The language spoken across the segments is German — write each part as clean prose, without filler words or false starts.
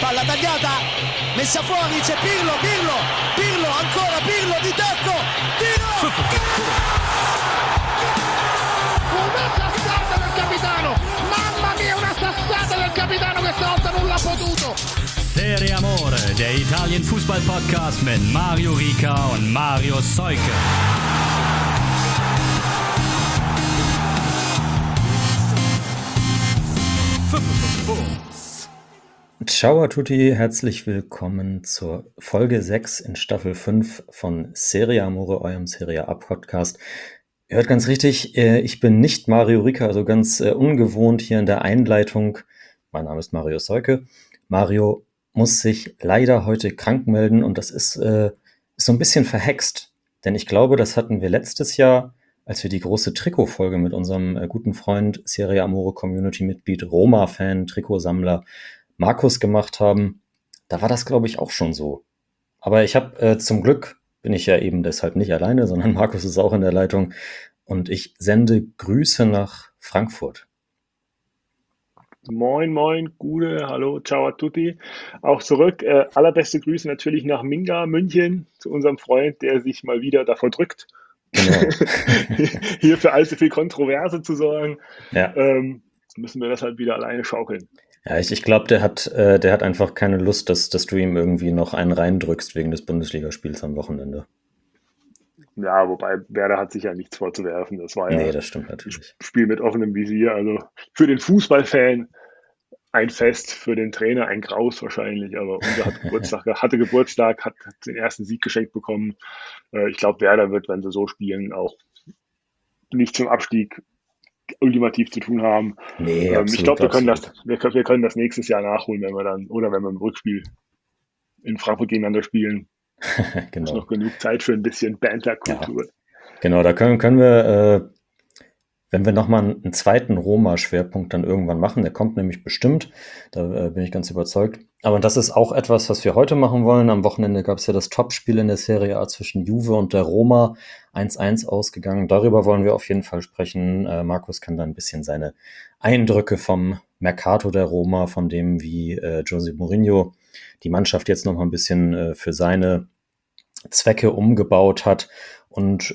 palla tagliata, messa fuori, c'è Pirlo, ancora Pirlo di tacco, tiro! Una sassata del capitano, mamma mia, una sassata del capitano, questa volta non l'ha potuto. Serie Amore, der Italien-Fußball-Podcast mit Mario Rica und Mario Seuke. Ciao a tutti, herzlich willkommen zur Folge 6 in Staffel 5 von Serie Amore, eurem Serie A Podcast. Ihr hört ganz richtig, ich bin nicht Mario Rica, also ganz ungewohnt hier in der Einleitung. Mein Name ist Mario Seuke. Mario muss sich leider heute krank melden und das ist so ein bisschen verhext. Denn ich glaube, das hatten wir letztes Jahr, als wir die große Trikotfolge mit unserem guten Freund Serie Amore Community-Mitglied, Roma-Fan, Trikotsammler Markus gemacht haben. Da war das, glaube ich, auch schon so. Aber ich habe zum Glück, bin ich ja eben deshalb nicht alleine, sondern Markus ist auch in der Leitung und ich sende Grüße nach Frankfurt. Moin, moin, Gude, hallo, ciao a tutti. Auch zurück. Allerbeste Grüße natürlich nach Minga, München, zu unserem Freund, der sich mal wieder davor drückt, Genau. hier für allzu viel Kontroverse zu sorgen. Ja. Müssen wir das halt wieder alleine schaukeln. Ja, ich glaube, der hat einfach keine Lust, dass du ihm irgendwie noch einen reindrückst wegen des Bundesligaspiels am Wochenende. Ja, wobei Werder hat sich ja nichts vorzuwerfen. Das war ja Nee, das stimmt natürlich. ein Spiel mit offenem Visier. Also für den Fußballfan ein Fest, für den Trainer ein Graus wahrscheinlich. Aber unser hatte Geburtstag, hat den ersten Sieg geschenkt bekommen. Ich glaube, Werder wird, wenn sie so spielen, auch nicht zum Abstieg ultimativ zu tun haben. Nee, Ich absolut, glaube, absolut. wir können das nächstes Jahr nachholen, wenn wir im Rückspiel in Frankfurt gegeneinander spielen. Ist Genau. noch genug Zeit für ein bisschen Banterkultur. Genau, da können wir, wenn wir nochmal einen zweiten Roma-Schwerpunkt dann irgendwann machen, der kommt nämlich bestimmt, da bin ich ganz überzeugt. Aber das ist auch etwas, was wir heute machen wollen. Am Wochenende gab es ja das Topspiel in der Serie A zwischen Juve und der Roma, 1-1 ausgegangen. Darüber wollen wir auf jeden Fall sprechen. Markus kann da ein bisschen seine Eindrücke vom Mercato der Roma, von dem, wie Jose Mourinho die Mannschaft jetzt nochmal ein bisschen für seine Zwecke umgebaut hat und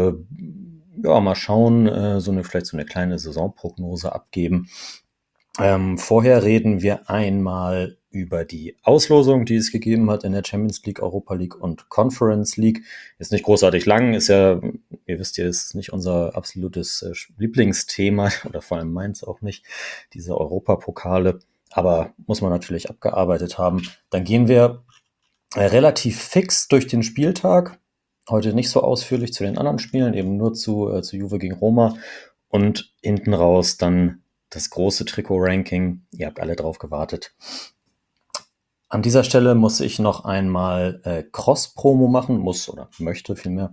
ja, mal schauen, vielleicht so eine kleine Saisonprognose abgeben. Vorher reden wir einmal über die Auslosung, die es gegeben hat in der Champions League, Europa League und Conference League. Ist nicht großartig lang, ist ja, ihr wisst ja, ist nicht unser absolutes Lieblingsthema oder vor allem meins auch nicht, diese Europapokale, aber muss man natürlich abgearbeitet haben. Dann gehen wir relativ fix durch den Spieltag. Heute nicht so ausführlich zu den anderen Spielen, eben nur zu Juve gegen Roma. Und hinten raus dann das große Trikot-Ranking. Ihr habt alle drauf gewartet. An dieser Stelle muss ich noch einmal Cross-Promo machen, möchte vielmehr.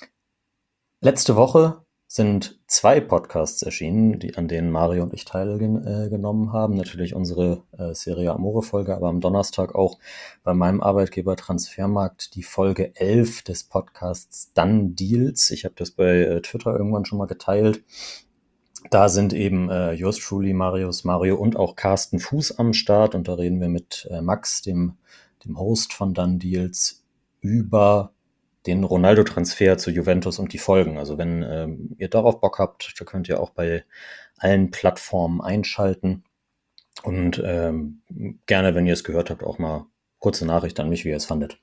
Letzte Woche sind 2 Podcasts erschienen, an denen Mario und ich teilgenommen haben. Natürlich unsere Serie Amore-Folge, aber am Donnerstag auch bei meinem Arbeitgeber Transfermarkt die Folge 11 des Podcasts Done Deals. Ich habe das bei Twitter irgendwann schon mal geteilt. Da sind eben yours truly, Mario und auch Carsten Fuß am Start. Und da reden wir mit Max, dem Host von Done Deals, über den Ronaldo-Transfer zu Juventus und die Folgen. Also wenn ihr darauf Bock habt, da könnt ihr auch bei allen Plattformen einschalten. Und gerne, wenn ihr es gehört habt, auch mal kurze Nachricht an mich, wie ihr es fandet.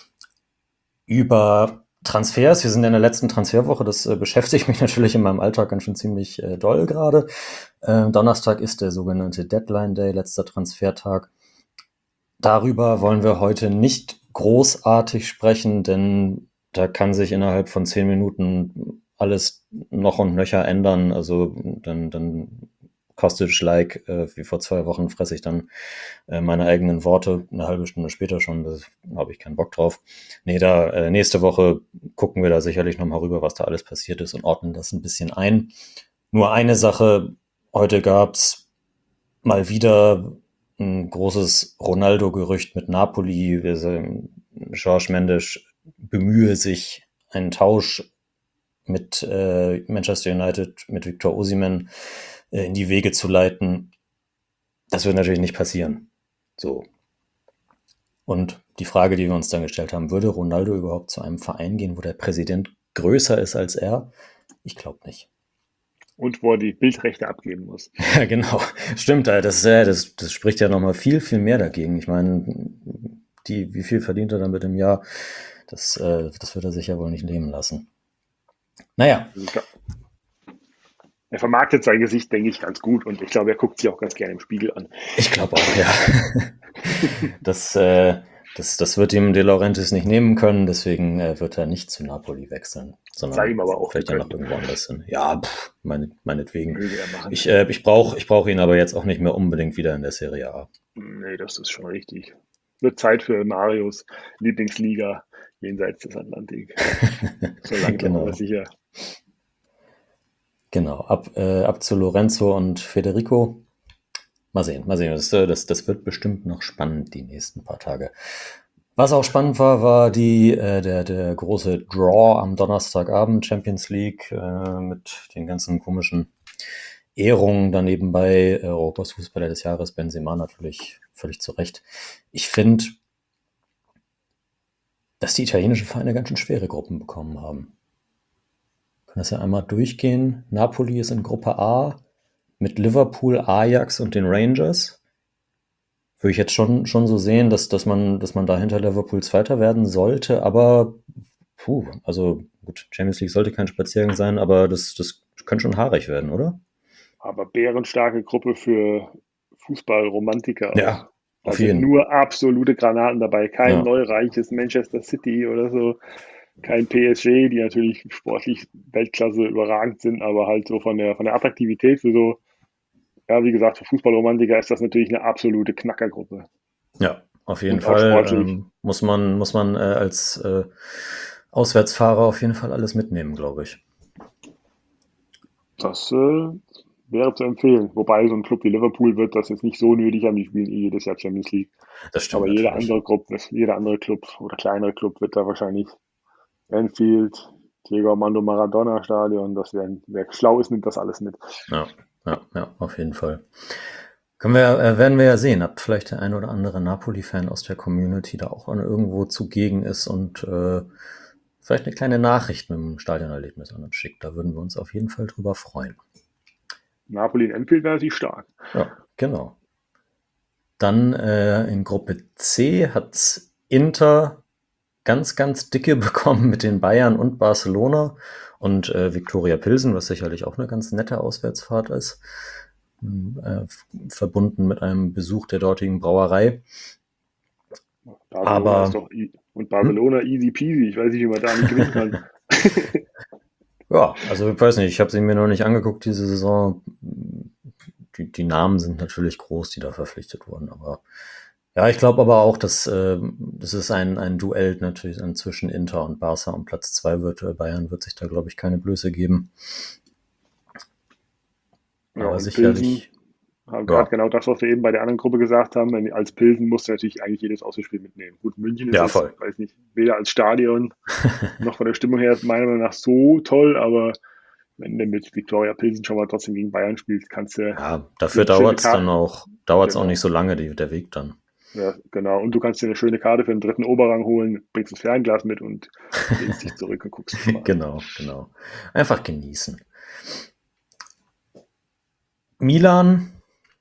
Über Transfers, wir sind in der letzten Transferwoche, das beschäftigt mich natürlich in meinem Alltag ganz schön ziemlich doll gerade. Donnerstag ist der sogenannte Deadline Day, letzter Transfertag. Darüber wollen wir heute nicht großartig sprechen, denn da kann sich innerhalb von 10 Minuten alles noch und nöcher ändern. Also dann Kostic-like, wie vor 2 Wochen, fresse ich dann meine eigenen Worte eine halbe Stunde später schon. Da habe ich keinen Bock drauf. Nee, nächste Woche gucken wir da sicherlich nochmal rüber, was da alles passiert ist und ordnen das ein bisschen ein. Nur eine Sache, heute gab's mal wieder ein großes Ronaldo-Gerücht mit Napoli. Jorge Mendes bemühe sich, einen Tausch mit Manchester United, mit Victor Osimhen in die Wege zu leiten. Das wird natürlich nicht passieren. So. Und die Frage, die wir uns dann gestellt haben, würde Ronaldo überhaupt zu einem Verein gehen, wo der Präsident größer ist als er? Ich glaube nicht. Und wo er die Bildrechte abgeben muss. Ja, genau. Stimmt, das spricht ja nochmal viel, viel mehr dagegen. Ich meine, wie viel verdient er damit im Jahr? Das wird er sich ja wohl nicht nehmen lassen. Naja. Er vermarktet sein Gesicht, denke ich, ganz gut und ich glaube, er guckt sich auch ganz gerne im Spiegel an. Ich glaube auch, ja. Das wird ihm De Laurentiis nicht nehmen können, deswegen wird er nicht zu Napoli wechseln, sondern Sei ihm aber auch vielleicht ja noch irgendwo anders hin. Ja, meinetwegen. Würde er machen. Ich brauche ihn aber jetzt auch nicht mehr unbedingt wieder in der Serie A. Nee, das ist schon richtig. Wird Zeit für Marios Lieblingsliga jenseits des Atlantik. So langsam Genau. aber sicher. Genau, ab zu Lorenzo und Federico. Mal sehen. Das wird bestimmt noch spannend die nächsten paar Tage. Was auch spannend war der große Draw am Donnerstagabend, Champions League, mit den ganzen komischen Ehrungen daneben bei Europas Fußballer des Jahres, Benzema natürlich völlig zu Recht. Ich finde, dass die italienischen Vereine ganz schön schwere Gruppen bekommen haben. Können das ja einmal durchgehen. Napoli ist in Gruppe A mit Liverpool, Ajax und den Rangers. Würde ich jetzt schon so sehen, dass man da hinter Liverpool Zweiter werden sollte, aber also gut, Champions League sollte kein Spaziergang sein, aber das könnte schon haarig werden, oder? Aber bärenstarke Gruppe für Fußballromantiker. Ja, auf also jeden Fall. nur absolute Granaten dabei, kein Ja. neureiches Manchester City oder so, kein PSG, die natürlich sportlich Weltklasse überragend sind, aber halt so von der Attraktivität für so, ja, wie gesagt, für Fußballromantiker ist das natürlich eine absolute Knackergruppe. Ja, auf jeden Und auch Fall sportlich. muss man als Auswärtsfahrer auf jeden Fall alles mitnehmen, glaube ich. Das wäre zu empfehlen. Wobei so ein Club wie Liverpool wird das jetzt nicht so nötig haben, die spielen jedes Jahr Champions League. Das stimmt Aber jeder natürlich. andere Club oder kleinere Club wird da wahrscheinlich Anfield, Diego Armando Maradona Stadion, wer schlau ist, nimmt das alles mit. Ja, auf jeden Fall. Werden wir ja sehen, ob vielleicht der ein oder andere Napoli-Fan aus der Community da auch irgendwo zugegen ist und vielleicht eine kleine Nachricht mit dem Stadionerlebnis an uns schickt. Da würden wir uns auf jeden Fall drüber freuen. Napoli in Anfield wäre sie stark. Ja, genau. Dann in Gruppe C hat's Inter ganz, ganz dicke bekommen mit den Bayern und Barcelona und Viktoria Pilsen, was sicherlich auch eine ganz nette Auswärtsfahrt ist, verbunden mit einem Besuch der dortigen Brauerei. Barcelona Aber ist doch und Barcelona easy peasy. Ich weiß nicht, wie man da nicht gewinnen kann. ja, also ich weiß nicht, ich habe sie mir noch nicht angeguckt diese Saison. Die Namen sind natürlich groß, die da verpflichtet wurden, aber ja, ich glaube aber auch, dass das ist ein Duell natürlich zwischen Inter und Barca und Platz 2 wird. Bayern wird sich da, glaube ich, keine Blöße geben. Ja, Aber und sicherlich. Pilsen, gerade genau das, was wir eben bei der anderen Gruppe gesagt haben, als Pilsen musst du natürlich eigentlich jedes Auswärtsspiel mitnehmen. Gut, München ist Ja, jetzt, voll. weiß nicht, weder als Stadion noch von der Stimmung her meiner Meinung nach so toll, aber wenn du mit Viktoria Pilsen schon mal trotzdem gegen Bayern spielst, kannst du Ja, dafür eine schöne dauert es dann Karte- auch Genau. nicht so lange, der Weg dann. Ja, genau. Und du kannst dir eine schöne Karte für den dritten Oberrang holen, bringst das Fernglas mit und lehnst dich zurück und guckst mal. Genau. Einfach genießen. Milan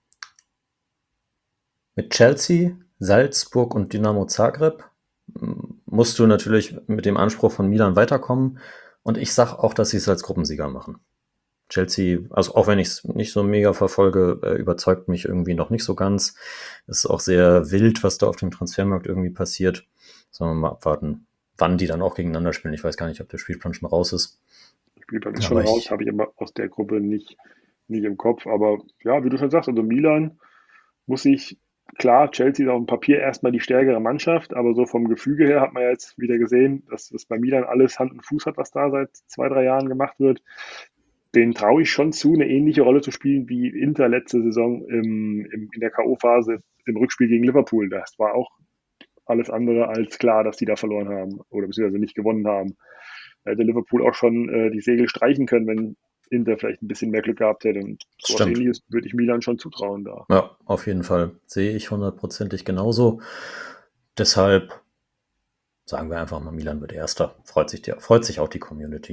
mit Chelsea, Salzburg und Dynamo Zagreb musst du natürlich mit dem Anspruch von Milan weiterkommen. Und ich sag auch, dass sie es als Gruppensieger machen. Chelsea, also auch wenn ich es nicht so mega verfolge, überzeugt mich irgendwie noch nicht so ganz. Es ist auch sehr wild, was da auf dem Transfermarkt irgendwie passiert. Sollen wir mal abwarten, wann die dann auch gegeneinander spielen. Ich weiß gar nicht, ob der Spielplan schon raus ist. Spielplan ist Aber schon raus, habe ich aber aus der Gruppe nicht im Kopf. Aber ja, wie du schon sagst, also Milan muss sich, klar, Chelsea ist auf dem Papier erstmal die stärkere Mannschaft, aber so vom Gefüge her hat man ja jetzt wieder gesehen, dass das bei Milan alles Hand und Fuß hat, was da seit 2-3 Jahren gemacht wird. Den traue ich schon zu, eine ähnliche Rolle zu spielen wie Inter letzte Saison in der K.O.-Phase im Rückspiel gegen Liverpool. Das war auch alles andere als klar, dass die da verloren haben oder beziehungsweise nicht gewonnen haben. Da hätte Liverpool auch schon die Segel streichen können, wenn Inter vielleicht ein bisschen mehr Glück gehabt hätte. Und so was Ähnliches würde ich Milan schon zutrauen da. Ja, auf jeden Fall. Sehe ich 100%ig genauso. Deshalb sagen wir einfach mal, Milan wird Erster. Freut sich auch die Community.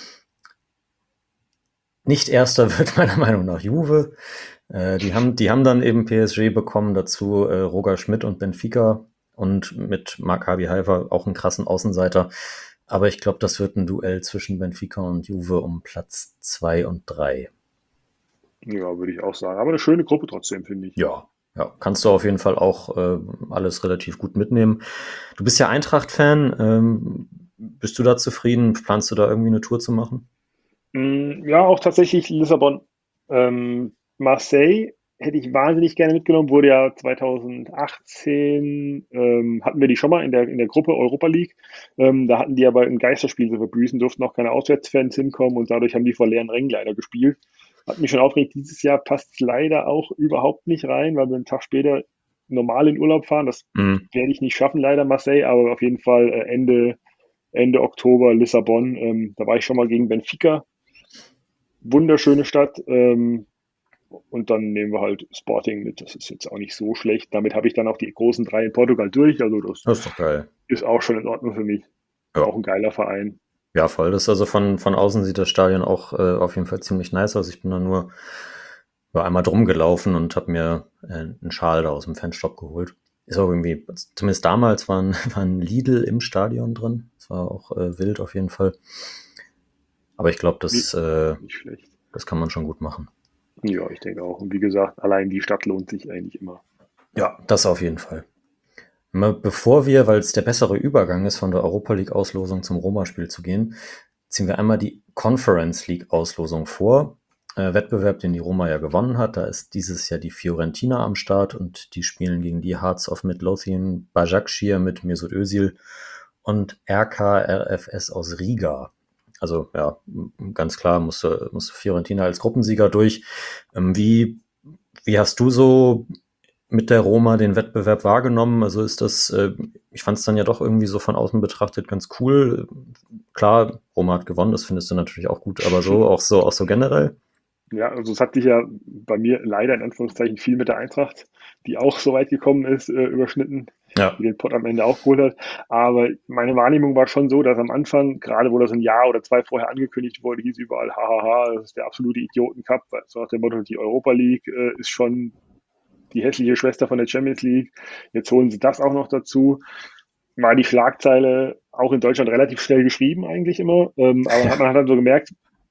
Nicht Erster wird meiner Meinung nach Juve. Die haben dann eben PSG bekommen, dazu Roger Schmidt und Benfica und mit Maccabi Haifa auch einen krassen Außenseiter. Aber ich glaube, das wird ein Duell zwischen Benfica und Juve um Platz 2 und 3. Ja, würde ich auch sagen. Aber eine schöne Gruppe trotzdem, finde ich. Ja, kannst du auf jeden Fall auch alles relativ gut mitnehmen. Du bist ja Eintracht-Fan. Bist du da zufrieden? Planst du da irgendwie eine Tour zu machen? Ja, auch tatsächlich Lissabon. Marseille hätte ich wahnsinnig gerne mitgenommen, wurde ja 2018, hatten wir die schon mal in der Gruppe Europa League. Da hatten die aber ein Geisterspiel zu verbüßen, durften auch keine Auswärtsfans hinkommen und dadurch haben die vor leeren Rängen leider gespielt. Hat mich schon aufgeregt, dieses Jahr passt es leider auch überhaupt nicht rein, weil wir einen Tag später normal in Urlaub fahren. Das werde ich nicht schaffen, leider Marseille, aber auf jeden Fall Ende Oktober Lissabon. Da war ich schon mal gegen Benfica. Wunderschöne Stadt. Und dann nehmen wir halt Sporting mit. Das ist jetzt auch nicht so schlecht. Damit habe ich dann auch die großen 3 in Portugal durch. Also das ist doch geil. Ist auch schon in Ordnung für mich. Ja. Auch ein geiler Verein. Ja, voll. Das ist also von außen sieht das Stadion auch auf jeden Fall ziemlich nice aus. Ich bin da nur einmal drum gelaufen und habe mir einen Schal da aus dem Fanshop geholt. Ist auch irgendwie, zumindest damals war ein Lidl im Stadion drin. Das war auch wild auf jeden Fall. Aber ich glaube, das kann man schon gut machen. Ja, ich denke auch. Und wie gesagt, allein die Stadt lohnt sich eigentlich immer. Ja, das auf jeden Fall. Bevor wir, weil es der bessere Übergang ist, von der Europa League Auslosung zum Roma-Spiel zu gehen, ziehen wir einmal die Conference League Auslosung vor. Wettbewerb, den die Roma ja gewonnen hat. Da ist dieses Jahr die Fiorentina am Start und die spielen gegen die Hearts of Midlothian, Başakşehir mit Mesut Özil und RKRFS aus Riga. Also ja, ganz klar musste Fiorentina als Gruppensieger durch. Wie hast du so mit der Roma den Wettbewerb wahrgenommen? Also ist das, ich fand es dann ja doch irgendwie so von außen betrachtet ganz cool. Klar, Roma hat gewonnen, das findest du natürlich auch gut, aber auch so generell? Ja, also es hat sich ja bei mir leider in Anführungszeichen viel mit der Eintracht, die auch so weit gekommen ist, überschnitten, die den Pott am Ende auch geholt hat. Aber meine Wahrnehmung war schon so, dass am Anfang, gerade wo das ein Jahr oder 2 vorher angekündigt wurde, hieß überall, hahaha, das ist der absolute Idioten-Cup. So nach dem Motto, die Europa League ist schon die hässliche Schwester von der Champions League. Jetzt holen sie das auch noch dazu. War die Schlagzeile auch in Deutschland relativ schnell geschrieben eigentlich immer. Aber man hat dann so gemerkt,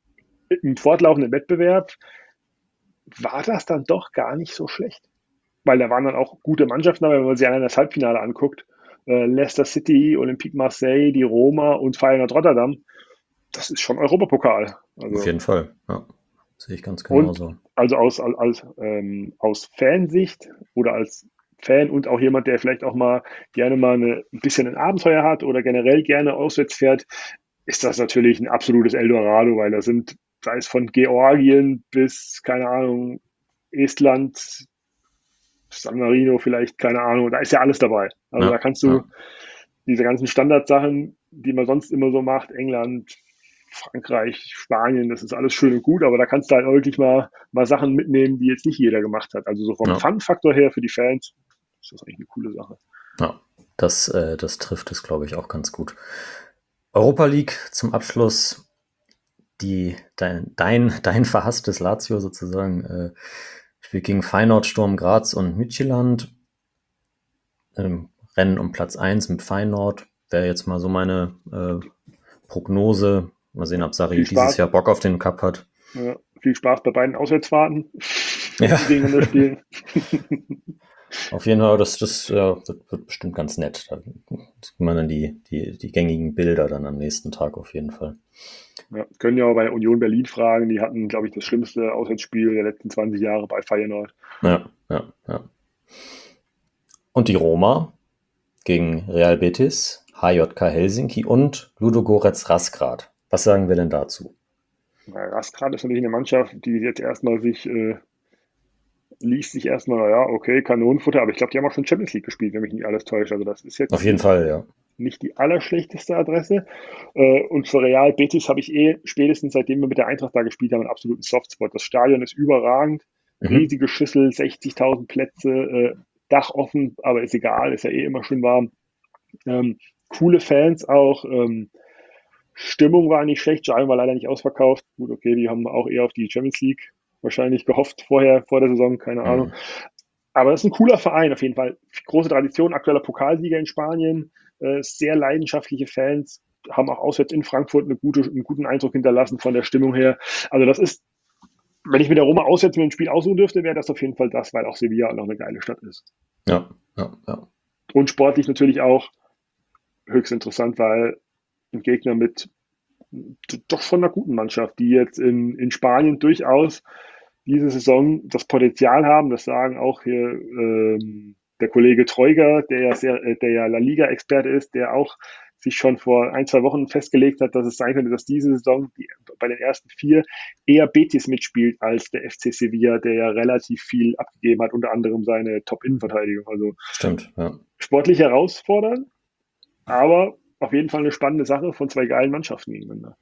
im fortlaufenden Wettbewerb war das dann doch gar nicht so schlecht. Weil da waren dann auch gute Mannschaften, aber wenn man sich allein das Halbfinale anguckt, Leicester City, Olympique Marseille, die Roma und Feyenoord Rotterdam, das ist schon Europapokal. Also, auf jeden Fall, ja. Sehe ich ganz genauso. Also aus Fansicht oder als Fan und auch jemand, der vielleicht auch mal gerne mal ein bisschen ein Abenteuer hat oder generell gerne auswärts fährt, ist das natürlich ein absolutes Eldorado, weil da sind, sei es von Georgien bis, keine Ahnung, Estland, San Marino vielleicht, keine Ahnung, da ist ja alles dabei. Also da kannst du diese ganzen Standardsachen, die man sonst immer so macht, England, Frankreich, Spanien, das ist alles schön und gut, aber da kannst du halt wirklich mal Sachen mitnehmen, die jetzt nicht jeder gemacht hat. Also so vom Fun-Faktor her für die Fans ist das eigentlich eine coole Sache. Ja, das trifft es, glaube ich, auch ganz gut. Europa League zum Abschluss, dein verhasstes Lazio sozusagen, spielt gegen Feyenoord, Sturm Graz und Midtjylland. Rennen um Platz 1 mit Feyenoord. Wäre jetzt mal so meine Prognose. Mal sehen, ob Sarri dieses Jahr Bock auf den Cup hat. Ja, viel Spaß bei beiden Auswärtsfahrten, die gegeneinander spielen. Auf jeden Fall, das wird bestimmt ganz nett. Da sieht man dann die gängigen Bilder dann am nächsten Tag auf jeden Fall. Ja, können ja auch bei Union Berlin fragen. Die hatten, glaube ich, das schlimmste Auswärtsspiel der letzten 20 Jahre bei Feyenoord. Ja. Und die Roma gegen Real Betis, HJK Helsinki und Ludogorets Razgrad. Was sagen wir denn dazu? Razgrad ist natürlich eine Mannschaft, die jetzt erstmal liest sich erstmal, ja, okay, Kanonenfutter, aber ich glaube, die haben auch schon Champions League gespielt, wenn mich nicht alles täuscht. Also das ist jetzt auf jeden Fall, ja, nicht die allerschlechteste Adresse. Und für Real Betis habe ich spätestens seitdem wir mit der Eintracht da gespielt haben, einen absoluten Softspot. Das Stadion ist überragend, riesige Schüssel, 60.000 Plätze, Dach offen, aber ist egal, ist ja immer schön warm. Coole Fans auch. Stimmung war nicht schlecht. Giant war leider nicht ausverkauft. Gut, okay, die haben auch eher auf die Champions League wahrscheinlich gehofft vor der Saison, keine Ahnung. Aber das ist ein cooler Verein auf jeden Fall. Große Tradition, aktueller Pokalsieger in Spanien, sehr leidenschaftliche Fans, haben auch auswärts in Frankfurt einen guten Eindruck hinterlassen von der Stimmung her. Also das ist, wenn ich mit der Roma auswärts mit dem Spiel aussuchen dürfte, wäre das auf jeden Fall das, weil auch Sevilla noch eine geile Stadt ist. Ja. Und sportlich natürlich auch höchst interessant, weil ein Gegner mit doch schon einer guten Mannschaft, die jetzt in Spanien durchaus diese Saison das Potenzial haben, das sagen auch hier der Kollege Treuger, der ja La Liga-Experte ist, der auch sich schon vor 1-2 Wochen festgelegt hat, dass es sein könnte, dass diese Saison bei den ersten 4 eher Betis mitspielt als der FC Sevilla, der ja relativ viel abgegeben hat, unter anderem seine Top-Innenverteidigung. Also Stimmt, ja. Sportlich herausfordernd, aber auf jeden Fall eine spannende Sache von 2 geilen Mannschaften gegeneinander.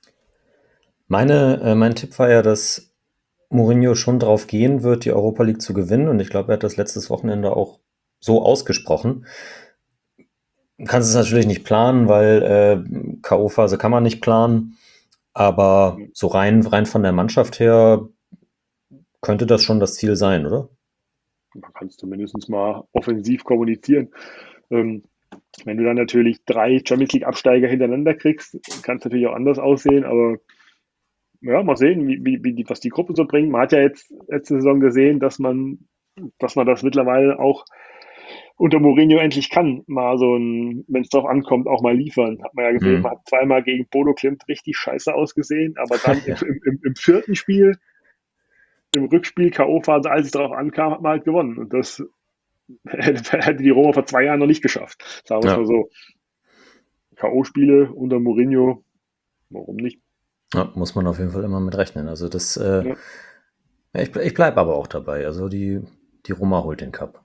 Mein Tipp war ja, dass Mourinho schon drauf gehen wird, die Europa League zu gewinnen. Und ich glaube, er hat das letztes Wochenende auch so ausgesprochen. Du kannst es natürlich nicht planen, weil K.O.-Phase kann man nicht planen. Aber so rein von der Mannschaft her könnte das schon das Ziel sein, oder? Man kann es zumindest mal offensiv kommunizieren. Wenn du dann natürlich 3 Champions League-Absteiger hintereinander kriegst, kann es natürlich auch anders aussehen, aber ja, mal sehen, was die Gruppe so bringt. Man hat ja jetzt letzte Saison gesehen, dass man das mittlerweile auch unter Mourinho endlich kann, mal so ein, wenn es drauf ankommt, auch mal liefern. Hat man ja gesehen, man hat 2-mal gegen Bodo Klimt richtig scheiße ausgesehen, aber dann im 4. Spiel, im Rückspiel, K.O.-Phase, als es darauf ankam, hat man halt gewonnen. Und das hätte die Roma vor 2 Jahren noch nicht geschafft. Sagen wir es mal so. K.O.-Spiele unter Mourinho, warum nicht? Ja, muss man auf jeden Fall immer mit rechnen. Also das, ich bleibe aber auch dabei. Also die Roma holt den Cup.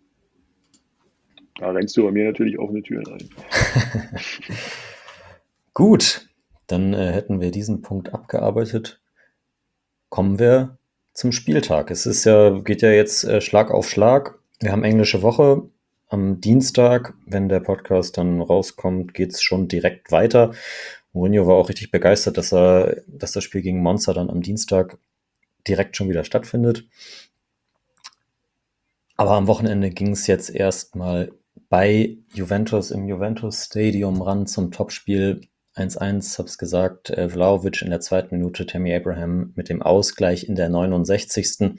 Da rennst du bei mir natürlich offene Türen ein. Gut, dann hätten wir diesen Punkt abgearbeitet. Kommen wir zum Spieltag. Geht ja jetzt Schlag auf Schlag. Wir haben englische Woche. Am Dienstag, wenn der Podcast dann rauskommt, geht es schon direkt weiter. Mourinho war auch richtig begeistert, dass das Spiel gegen Monza dann am Dienstag direkt schon wieder stattfindet. Aber am Wochenende ging es jetzt erstmal bei Juventus im Juventus Stadium ran zum Topspiel 1-1, hab's gesagt, Vlahovic in der 2. Minute, Tammy Abraham mit dem Ausgleich in der 69.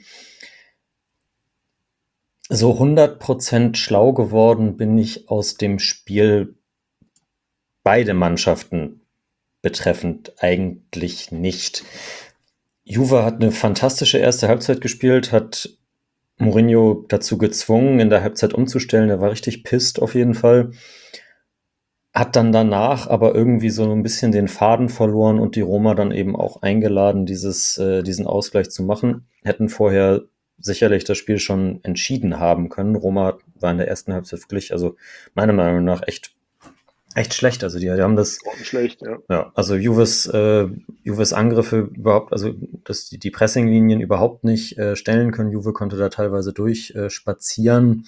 So 100% schlau geworden bin ich aus dem Spiel beide Mannschaften betreffend eigentlich nicht. Juve hat eine fantastische erste Halbzeit gespielt, hat Mourinho dazu gezwungen, in der Halbzeit umzustellen. Er war richtig pisst auf jeden Fall. Hat dann danach aber irgendwie so ein bisschen den Faden verloren und die Roma dann eben auch eingeladen, diesen Ausgleich zu machen. Hätten vorher sicherlich das Spiel schon entschieden haben können. Roma war in der ersten Halbzeit wirklich, also meiner Meinung nach echt schlecht. Also die haben das schlecht, ja. Ja, also Juves Angriffe überhaupt, also dass die Pressinglinien überhaupt nicht stellen können. Juve konnte da teilweise durchspazieren.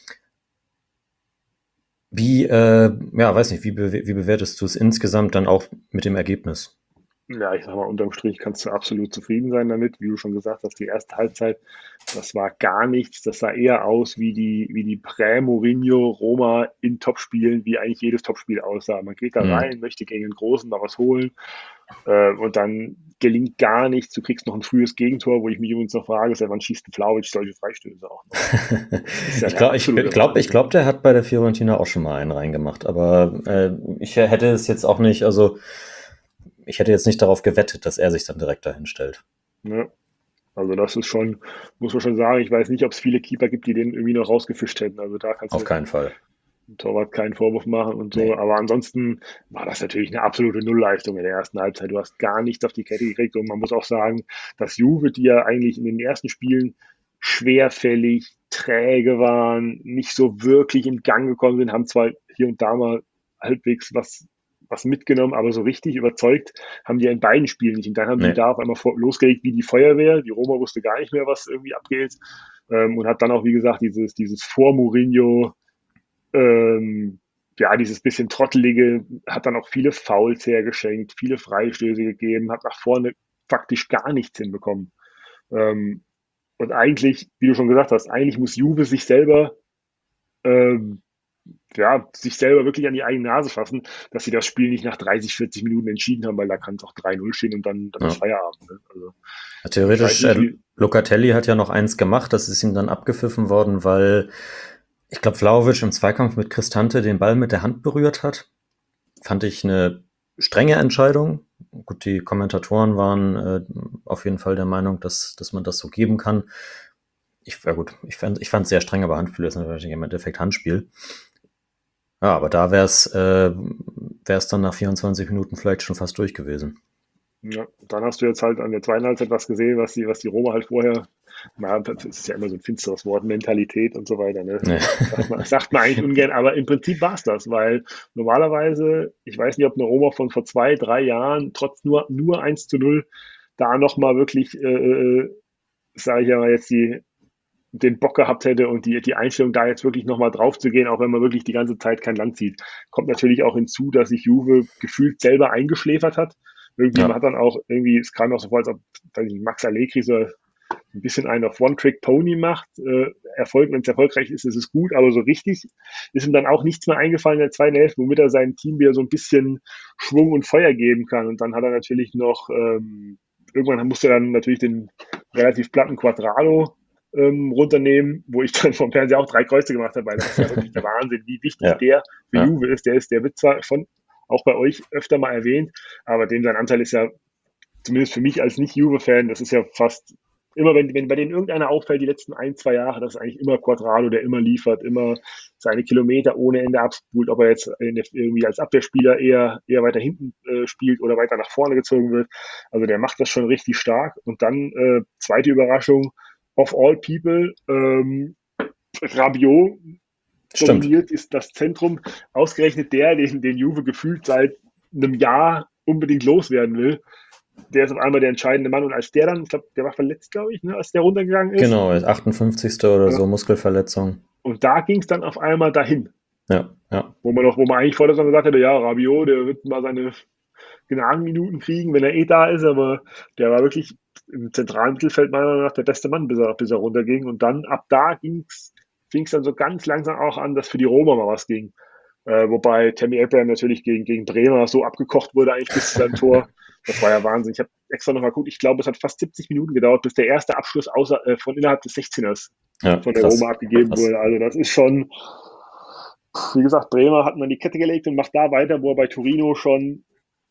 Weiß nicht, wie bewertest du es insgesamt dann auch mit dem Ergebnis? Ja, ich sag mal, unterm Strich kannst du absolut zufrieden sein damit. Wie du schon gesagt hast, die erste Halbzeit, das war gar nichts. Das sah eher aus wie die Prä-Mourinho Roma in Topspielen, wie eigentlich jedes Topspiel aussah. Man geht da rein, möchte gegen den Großen da was holen und dann gelingt gar nichts. Du kriegst noch ein frühes Gegentor, wo ich mich übrigens noch frage, wann schießt ein Vlahovic solche Freistöße auch noch? Ich glaube, der hat bei der Fiorentina auch schon mal einen reingemacht, aber ich hätte es jetzt auch nicht, also ich hätte jetzt nicht darauf gewettet, dass er sich dann direkt dahin stellt. Ja, also das ist schon, muss man schon sagen, ich weiß nicht, ob es viele Keeper gibt, die den irgendwie noch rausgefischt hätten. Also da kannst du auf keinen Fall dem Torwart keinen Vorwurf machen und so. Nee. Aber ansonsten war das natürlich eine absolute Nullleistung in der ersten Halbzeit. Du hast gar nichts auf die Kette gekriegt und man muss auch sagen, dass Juve, die ja eigentlich in den ersten Spielen schwerfällig, träge waren, nicht so wirklich in Gang gekommen sind, haben zwar hier und da mal halbwegs was mitgenommen, aber so richtig überzeugt haben die ja in beiden Spielen nicht. Und dann haben die da auf einmal losgelegt wie die Feuerwehr. Die Roma wusste gar nicht mehr, was irgendwie abgeht. Und hat dann auch, wie gesagt, dieses vor Mourinho ja, dieses bisschen Trottelige, hat dann auch viele Fouls hergeschenkt, viele Freistöße gegeben, hat nach vorne faktisch gar nichts hinbekommen. Und eigentlich, wie du schon gesagt hast, eigentlich muss Juve sich selber wirklich an die eigene Nase fassen, dass sie das Spiel nicht nach 30, 40 Minuten entschieden haben, weil da kann es auch 3-0 stehen und dann ist Feierabend. Ne? Also, ja, theoretisch, Locatelli hat ja noch eins gemacht, das ist ihm dann abgepfiffen worden, weil ich glaube, Vlahovic im Zweikampf mit Cristante den Ball mit der Hand berührt hat. Fand ich eine strenge Entscheidung. Gut, die Kommentatoren waren auf jeden Fall der Meinung, dass man das so geben kann. Ich fand es sehr streng, aber Handspiel ist natürlich im Endeffekt Handspiel. Ja, aber da wäre es dann nach 24 Minuten vielleicht schon fast durch gewesen. Ja, dann hast du jetzt halt an der zweiten Halbzeit was gesehen, was die Roma halt vorher, das ist ja immer so ein finsteres Wort, Mentalität und so weiter, ne? Ja. Sagt man eigentlich ungern, aber im Prinzip war es das, weil normalerweise, ich weiß nicht, ob eine Roma von vor 2, 3 Jahren trotz nur 1-0 da nochmal wirklich, sage ich ja mal jetzt, den Bock gehabt hätte und die Einstellung, da jetzt wirklich nochmal drauf zu gehen, auch wenn man wirklich die ganze Zeit kein Land sieht. Kommt natürlich auch hinzu, dass sich Juve gefühlt selber eingeschläfert hat. Man hat dann auch irgendwie, es kam auch so vor, als ob Max Allegri so ein bisschen einen auf One-Trick-Pony macht. Wenn es erfolgreich ist, ist es gut, aber so richtig ist ihm dann auch nichts mehr eingefallen in der zweiten Hälfte, womit er seinem Team wieder so ein bisschen Schwung und Feuer geben kann. Und dann hat er natürlich noch, irgendwann musste er dann natürlich den relativ platten Quadrado runternehmen, wo ich dann vom Fernseher auch 3 Kreuze gemacht habe, weil das ist ja wirklich der Wahnsinn, wie wichtig der für Juve ist. Der wird zwar schon auch bei euch öfter mal erwähnt, aber sein Anteil ist ja, zumindest für mich als Nicht-Juve-Fan, das ist ja fast immer, wenn bei denen irgendeiner auffällt, die letzten 1, 2 Jahre, das ist eigentlich immer Quadrado, der immer liefert, immer seine Kilometer ohne Ende abspult, ob er jetzt irgendwie als Abwehrspieler eher weiter hinten spielt oder weiter nach vorne gezogen wird. Also der macht das schon richtig stark. Und dann zweite Überraschung, of all people, Rabiot dominiert ist das Zentrum, ausgerechnet den Juve gefühlt seit einem Jahr unbedingt loswerden will. Der ist auf einmal der entscheidende Mann und als der dann, ich glaube, der war verletzt, glaube ich, ne, als der runtergegangen ist. Genau, 58. oder so, Muskelverletzung. Und da ging es dann auf einmal dahin. Ja. Wo man eigentlich vor der Saison gesagt hätte, ja, Rabiot, der wird mal seine Gnadenminuten kriegen, wenn er da ist, aber der war wirklich im zentralen Mittelfeld meiner Meinung nach der beste Mann, bis er runterging. Und dann, ab da fing es dann so ganz langsam auch an, dass für die Roma mal was ging. Wobei Tammy Abraham natürlich gegen Bremer so abgekocht wurde eigentlich bis zu seinem Tor. Das war ja Wahnsinn. Ich habe extra nochmal geguckt, ich glaube, es hat fast 70 Minuten gedauert, bis der erste Abschluss von innerhalb des 16ers von der Roma abgegeben wurde. Also das ist schon, wie gesagt, Bremer hat man die Kette gelegt und macht da weiter, wo er bei Torino schon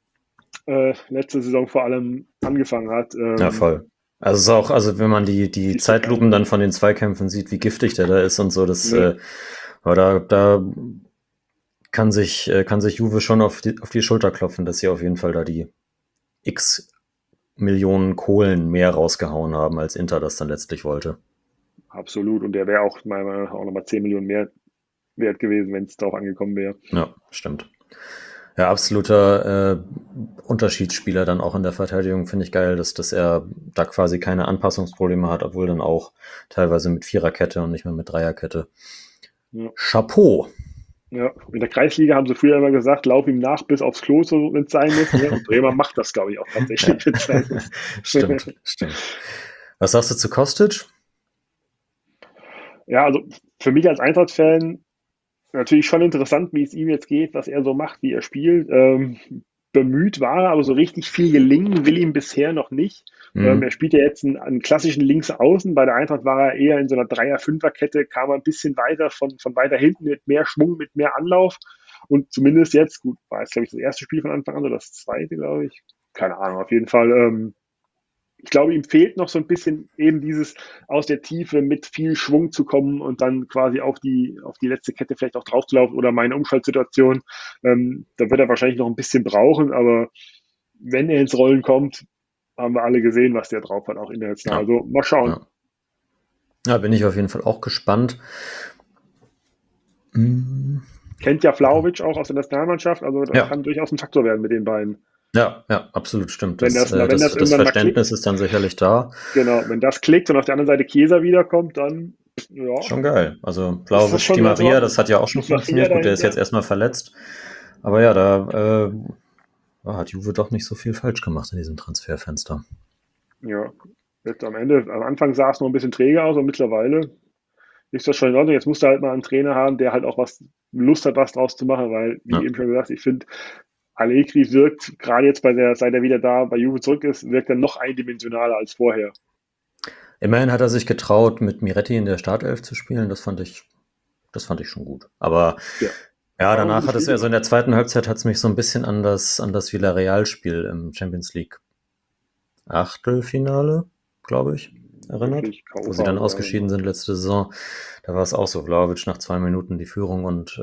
letzte Saison vor allem angefangen hat. Ja, voll. Also wenn man die Zeitlupen dann von den Zweikämpfen sieht, wie giftig der da ist und so, das da kann sich Juve schon auf die Schulter klopfen, dass sie auf jeden Fall da die x Millionen Kohlen mehr rausgehauen haben, als Inter das dann letztlich wollte. Absolut. Und der wäre auch nochmal 10 Millionen mehr wert gewesen, wenn es darauf angekommen wäre. Ja, stimmt. Ja, absoluter Unterschiedsspieler dann auch in der Verteidigung, finde ich geil, dass er da quasi keine Anpassungsprobleme hat, obwohl dann auch teilweise mit Viererkette und nicht mehr mit Dreierkette. Ja. Chapeau! Ja, in der Kreisliga haben sie früher immer gesagt, lauf ihm nach bis aufs Klo, so wenn es sein muss. Ne? Und Bremer macht das, glaube ich, auch tatsächlich. Stimmt. Was sagst du zu Kostic? Ja, also für mich als Eintracht-Fan natürlich schon interessant, wie es ihm jetzt geht, was er so macht, wie er spielt. Bemüht war er, aber so richtig viel gelingen will ihm bisher noch nicht. Er spielt ja jetzt einen klassischen Linksaußen. Bei der Eintracht war er eher in so einer Dreier-Fünfer-Kette, kam er ein bisschen weiter von weiter hinten mit mehr Schwung, mit mehr Anlauf. Und zumindest jetzt, gut, war jetzt, glaube ich, das erste Spiel von Anfang an oder das zweite, glaube ich. Keine Ahnung, auf jeden Fall. Ich glaube, ihm fehlt noch so ein bisschen eben dieses aus der Tiefe mit viel Schwung zu kommen und dann quasi auf die letzte Kette vielleicht auch drauf zu laufen oder meine Umschaltsituation. Da wird er wahrscheinlich noch ein bisschen brauchen, aber wenn er ins Rollen kommt, haben wir alle gesehen, was der drauf hat, auch international. Also mal schauen. Ja, bin ich auf jeden Fall auch gespannt. Kennt ja Vlahovic auch aus der Nationalmannschaft, also das kann durchaus ein Faktor werden mit den beiden. Ja, absolut stimmt. Das Verständnis ist dann sicherlich da. Genau, wenn das klickt und auf der anderen Seite Chiesa wiederkommt, dann Ja, Schon geil. Also ist das Vlahovic, schon Di ganz Maria, ordentlich. das hat ja auch schon Di Maria funktioniert. Gut, der ist jetzt dahinter. erstmal verletzt. Aber ja, da hat Juve doch nicht so viel falsch gemacht in diesem Transferfenster. Ja, jetzt am Anfang sah es noch ein bisschen träge aus und mittlerweile ist das schon in Ordnung. Jetzt musst du halt mal einen Trainer haben, der halt auch Lust hat, was draus zu machen, weil, wie Ja. eben schon gesagt, ich finde, Allegri wirkt, gerade jetzt seit er wieder da bei Juve zurück ist, wirkt er noch eindimensionaler als vorher. Immerhin hat er sich getraut, mit Miretti in der Startelf zu spielen. Das fand ich schon gut. Aber Ja. ja, Auch danach ein hat es Spiel also in der zweiten Halbzeit hat es mich so ein bisschen an das Villarreal-Spiel im Champions League Achtelfinale, glaube ich, erinnert, wirklich wo sie dann K.O.-Phase, ausgeschieden sind letzte Saison. Da war es auch so, Vlahovic nach 2 Minuten die Führung und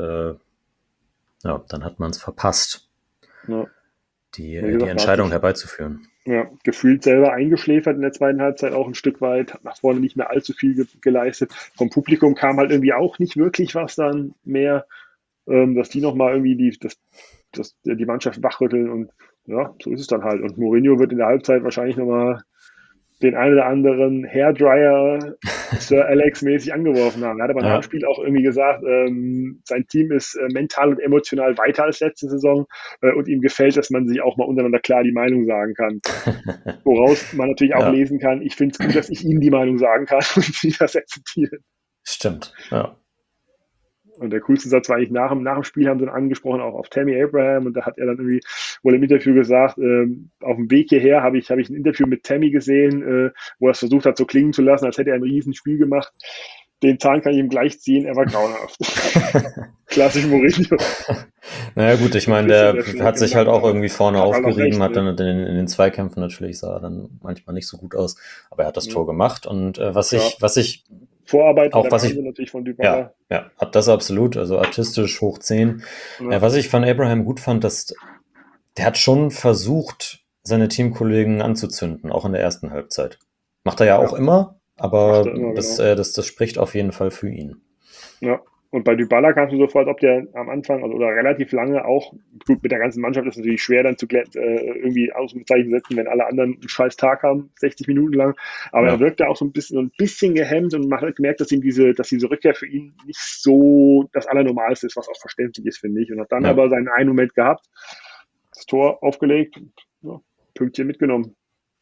ja, dann hat man es verpasst, Ja. die Wie gesagt, Entscheidung herbeizuführen. Ja, gefühlt selber eingeschläfert in der zweiten Halbzeit auch ein Stück weit, hat nach vorne nicht mehr allzu viel geleistet. Vom Publikum kam halt irgendwie auch nicht wirklich was dann mehr, dass die nochmal irgendwie die Mannschaft wachrütteln und ja, so ist es dann halt. Und Mourinho wird in der Halbzeit wahrscheinlich nochmal den einen oder anderen Hairdryer Sir Alex-mäßig angeworfen haben. Er hat aber nach dem Spiel auch irgendwie gesagt, sein Team ist mental und emotional weiter als letzte Saison und ihm gefällt, dass man sich auch mal untereinander klar die Meinung sagen kann. Woraus man natürlich auch Ja. lesen kann, ich finde es gut, dass ich ihm die Meinung sagen kann und sie das akzeptieren. Stimmt, ja. Und der coolste Satz war eigentlich nach dem Spiel, haben sie dann angesprochen, auch auf Tammy Abraham. Und da hat er dann irgendwie wohl im Interview gesagt, auf dem Weg hierher habe ich ein Interview mit Tammy gesehen, wo er es versucht hat, so klingen zu lassen, als hätte er ein Riesenspiel gemacht. Den Zahn kann ich ihm gleich ziehen, er war grauenhaft. Klassisch Mourinho. Naja gut, ich meine, der hat sich halt auch irgendwie vorne Hat halt auch aufgerieben, recht, hat ne? dann in den Zweikämpfen natürlich sah er dann manchmal nicht so gut aus, aber er hat das Ja. Tor gemacht und was Ja. ich Vorarbeit Auch der was ich- Wahnsinn natürlich von Dybala. ja, hat das absolut, also artistisch hoch 10. Ja. Was ich von Abraham gut fand, dass der hat schon versucht, seine Teamkollegen anzuzünden, auch in der ersten Halbzeit. Macht er ja auch immer, aber Macht er immer, das spricht auf jeden Fall für ihn. Ja. Und bei Dybala kannst du sofort, ob der am Anfang oder relativ lange auch, gut, mit der ganzen Mannschaft ist es natürlich schwer dann irgendwie Ausrufezeichen setzen, wenn alle anderen einen scheiß Tag haben, 60 Minuten lang. Aber Ja. er wirkte auch so ein bisschen gehemmt und man hat gemerkt, dass diese Rückkehr für ihn nicht so das Allernormalste ist, was auch verständlich ist, finde ich. Und hat dann Ja. aber seinen einen Moment gehabt, das Tor aufgelegt, ja, Pünktchen mitgenommen.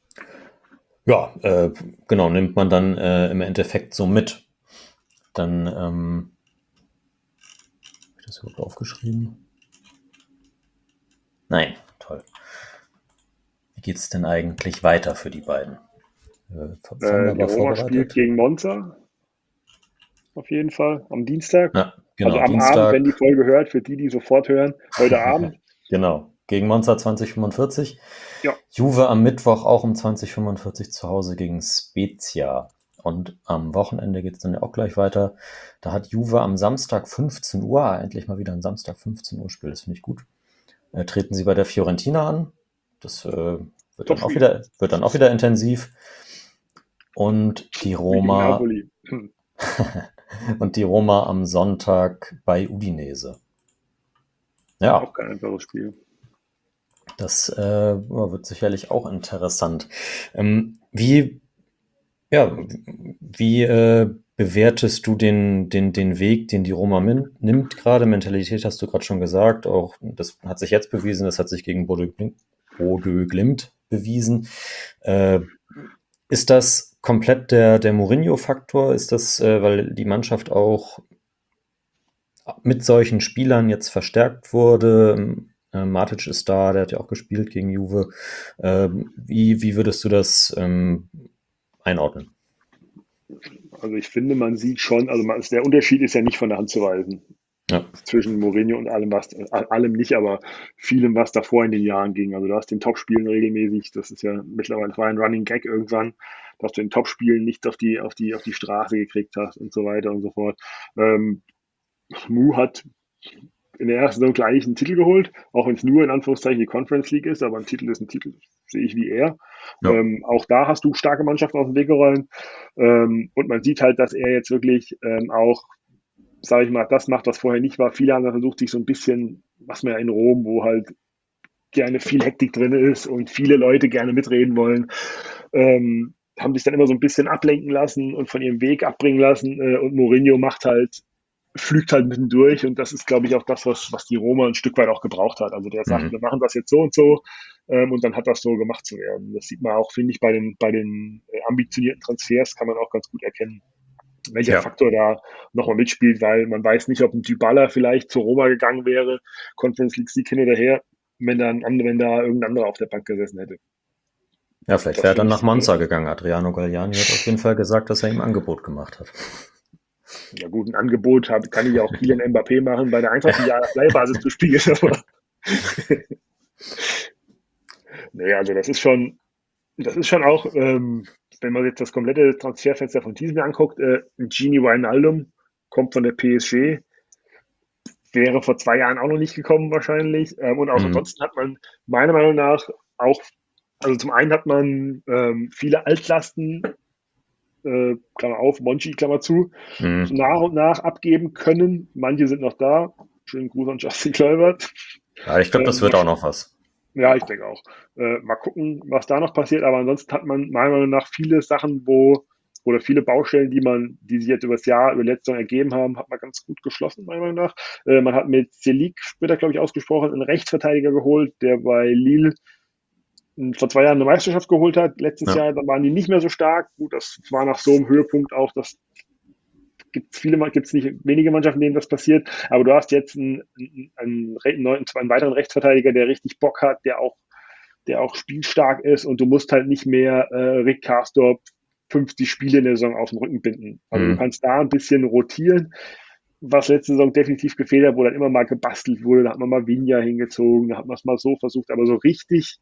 Ja, genau, nimmt man dann im Endeffekt so mit. Dann, habe ich das überhaupt aufgeschrieben? Nein, toll. Wie geht es denn eigentlich weiter für die beiden? Die Roma spielt gegen Monza. Auf jeden Fall. Am Dienstag. Ja, genau, also am Dienstag. Abend, wenn die Folge hört, für die sofort hören. Heute Abend. Genau, gegen Monza 2045. Ja. Juve am Mittwoch auch um 2045 zu Hause gegen Spezia. Und am Wochenende geht es dann ja auch gleich weiter. Da hat Juve am Samstag 15 Uhr, endlich mal wieder ein Samstag 15 Uhr Spiel, das finde ich gut. Treten sie bei der Fiorentina an. Das wird dann auch wieder intensiv. Und die Roma Napoli. und die Roma am Sonntag bei Udinese. Ja, Auch kein einfaches Spiel. das wird sicherlich auch interessant. Wie bewertest du den Weg, den die Roma nimmt gerade? Mentalität hast du gerade schon gesagt. Auch das hat sich jetzt bewiesen. Das hat sich gegen Bodø Glimt bewiesen. Ist das komplett der Mourinho-Faktor? Ist das, weil die Mannschaft auch mit solchen Spielern jetzt verstärkt wurde? Matic ist da, der hat ja auch gespielt gegen Juve. Wie würdest du das einordnen? Also ich finde, man sieht schon, der Unterschied ist ja nicht von der Hand zu weisen. Ja. Zwischen Mourinho und allem nicht, aber vielem, was davor in den Jahren ging. Also du hast den Topspielen regelmäßig, das ist ja mittlerweile, das war ein Running Gag irgendwann, dass du in Topspielen nicht auf die Straße gekriegt hast und so weiter und so fort. Mu hat in der ersten Saison gleich einen Titel geholt, auch wenn es nur in Anführungszeichen die Conference League ist, aber ein Titel ist ein Titel, sehe ich wie er. Ja. Auch da hast du starke Mannschaften aus dem Weg geräumt und man sieht halt, dass er jetzt wirklich auch, sage ich mal, das macht, was vorher nicht war. Viele haben da versucht, sich so ein bisschen, was man ja in Rom, wo halt gerne viel Hektik drin ist und viele Leute gerne mitreden wollen, haben sich dann immer so ein bisschen ablenken lassen und von ihrem Weg abbringen lassen. Und Mourinho flügt halt mitten durch. Und das ist, glaube ich, auch das, was die Roma ein Stück weit auch gebraucht hat. Also der sagt, wir machen das jetzt so und so. Und dann hat das so gemacht zu werden. Das sieht man auch, finde ich, bei den ambitionierten Transfers kann man auch ganz gut erkennen, welcher Faktor da nochmal mitspielt, weil man weiß nicht, ob ein Dybala vielleicht zur Roma gegangen wäre, Conference League Sieg hin oder her, wenn da irgendein anderer auf der Bank gesessen hätte. Ja, vielleicht wäre er dann nach Monza gegangen. Adriano Galliani hat auf jeden Fall gesagt, dass er ihm ein Angebot gemacht hat. Ja gut, ein Angebot kann ich auch Kylian Mbappé machen, bei der Eintracht ein Jahr auf Leihbasis zu spielen. Aber nee, also das ist schon auch, wenn man jetzt das komplette Transferfenster von diesem Jahr anguckt, Gini Wijnaldum kommt von der PSG, wäre vor 2 Jahren auch noch nicht gekommen wahrscheinlich. Und auch ansonsten hat man meiner Meinung nach auch, also zum einen hat man viele Altlasten, Klammer auf, Monchi, Klammer zu, so nach und nach abgeben können. Manche sind noch da. Schönen Gruß an Justin Kluivert. Ja, ich glaube, das wird auch noch was. Ja, ich denke auch. Mal gucken, was da noch passiert. Aber ansonsten hat man meiner Meinung nach viele Sachen, oder viele Baustellen, die sich jetzt über letzte Saison ergeben haben, hat man ganz gut geschlossen, meiner Meinung nach. Man hat mit Celik, wird er, glaube ich, ausgesprochen, einen Rechtsverteidiger geholt, der bei Lille vor 2 Jahren eine Meisterschaft geholt hat. Letztes Jahr, da waren die nicht mehr so stark. Gut, das war nach so einem Höhepunkt auch, das gibt's nicht wenige Mannschaften, denen das passiert. Aber du hast jetzt einen weiteren Rechtsverteidiger, der richtig Bock hat, der auch spielstark ist, und du musst halt nicht mehr Rick Karsdorp 50 Spiele in der Saison auf den Rücken binden. Also du kannst da ein bisschen rotieren, was letzte Saison definitiv gefehlt hat, wo dann immer mal gebastelt wurde. Da hat man mal Vinya hingezogen, da hat man es mal so versucht, aber so richtig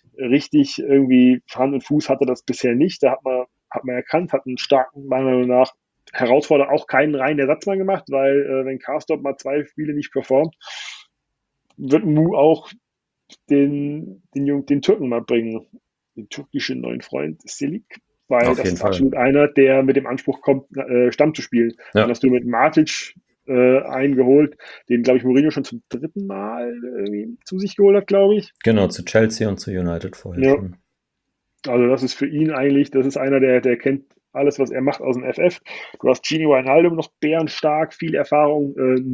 irgendwie Hand und Fuß hatte das bisher nicht. Da hat man erkannt, hat einen starken, meiner Meinung nach, Herausforderer auch keinen reinen Ersatzmann gemacht, weil wenn Karsdorp mal 2 Spiele nicht performt, wird Mu auch den Türken mal bringen, den türkischen neuen Freund Celik, weil das ist absolut einer, der mit dem Anspruch kommt, Stamm zu spielen. Ja. Dann hast du mit Matic einen geholt, den, glaube ich, Mourinho schon zum 3. Mal zu sich geholt hat, glaube ich. Genau, zu Chelsea und zu United vorher schon. Also das ist für ihn eigentlich, das ist einer, der kennt alles, was er macht aus dem FF. Du hast Gini Wijnaldum noch bärenstark, viel Erfahrung,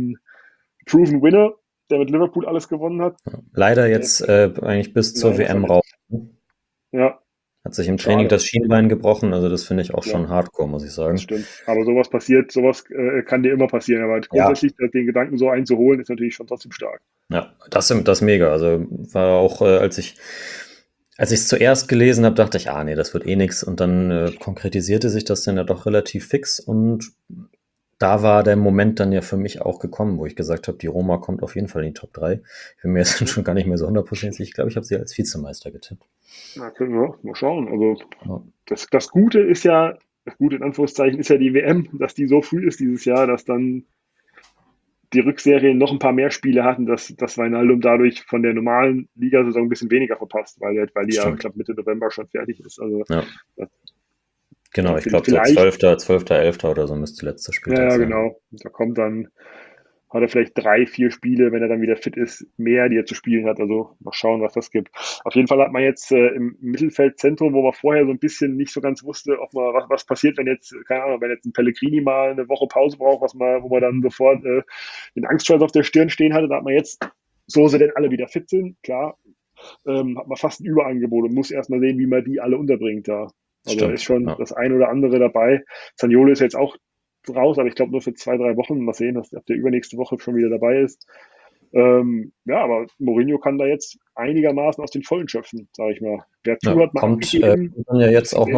Proven Winner, der mit Liverpool alles gewonnen hat. Leider jetzt eigentlich bis zur WM raus. Ja. Hat sich im Training das Schienbein gebrochen, also das finde ich auch schon hardcore, muss ich sagen. Das stimmt. Aber sowas kann dir immer passieren. Aber grundsätzlich den Gedanken so einzuholen, ist natürlich schon trotzdem stark. Ja, das mega. Also war auch, als ich es zuerst gelesen habe, dachte ich, nee, das wird eh nix. Und dann konkretisierte sich das dann ja doch relativ fix. Und da war der Moment dann ja für mich auch gekommen, wo ich gesagt habe, die Roma kommt auf jeden Fall in die Top 3. Ich bin mir jetzt schon gar nicht mehr so 100% sicher. Ich glaube, ich habe sie als Vizemeister getippt. Na, können wir mal schauen. Also das Gute ist ja, das Gute in Anführungszeichen ist ja die WM, dass die so früh ist dieses Jahr, dass dann die Rückserien noch ein paar mehr Spiele hatten, dass Wijnaldum dadurch von der normalen Ligasaison ein bisschen weniger verpasst, weil die ja, ich glaube, Mitte November schon fertig ist. Also genau, ich glaube, so 12., 11. oder so müsste letzte Spiel sein. Ja, genau. Da hat er vielleicht 3, 4 Spiele, wenn er dann wieder fit ist, mehr, die er zu spielen hat. Also mal schauen, was das gibt. Auf jeden Fall hat man jetzt im Mittelfeldzentrum, wo man vorher so ein bisschen nicht so ganz wusste, ob man was passiert, wenn jetzt, keine Ahnung, wenn jetzt ein Pellegrini mal eine Woche Pause braucht, wo man dann sofort den Angstschweiß auf der Stirn stehen hatte. Da hat man jetzt, so sie denn alle wieder fit sind, klar, hat man fast ein Überangebot und muss erstmal sehen, wie man die alle unterbringt da. Also da ist schon das ein oder andere dabei. Zaniolo ist jetzt auch raus, aber ich glaube nur für 2, 3 Wochen. Mal sehen, ob der übernächste Woche schon wieder dabei ist. Aber Mourinho kann da jetzt einigermaßen aus den Vollen schöpfen, sage ich mal. Kommt dann ja jetzt auch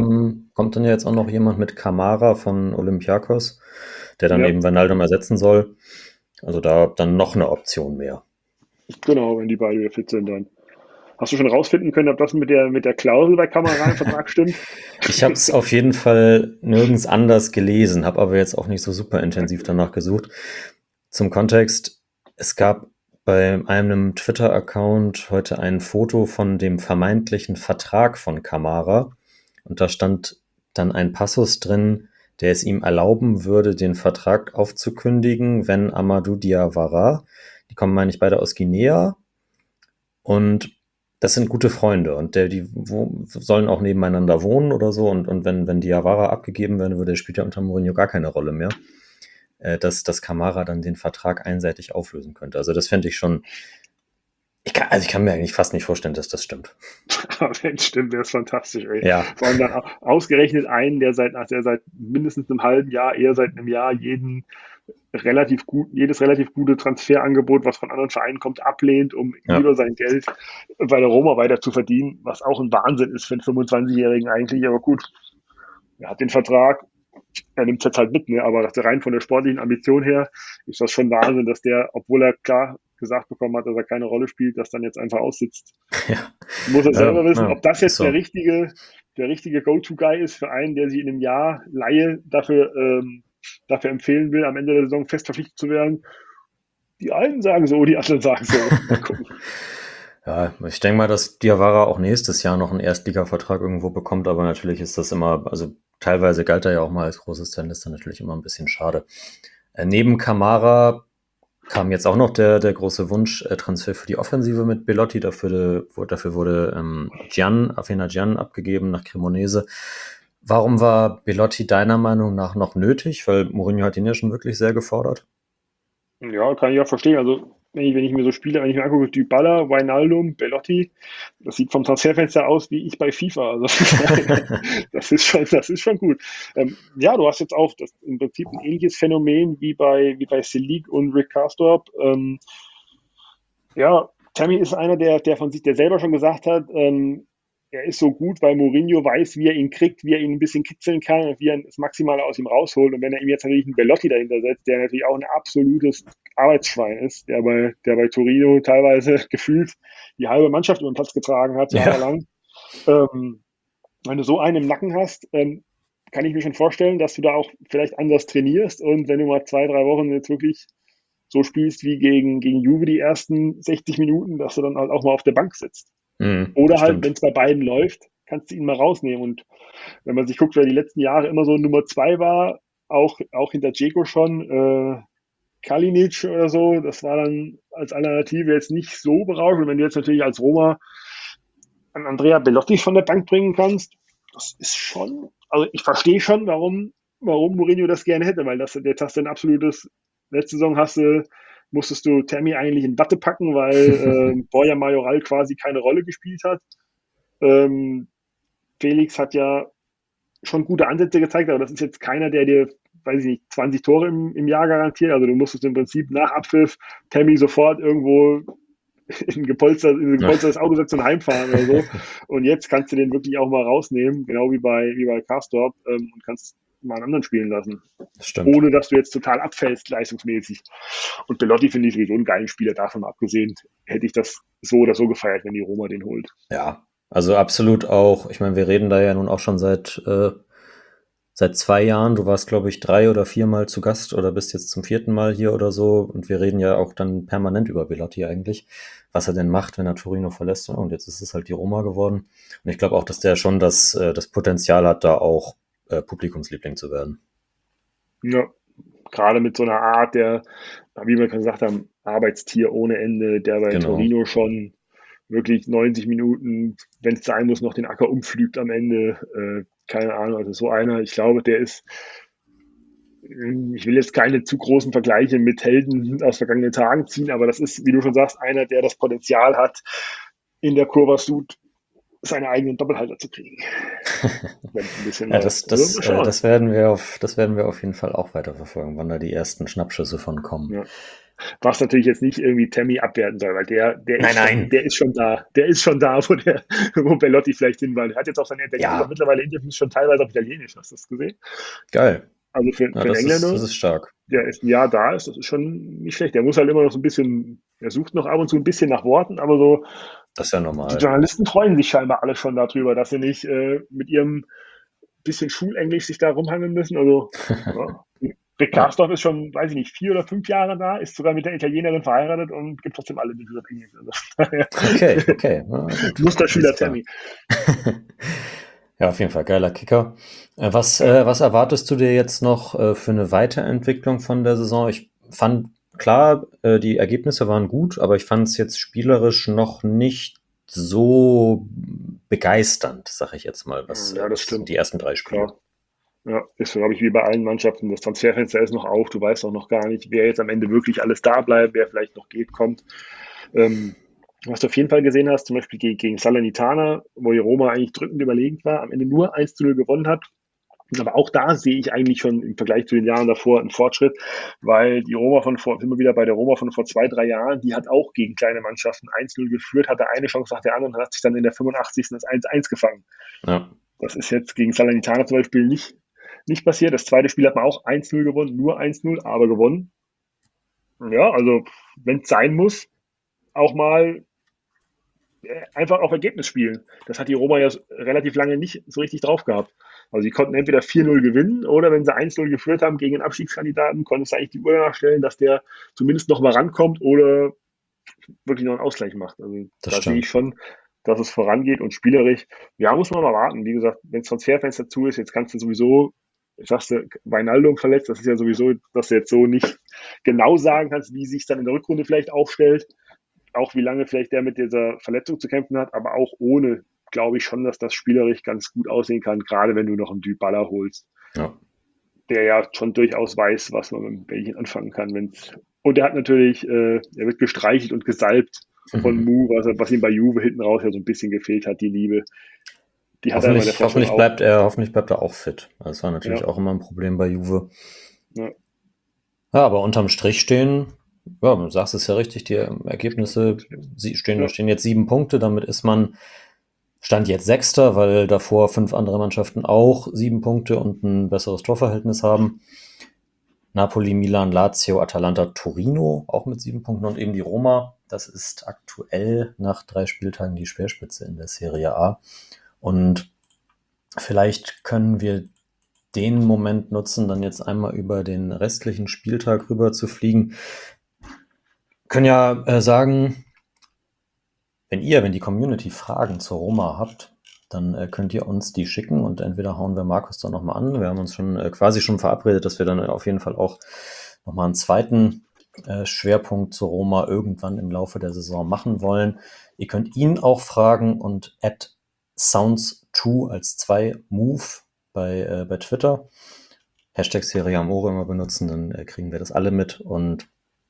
noch jemand mit Kamara von Olympiakos, der dann eben Wijnaldum ersetzen soll. Also da dann noch eine Option mehr. Genau, wenn die beide wieder fit sind dann. Hast du schon rausfinden können, ob das mit der Klausel bei Kamara im Vertrag stimmt? Ich habe es auf jeden Fall nirgends anders gelesen, habe aber jetzt auch nicht so super intensiv danach gesucht. Zum Kontext, es gab bei einem Twitter-Account heute ein Foto von dem vermeintlichen Vertrag von Kamara und da stand dann ein Passus drin, der es ihm erlauben würde, den Vertrag aufzukündigen, wenn Amadou Diawara, die kommen, meine ich, beide aus Guinea, und das sind gute Freunde und sollen auch nebeneinander wohnen oder so. Und wenn Diawara abgegeben werden würde, spielt ja unter Mourinho gar keine Rolle mehr, dass Kamara dann den Vertrag einseitig auflösen könnte. Also das fände ich schon. Ich kann mir eigentlich fast nicht vorstellen, dass das stimmt. Aber wenn es stimmt, wäre es fantastisch. Ey. Ja. Vor allem dann ausgerechnet einen, der seit mindestens einem halben Jahr, eher seit einem Jahr jedes relativ gute Transferangebot, was von anderen Vereinen kommt, ablehnt, um lieber sein Geld bei der Roma weiter zu verdienen, was auch ein Wahnsinn ist für einen 25-Jährigen eigentlich. Aber gut, er hat den Vertrag, er nimmt es jetzt halt mit, ne? Aber rein von der sportlichen Ambition her ist das schon Wahnsinn, dass der, obwohl er klar gesagt bekommen hat, dass er keine Rolle spielt, das dann jetzt einfach aussitzt. Ja. Muss er selber wissen, ob das jetzt so. der richtige Go-To-Guy ist für einen, der sich in einem Jahr Laie dafür empfehlen will, am Ende der Saison fest verpflichtet zu werden. Die einen sagen so, die anderen sagen so. Mal gucken. Ja, ich denke mal, dass Diawara auch nächstes Jahr noch einen Erstliga-Vertrag irgendwo bekommt, aber natürlich ist das immer, also teilweise galt er ja auch mal als großes Talent, ist dann natürlich immer ein bisschen schade. Neben Kamara kam jetzt auch noch der große Wunsch-Transfer für die Offensive mit Belotti. Dafür wurde Afena Gian abgegeben nach Cremonese. Warum war Belotti deiner Meinung nach noch nötig? Weil Mourinho hat ihn ja schon wirklich sehr gefordert. Ja, kann ich auch verstehen. Also wenn ich mir so Spiele, wenn ich mir angucke, Dybala, Wijnaldum, Belotti, das sieht vom Transferfenster aus wie ich bei FIFA. Also das ist schon gut. Ja, du hast jetzt auch im Prinzip ein ähnliches Phänomen wie bei Selig und Rick Karsdorp. Ja, Tammy ist einer, der von sich, der selber schon gesagt hat, er ist so gut, weil Mourinho weiß, wie er ihn kriegt, wie er ihn ein bisschen kitzeln kann und wie er das Maximale aus ihm rausholt. Und wenn er ihm jetzt natürlich einen Belotti dahinter setzt, der natürlich auch ein absolutes Arbeitsschwein ist, der bei Torino teilweise gefühlt die halbe Mannschaft über den Platz getragen hat, jahrelang. Wenn du so einen im Nacken hast, kann ich mir schon vorstellen, dass du da auch vielleicht anders trainierst und wenn du mal 2-3 Wochen jetzt wirklich so spielst wie gegen Juve die ersten 60 Minuten, dass du dann halt auch mal auf der Bank sitzt. Oder halt, wenn es bei beiden läuft, kannst du ihn mal rausnehmen. Und wenn man sich guckt, wer die letzten Jahre immer so Nummer 2 war, auch hinter Dzeko schon, Kalinic oder so, das war dann als Alternative jetzt nicht so berauschend. Und wenn du jetzt natürlich als Roma an Andrea Belotti von der Bank bringen kannst, das ist schon, also ich verstehe schon, warum Mourinho das gerne hätte, weil jetzt hast du ein absolutes, letzte Saison musstest du Tammy eigentlich in Watte packen, weil Borja Majoral quasi keine Rolle gespielt hat. Felix hat ja schon gute Ansätze gezeigt, aber das ist jetzt keiner, der dir, weiß ich nicht, 20 Tore im Jahr garantiert. Also du musstest im Prinzip nach Abpfiff Tammy sofort irgendwo in ein gepolstertes Auto setzen und heimfahren oder so. Und jetzt kannst du den wirklich auch mal rausnehmen, genau wie bei Karsdorp, und kannst mal einen anderen spielen lassen. Stimmt. Ohne dass du jetzt total abfällst, leistungsmäßig. Und Belotti finde ich sowieso einen geilen Spieler, davon abgesehen, hätte ich das so oder so gefeiert, wenn die Roma den holt. Ja, also absolut auch. Ich meine, wir reden da ja nun auch schon seit 2 Jahren. Du warst, glaube ich, 3 oder 4 Mal zu Gast oder bist jetzt zum 4. Mal hier oder so. Und wir reden ja auch dann permanent über Belotti eigentlich, was er denn macht, wenn er Torino verlässt. Und jetzt ist es halt die Roma geworden. Und ich glaube auch, dass der schon das Potenzial hat, da auch Publikumsliebling zu werden. Ja, gerade mit so einer Art, der, wie wir gesagt haben, Arbeitstier ohne Ende, der bei Torino schon wirklich 90 Minuten, wenn es sein muss, noch den Acker umpflügt am Ende. Keine Ahnung, also so einer, ich glaube, der ist, ich will jetzt keine zu großen Vergleiche mit Helden aus vergangenen Tagen ziehen, aber das ist, wie du schon sagst, einer, der das Potenzial hat, in der Curva Sud seine eigenen Doppelhalter zu kriegen. Ja, das werden wir auf jeden Fall auch weiterverfolgen, wann da die ersten Schnappschüsse von kommen. Ja. Was natürlich jetzt nicht irgendwie Tammy abwerten soll, weil der ist schon da, wo Belotti vielleicht hin war. Er hat jetzt auch seine mittlerweile Interviews schon teilweise auf Italienisch, hast du das gesehen? Geil. Also für den Engländer, das ist stark. Der ist ein Jahr da ist, das ist schon nicht schlecht. Der muss halt immer noch so ein bisschen, er sucht noch ab und zu ein bisschen nach Worten, aber so. Das ist ja normal. Die Journalisten freuen sich scheinbar alle schon darüber, dass sie nicht mit ihrem bisschen Schulenglisch sich da rumhangeln müssen. Also Rick Karsdorp ist schon, weiß ich nicht, 4 oder 5 Jahre da, ist sogar mit der Italienerin verheiratet und gibt trotzdem alle die auf Englisch. Also, okay. Musterschüler Tammy. Ja, auf jeden Fall geiler Kicker. Was erwartest du dir jetzt noch für eine Weiterentwicklung von der Saison? Ich fand, klar, die Ergebnisse waren gut, aber ich fand es jetzt spielerisch noch nicht so begeisternd, sage ich jetzt mal, was Ja, das stimmt. die ersten 3 Spiele. Klar. Ja, ist, glaube ich, wie bei allen Mannschaften. Das Transferfenster ist noch auf. Du weißt auch noch gar nicht, wer jetzt am Ende wirklich alles da bleibt, wer vielleicht noch geht, kommt. Was du auf jeden Fall gesehen hast, zum Beispiel gegen Salernitana, wo die Roma eigentlich drückend überlegen war, am Ende nur 1:0 gewonnen hat. Aber auch da sehe ich eigentlich schon im Vergleich zu den Jahren davor einen Fortschritt, weil die Roma immer wieder bei der Roma von vor 2, 3 Jahren, die hat auch gegen kleine Mannschaften 1:0 geführt, hatte eine Chance nach der anderen und hat sich dann in der 85. das 1:1 gefangen. Ja. Das ist jetzt gegen Salernitana zum Beispiel nicht passiert. Das zweite Spiel hat man auch 1:0 gewonnen, nur 1:0, aber gewonnen. Ja, also wenn es sein muss, auch mal einfach auf Ergebnis spielen. Das hat die Roma ja relativ lange nicht so richtig drauf gehabt. Also sie konnten entweder 4:0 gewinnen oder wenn sie 1:0 geführt haben gegen einen Abstiegskandidaten, konnten sie eigentlich die Uhr danach stellen, dass der zumindest noch mal rankommt oder wirklich noch einen Ausgleich macht. Also da sehe ich schon, dass es vorangeht und spielerisch, ja, muss man mal warten. Wie gesagt, wenn das Transferfenster zu ist, jetzt kannst du sowieso, sagst du, Wijnaldum verletzt, das ist ja sowieso, dass du jetzt so nicht genau sagen kannst, wie sich dann in der Rückrunde vielleicht aufstellt, auch wie lange vielleicht der mit dieser Verletzung zu kämpfen hat, aber auch ohne, glaube ich schon, dass das spielerisch ganz gut aussehen kann, gerade wenn du noch einen Dybala holst, der ja schon durchaus weiß, was man mit Belgien anfangen kann. Und er hat natürlich, er wird gestreichelt und gesalbt von Mu, was ihm bei Juve hinten raus ja so ein bisschen gefehlt hat, die Liebe. Die hat hoffentlich bleibt er auch fit. Das war natürlich auch immer ein Problem bei Juve. Ja, aber unterm Strich stehen, ja, du sagst es ja richtig, die Ergebnisse stehen jetzt 7 Punkte, damit ist man Stand jetzt 6., weil davor 5 andere Mannschaften auch 7 Punkte und ein besseres Torverhältnis haben. Napoli, Milan, Lazio, Atalanta, Torino auch mit 7 Punkten und eben die Roma. Das ist aktuell nach 3 Spieltagen die Speerspitze in der Serie A. Und vielleicht können wir den Moment nutzen, dann jetzt einmal über den restlichen Spieltag rüber zu fliegen. Können ja sagen, wenn die Community Fragen zur Roma habt, dann könnt ihr uns die schicken und entweder hauen wir Markus dann nochmal an. Wir haben uns quasi schon verabredet, dass wir dann auf jeden Fall auch nochmal einen zweiten Schwerpunkt zur Roma irgendwann im Laufe der Saison machen wollen. Ihr könnt ihn auch fragen und @sounds2 als 2 Move bei Twitter. Hashtag Serie Amore immer benutzen, dann kriegen wir das alle mit. Und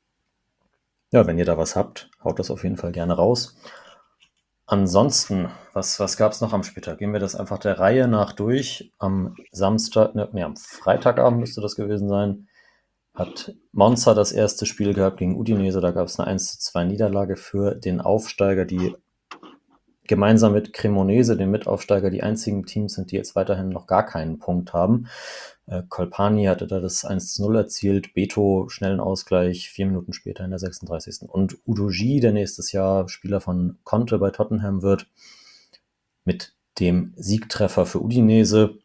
ja, wenn ihr da was habt, haut das auf jeden Fall gerne raus. Ansonsten, was gab es noch am Spieltag? Gehen wir das einfach der Reihe nach durch. Am Freitagabend müsste das gewesen sein, hat Monza das erste Spiel gehabt gegen Udinese. Da gab es eine 1:2 Niederlage für den Aufsteiger, die gemeinsam mit Cremonese, dem Mitaufsteiger, die einzigen Teams sind, die jetzt weiterhin noch gar keinen Punkt haben. Colpani hatte da das 1:0 erzielt, Beto schnellen Ausgleich, 4 Minuten später in der 36. Und Udogie, der nächstes Jahr Spieler von Conte bei Tottenham wird, mit dem Siegtreffer für Udinese.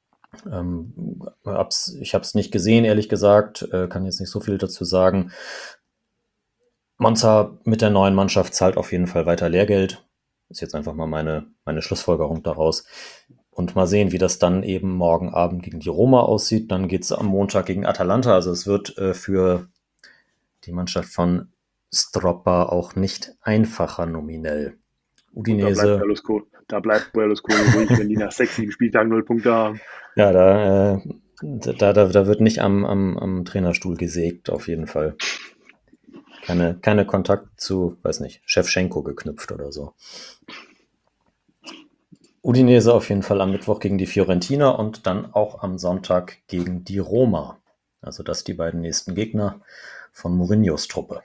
Ich habe es nicht gesehen, ehrlich gesagt, kann jetzt nicht so viel dazu sagen. Monza mit der neuen Mannschaft zahlt auf jeden Fall weiter Lehrgeld. Ist jetzt einfach mal meine Schlussfolgerung daraus. Und mal sehen, wie das dann eben morgen Abend gegen die Roma aussieht. Dann geht es am Montag gegen Atalanta. Also es wird für die Mannschaft von Stroppa auch nicht einfacher nominell. Udinese. Da bleibt Berlusconi ruhig, wenn die nach 6, 7 Spieltagen 0 Punkte haben. Ja, da wird nicht am Trainerstuhl gesägt, auf jeden Fall. Keine Kontakt zu, weiß nicht, Shevchenko geknüpft oder so. Udinese auf jeden Fall am Mittwoch gegen die Fiorentina und dann auch am Sonntag gegen die Roma. Also das die beiden nächsten Gegner von Mourinhos Truppe.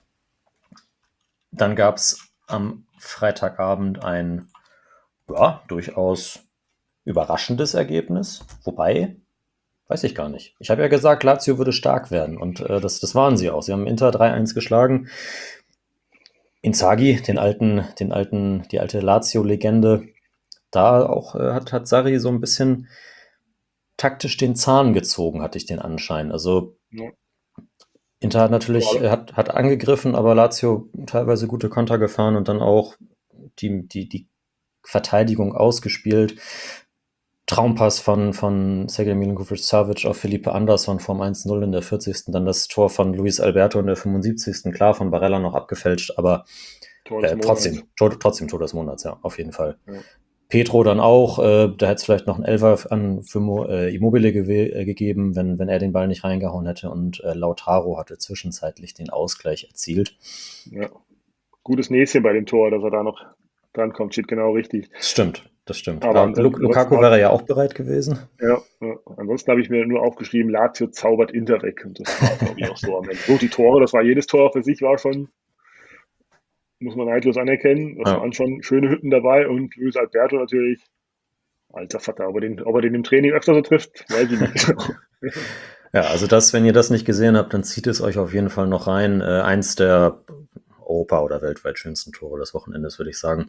Dann gab es am Freitagabend ein durchaus überraschendes Ergebnis. Wobei, weiß ich gar nicht. Ich habe ja gesagt, Lazio würde stark werden und das waren sie auch. Sie haben Inter 3:1 geschlagen. Inzaghi, die alte Lazio-Legende, da auch hat Sarri so ein bisschen taktisch den Zahn gezogen, hatte ich den Anschein. Also Inter hat natürlich hat angegriffen, aber Lazio teilweise gute Konter gefahren und dann auch die Verteidigung ausgespielt. Traumpass von Sergej Milinkovic-Savic auf Felipe Anderson vom 1:0 in der 40. Dann das Tor von Luis Alberto in der 75. Klar, von Barella noch abgefälscht, aber Tor des Monats. Trotzdem Tor des Monats, ja, auf jeden Fall. Ja. Petro dann auch, da hätte es vielleicht noch einen Elfer für Immobile gegeben, wenn er den Ball nicht reingehauen hätte. Und Lautaro hatte zwischenzeitlich den Ausgleich erzielt. Ja. Gutes Näschen bei dem Tor, dass er da noch drankommt, steht genau richtig. Das stimmt. Aber Lukaku wäre ja auch bereit gewesen. Ja. Ansonsten habe ich mir nur aufgeschrieben, Lazio zaubert Inter weg. Und das war, glaube ich, auch so am Ende. So, die Tore, das war jedes Tor für sich, war schon, muss man neidlos anerkennen. Das waren schon schöne Hütten dabei. Und Luis Alberto natürlich, alter Vater, ob er den im Training öfter so trifft, weiß ich nicht. Ja, also wenn ihr das nicht gesehen habt, dann zieht es euch auf jeden Fall noch rein. Eins der Europa- oder weltweit schönsten Tore des Wochenendes, würde ich sagen.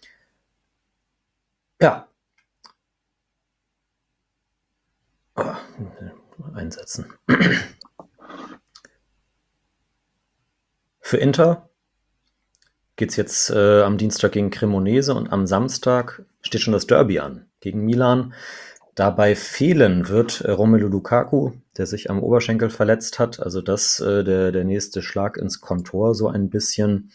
Ja. Einsetzen. Für Inter geht es jetzt am Dienstag gegen Cremonese und am Samstag steht schon das Derby an gegen Milan. Dabei fehlen wird Romelu Lukaku, der sich am Oberschenkel verletzt hat. Also das der nächste Schlag ins Kontor, so ein bisschen.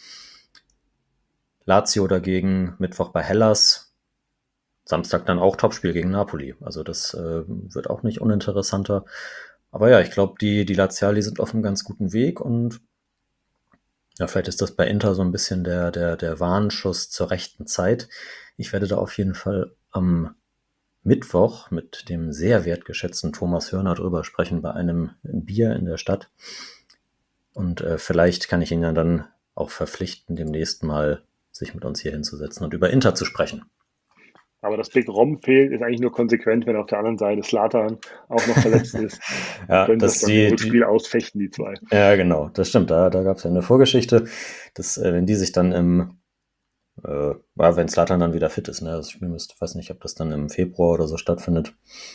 Lazio dagegen Mittwoch bei Hellas. Samstag dann auch Topspiel gegen Napoli. Also das wird auch nicht uninteressanter. Aber ja, ich glaube, die Laziali sind auf einem ganz guten Weg und ja, vielleicht ist das bei Inter so ein bisschen der Warnschuss zur rechten Zeit. Ich werde da auf jeden Fall am Mittwoch mit dem sehr wertgeschätzten Thomas Hörner drüber sprechen bei einem Bier in der Stadt. Und vielleicht kann ich ihn ja dann auch verpflichten, demnächst mal sich mit uns hier hinzusetzen und über Inter zu sprechen. Aber dass Big Rom fehlt, ist eigentlich nur konsequent, wenn auf der anderen Seite Zlatan auch noch verletzt ist. Ja, können das dann im Rückspiel ausfechten, die zwei. Ja, genau, das stimmt. Da gab es ja eine Vorgeschichte, dass wenn die sich dann wenn Zlatan dann wieder fit ist, ne, das Spiel weiß nicht, ob das dann im Februar oder so stattfindet.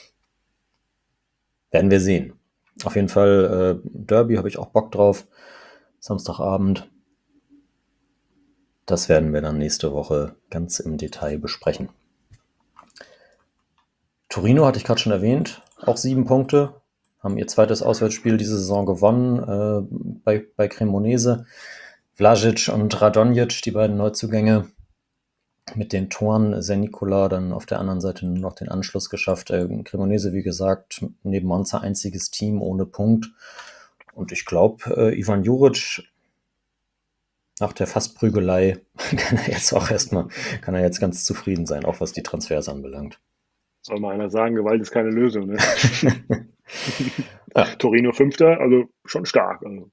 Werden wir sehen. Auf jeden Fall Derby habe ich auch Bock drauf. Samstagabend. Das werden wir dann nächste Woche ganz im Detail besprechen. Torino hatte ich gerade schon erwähnt, auch 7 Punkte, haben ihr zweites Auswärtsspiel diese Saison gewonnen bei Cremonese. Vlasic und Radonjic, die beiden Neuzugänge, mit den Toren. Senikola dann auf der anderen Seite nur noch den Anschluss geschafft. Cremonese, wie gesagt, neben Monza einziges Team ohne Punkt. Und ich glaube, Ivan Juric, nach der Fassprügelei, kann er jetzt ganz zufrieden sein, auch was die Transfers anbelangt. Soll mal einer sagen, Gewalt ist keine Lösung. Ne? Ja. Torino 5., also schon stark. Also,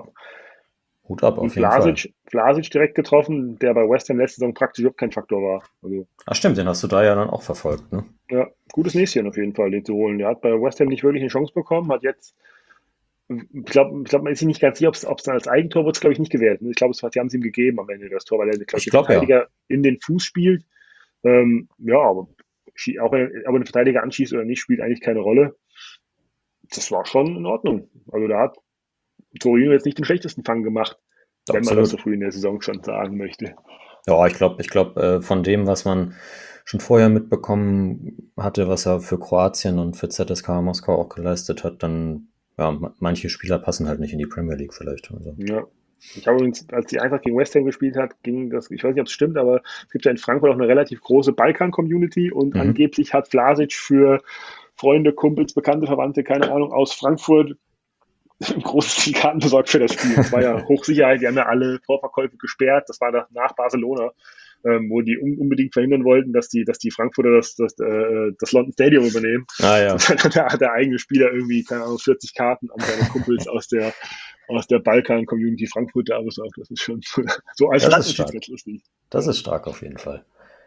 Hut ab, auf jeden Fall. Vlasic direkt getroffen, der bei West Ham letzte Saison praktisch überhaupt kein Faktor war. Also, stimmt, den hast du da ja dann auch verfolgt, ne? Ja, gutes Näschen auf jeden Fall, den zu holen. Der hat bei West Ham nicht wirklich eine Chance bekommen, hat jetzt, ich glaube, man ist sich nicht ganz sicher, ob es dann als Eigentor wird, glaube ich, nicht gewählt. Ich glaube, die haben es ihm gegeben am Ende, das Tor, weil er, glaube ich, den Verteidiger in den Fuß spielt. Aber auch wenn ein Verteidiger anschießt oder nicht, spielt eigentlich keine Rolle. Das war schon in Ordnung. Also da hat Torino jetzt nicht den schlechtesten Fang gemacht, wenn man das so früh in der Saison schon sagen möchte. Ja, ich glaube, von dem, was man schon vorher mitbekommen hatte, was er für Kroatien und für ZSKA Moskau auch geleistet hat, dann, ja, manche Spieler passen halt nicht in die Premier League vielleicht. Also. Ja. Ich habe übrigens, als die Eintracht gegen West Ham gespielt hat, ging das, ich weiß nicht, ob es stimmt, aber es gibt ja in Frankfurt auch eine relativ große Balkan-Community und angeblich hat Vlasic für Freunde, Kumpels, Bekannte, Verwandte, keine Ahnung, aus Frankfurt ein großes Stil Karten besorgt für das Spiel. Das war ja Hochsicherheit, die haben ja alle Vorverkäufe gesperrt, das war nach Barcelona, wo die unbedingt verhindern wollten, dass die Frankfurter das London Stadium übernehmen. Ja. Und dann hat der eigene Spieler irgendwie, keine Ahnung, 40 Karten an seine Kumpels aus der Balkan-Community Frankfurt da besorgt. Das ist schon so als Land ist stark. Lustig. Das ist stark auf jeden Fall.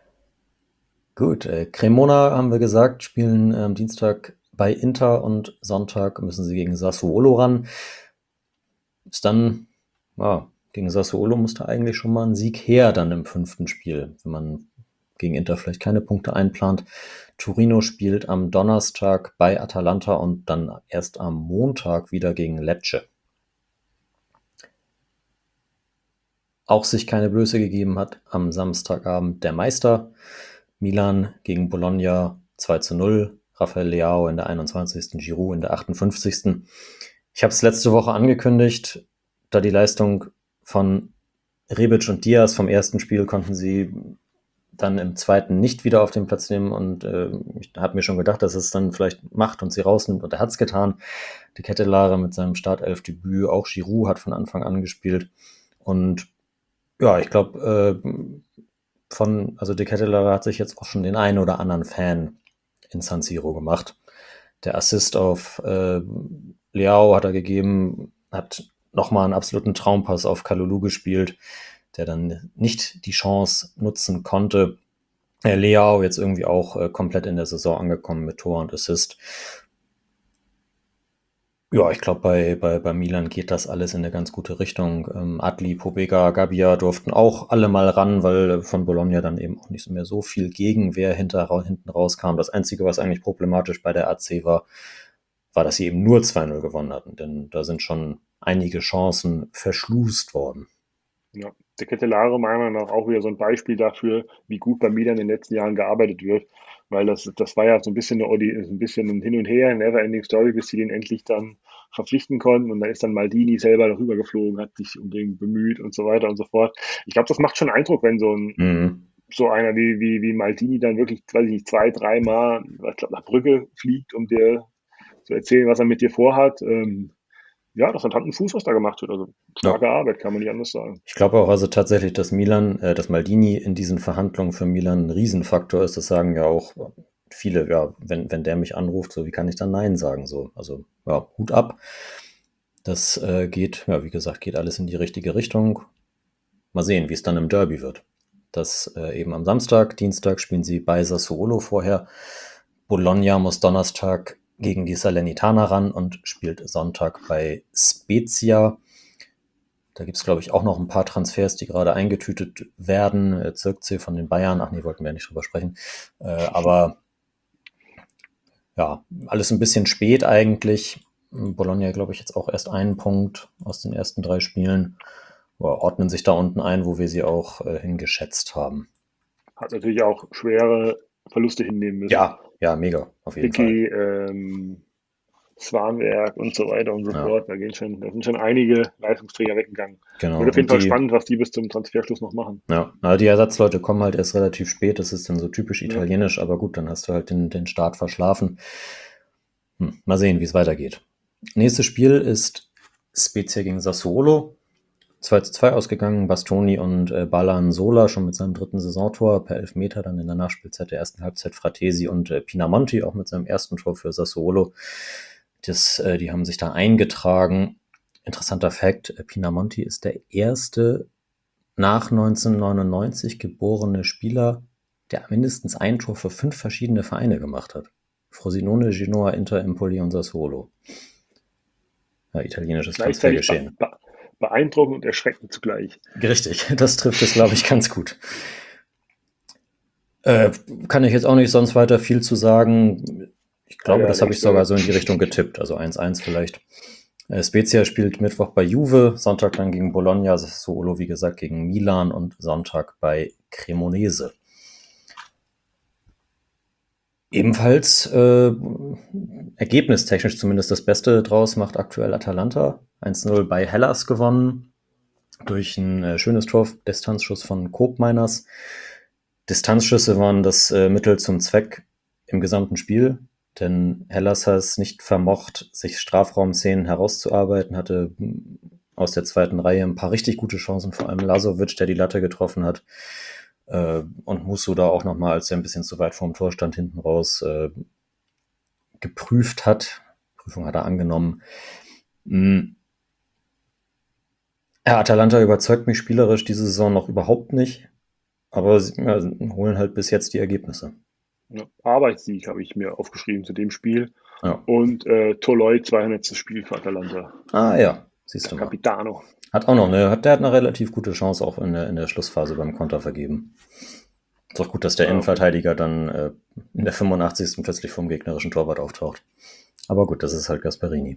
Gut, Cremona, haben wir gesagt, spielen am Dienstag bei Inter und Sonntag müssen sie gegen Sassuolo ran. Ist dann, gegen Sassuolo musste eigentlich schon mal ein Sieg her dann im 5. Spiel, wenn man gegen Inter vielleicht keine Punkte einplant. Torino spielt am Donnerstag bei Atalanta und dann erst am Montag wieder gegen Lecce. Auch sich keine Blöße gegeben hat am Samstagabend der Meister. Milan gegen Bologna 2:0. Rafael Leao in der 21. Giroud in der 58. Ich habe es letzte Woche angekündigt, da die Leistung von Rebic und Diaz vom ersten Spiel konnten sie dann im zweiten nicht wieder auf den Platz nehmen und ich habe mir schon gedacht, dass es dann vielleicht macht und sie rausnimmt und er hat es getan. Die Kettelare mit seinem Startelfdebüt, auch Giroud hat von Anfang an gespielt und ja, ich glaube, also De Kettelare hat sich jetzt auch schon den einen oder anderen Fan in San Siro gemacht. Der Assist auf Leao hat er gegeben, hat nochmal einen absoluten Traumpass auf Kalulu gespielt, der dann nicht die Chance nutzen konnte. Leao jetzt irgendwie auch komplett in der Saison angekommen mit Tor und Assist. Ja, ich glaube, bei Milan geht das alles in eine ganz gute Richtung. Adli, Pobega, Gabbia durften auch alle mal ran, weil von Bologna dann eben auch nicht mehr so viel Gegenwehr hinten rauskam. Das Einzige, was eigentlich problematisch bei der AC war, dass sie eben nur 2-0 gewonnen hatten, denn da sind schon einige Chancen verschlust worden. Ja, der Kettelare meiner Meinung nach auch wieder so ein Beispiel dafür, wie gut bei Milan in den letzten Jahren gearbeitet wird, weil das war ja so ein bisschen ein Hin und Her, Never-Ending Story, bis sie den endlich dann verpflichten konnten und da ist dann Maldini selber darüber geflogen, hat sich um den bemüht und so weiter und so fort. Ich glaube, das macht schon Eindruck, wenn so einer wie Maldini dann wirklich, weiß ich nicht, 2, 3 Mal, ich glaube, nach Brügge fliegt, um dir zu erzählen, was er mit dir vorhat. Ja, das hat Hand und Fuß, was da gemacht wird. Also starke Arbeit, kann man nicht anders sagen. Ich glaube auch also tatsächlich, dass dass Maldini in diesen Verhandlungen für Milan ein Riesenfaktor ist. Das sagen ja auch viele, ja, wenn der mich anruft, so wie kann ich dann Nein sagen? So, also ja, Hut ab. Das geht, ja, wie gesagt, geht alles in die richtige Richtung. Mal sehen, wie es dann im Derby wird. Das eben am Samstag, Dienstag spielen sie bei Sassuolo vorher. Bologna muss Donnerstag gegen die Salernitana ran und spielt Sonntag bei Spezia. Da gibt es, glaube ich, auch noch ein paar Transfers, die gerade eingetütet werden. Zirkzee von den Bayern, ach nee, wollten wir ja nicht drüber sprechen. Aber ja, alles ein bisschen spät eigentlich. Bologna, glaube ich, jetzt auch erst einen Punkt aus den ersten 3 Spielen. Ordnen sich da unten ein, wo wir sie auch hingeschätzt haben. Hat natürlich auch schwere Verluste hinnehmen müssen. Ja, mega, auf jeden Fall. Swanwerk und so weiter und so fort. Da sind schon einige Leistungsträger weggegangen. Genau. Wird auf jeden Fall spannend, was die bis zum Transferschluss noch machen. Ja, die Ersatzleute kommen halt erst relativ spät. Das ist dann so typisch italienisch, aber gut, dann hast du halt den Start verschlafen. Mal sehen, wie es weitergeht. Nächstes Spiel ist Spezia gegen Sassuolo. 2-2 ausgegangen, Bastoni und Balan Sola schon mit seinem 3. Saisontor per Elfmeter, dann in der Nachspielzeit der ersten Halbzeit Fratesi und Pinamonti auch mit seinem ersten Tor für Sassuolo. Die haben sich da eingetragen. Interessanter Fakt, Pinamonti ist der erste nach 1999 geborene Spieler, der mindestens ein Tor für 5 verschiedene Vereine gemacht hat. Frosinone, Genoa, Inter, Empoli und Sassuolo. Ja, italienisches Transfergeschehen. Beeindruckend und erschreckend zugleich. Richtig, das trifft es, glaube ich, ganz gut. Kann ich jetzt auch nicht sonst weiter viel zu sagen. Ich glaube, das habe ich sogar so in die Richtung getippt, also 1-1 vielleicht. Spezia spielt Mittwoch bei Juve, Sonntag dann gegen Bologna, Sassuolo, wie gesagt, gegen Milan und Sonntag bei Cremonese. Ebenfalls ergebnistechnisch zumindest das Beste draus macht aktuell Atalanta. 1-0 bei Hellas gewonnen durch ein schönes Tor, Distanzschuss von Koopmeiners. Distanzschüsse waren das Mittel zum Zweck im gesamten Spiel, denn Hellas hat es nicht vermocht, sich Strafraumszenen herauszuarbeiten, hatte aus der zweiten Reihe ein paar richtig gute Chancen, vor allem Lazovic, der die Latte getroffen hat. Und Musso da auch nochmal, als er ein bisschen zu weit vorm Tor stand, hinten raus geprüft hat. Prüfung hat er angenommen. Atalanta überzeugt mich spielerisch diese Saison noch überhaupt nicht, aber sie holen halt bis jetzt die Ergebnisse. Ja, Arbeitssieg habe ich mir aufgeschrieben zu dem Spiel. Ja. Und Toloi 200. Spiel für Atalanta. Ah ja, siehst du mal. Capitano. Der hat eine relativ gute Chance auch in der Schlussphase beim Konter vergeben. Ist auch gut, dass der Innenverteidiger dann in der 85. plötzlich vom gegnerischen Torwart auftaucht. Aber gut, das ist halt Gasperini.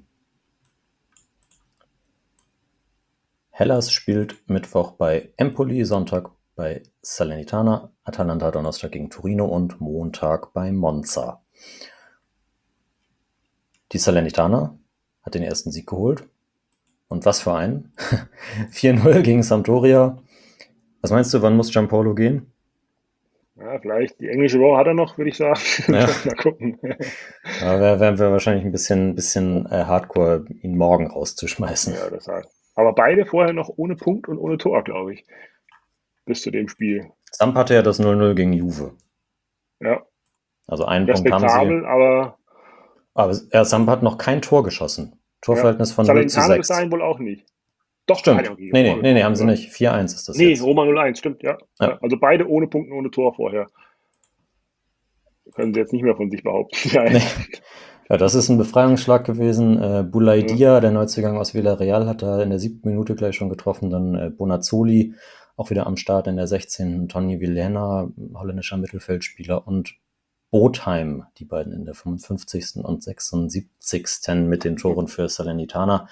Hellas spielt Mittwoch bei Empoli, Sonntag bei Salernitana, Atalanta Donnerstag gegen Torino und Montag bei Monza. Die Salernitana hat den ersten Sieg geholt. Und was für einen? 4-0 gegen Sampdoria. Was meinst du, wann muss Gianpaolo gehen? Ja, vielleicht die englische Woche hat er noch, würde ich sagen. Ja. Mal gucken. Da wären wir wahrscheinlich ein bisschen hardcore, ihn morgen rauszuschmeißen. Ja, das heißt. Aber beide vorher noch ohne Punkt und ohne Tor, glaube ich. Bis zu dem Spiel. Samp hatte ja das 0-0 gegen Juve. Ja, Also einen Punkt haben respektabel, sie. aber Samp hat noch kein Tor geschossen. Torverhältnis von 0 zu Salernitana bis 6. dahin wohl auch nicht. Doch, Stimmt. okay, Nee, haben sie nicht. 4-1 ist das Nee, jetzt. Roma 0-1, stimmt, ja. Ja. Also beide ohne Punkt und ohne Tor vorher. Können sie jetzt nicht mehr von sich behaupten. Ja, Nee. Ja, das ist ein Befreiungsschlag gewesen. Boulaïdia, der Neuzugang aus Villarreal, hat da in der 7. Minute gleich schon getroffen. Dann Bonazzoli, auch wieder am Start in der 16. Toni Villena, holländischer Mittelfeldspieler. Und Botheim, die beiden in der 55. und 76. mit den Toren für Salernitana.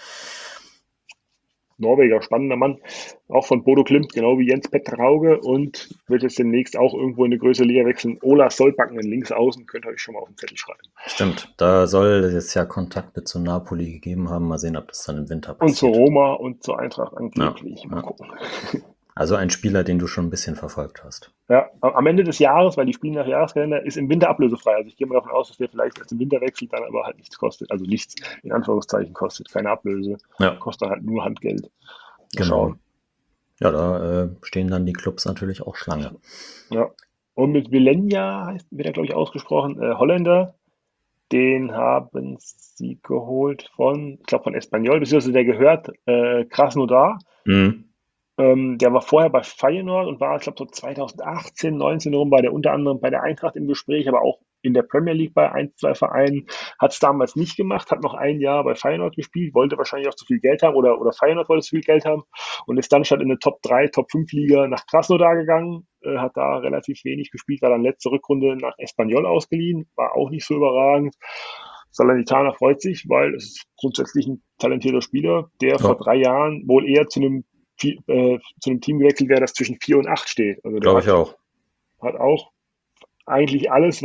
Norweger, spannender Mann, auch von Bodo Klimt, genau wie Jens Petrauge und wird jetzt demnächst auch irgendwo in eine größere Liga wechseln. Ola Solbakken in Linksaußen, könnt ihr euch schon mal auf den Zettel schreiben. Stimmt, da soll es jetzt ja Kontakte zu Napoli gegeben haben. Mal sehen, ob das dann im Winter Und zu passiert. Roma und zur Eintracht angeblich. Ja, Mal ja. gucken. Also ein Spieler, den du schon ein bisschen verfolgt hast. Ja, am Ende des Jahres, weil die spielen nach Jahreskalender, ist im Winter ablösefrei. Also ich gehe mal davon aus, dass der vielleicht erst im Winter wechselt, dann aber halt nichts kostet. Also nichts in Anführungszeichen kostet, keine Ablöse. Ja, Kostet halt nur Handgeld. Mal genau. schauen. Ja, da stehen dann die Clubs natürlich auch Schlange. Ja. Und mit Villenja wird er, glaube ich, ausgesprochen, Holländer. Den haben sie geholt ich glaube von Espanyol, beziehungsweise der gehört Krasnodar. Mhm. Der war vorher bei Feyenoord und war, ich glaube, so 2018, 19 rum, war der unter anderem bei der Eintracht im Gespräch, aber auch in der Premier League bei 1, 2 Vereinen. Hat es damals nicht gemacht, hat noch ein Jahr bei Feyenoord gespielt, wollte wahrscheinlich auch zu viel Geld haben oder Feyenoord wollte zu viel Geld haben und ist dann statt in eine Top 3, Top 5 Liga nach Krasnodar gegangen, hat da relativ wenig gespielt, war dann letzte Rückrunde nach Espanyol ausgeliehen, war auch nicht so überragend. Salernitana freut sich, weil es ist grundsätzlich ein talentierter Spieler, der vor 3 Jahren wohl eher zu einem Team gewechselt wäre, das zwischen 4 und 8 steht. Also der Glaube ich auch. hat auch eigentlich alles,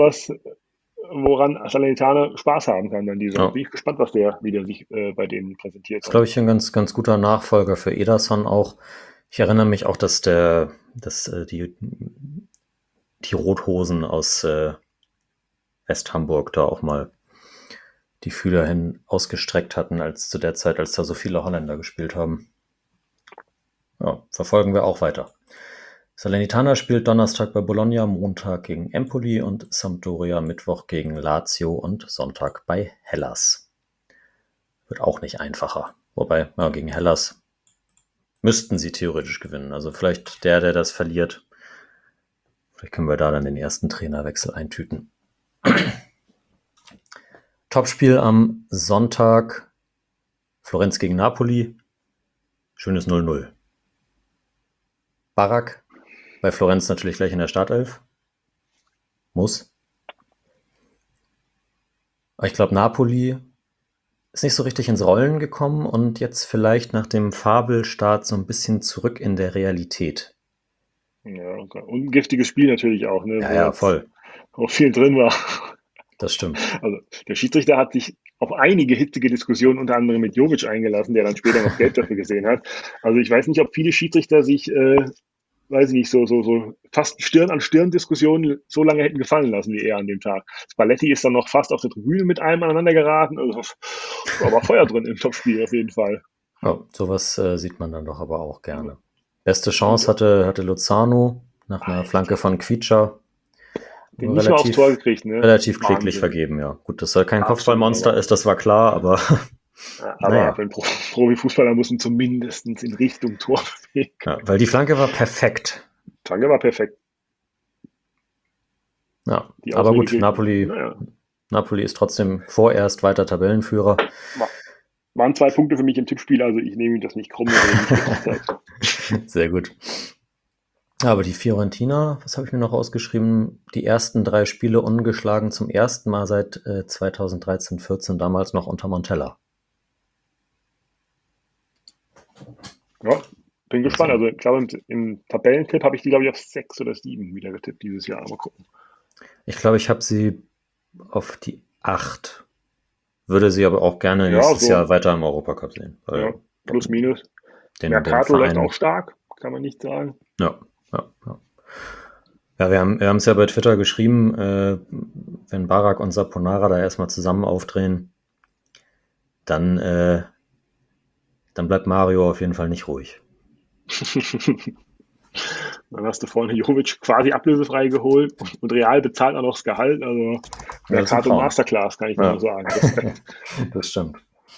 woran Salernitana Spaß haben kann an dieser. Ja. Bin ich gespannt, wie der sich bei denen präsentiert Das ist, hat. glaube ich, ein ganz, ganz guter Nachfolger für Ederson auch. Ich erinnere mich auch, dass die Rothosen aus West-Hamburg da auch mal die Fühler hin ausgestreckt hatten, zu der Zeit, als da so viele Holländer gespielt haben. Ja, verfolgen wir auch weiter. Salernitana spielt Donnerstag bei Bologna, Montag gegen Empoli und Sampdoria Mittwoch gegen Lazio und Sonntag bei Hellas. Wird auch nicht einfacher. Wobei, gegen Hellas müssten sie theoretisch gewinnen. Also vielleicht der das verliert. Vielleicht können wir da dann den ersten Trainerwechsel eintüten. Topspiel am Sonntag. Florenz gegen Napoli. Schönes 0-0. Barak bei Florenz natürlich gleich in der Startelf. Muss. Aber ich glaube, Napoli ist nicht so richtig ins Rollen gekommen und jetzt vielleicht nach dem Fabelstart so ein bisschen zurück in der Realität. Ja, okay. Und ein giftiges Spiel natürlich auch, ne? Ja, voll. Auch viel drin war. Das stimmt. Also der Schiedsrichter hat sich auf einige hitzige Diskussionen unter anderem mit Jovic eingelassen, der dann später noch Geld dafür gesehen hat. Also ich weiß nicht, ob viele Schiedsrichter sich, weiß ich nicht, so fast Stirn-an-Stirn-Diskussionen so lange hätten gefallen lassen wie er an dem Tag. Spalletti ist dann noch fast auf der Tribüne mit einem aneinander geraten. Also war aber Feuer drin im Topspiel auf jeden Fall. Ja, sowas sieht man dann doch aber auch gerne. Beste Chance hatte Lozano nach einer Flanke von Quietscher. Den nicht mal aufs Tor gekriegt, ne? Relativ kläglich vergeben, ja. Gut, dass er kein Kopfballmonster ist, das war klar, aber aber für einen Profifußballer muss man zumindest in Richtung Tor bewegen. Ja, weil die Flanke war perfekt. Die Flanke war perfekt. Ja, aber gut, Napoli ist trotzdem vorerst weiter Tabellenführer. Waren 2 Punkte für mich im Tippspiel, also ich nehme das nicht krumm. Sehr gut. Aber die Fiorentina, was habe ich mir noch ausgeschrieben? Die ersten 3 Spiele ungeschlagen zum ersten Mal seit 2013/14, damals noch unter Montella. Ja, bin gespannt. Also ich glaube, im Tabellentipp habe ich die, glaube ich, auf 6 oder 7 wieder getippt dieses Jahr. Mal gucken. Ich glaube, ich habe sie auf die 8. Würde sie aber auch gerne nächstes Jahr weiter im Europacup sehen. Ja, plus, minus. Den Mercato läuft Verein auch stark, kann man nicht sagen. Ja, Ja, wir haben es ja bei Twitter geschrieben, wenn Barak und Saponara da erstmal zusammen aufdrehen, dann bleibt Mario auf jeden Fall nicht ruhig. Dann hast du vorne Jovic quasi ablösefrei geholt und Real bezahlt auch noch das Gehalt. Also Mercato Masterclass, kann ich nur sagen. Das stimmt.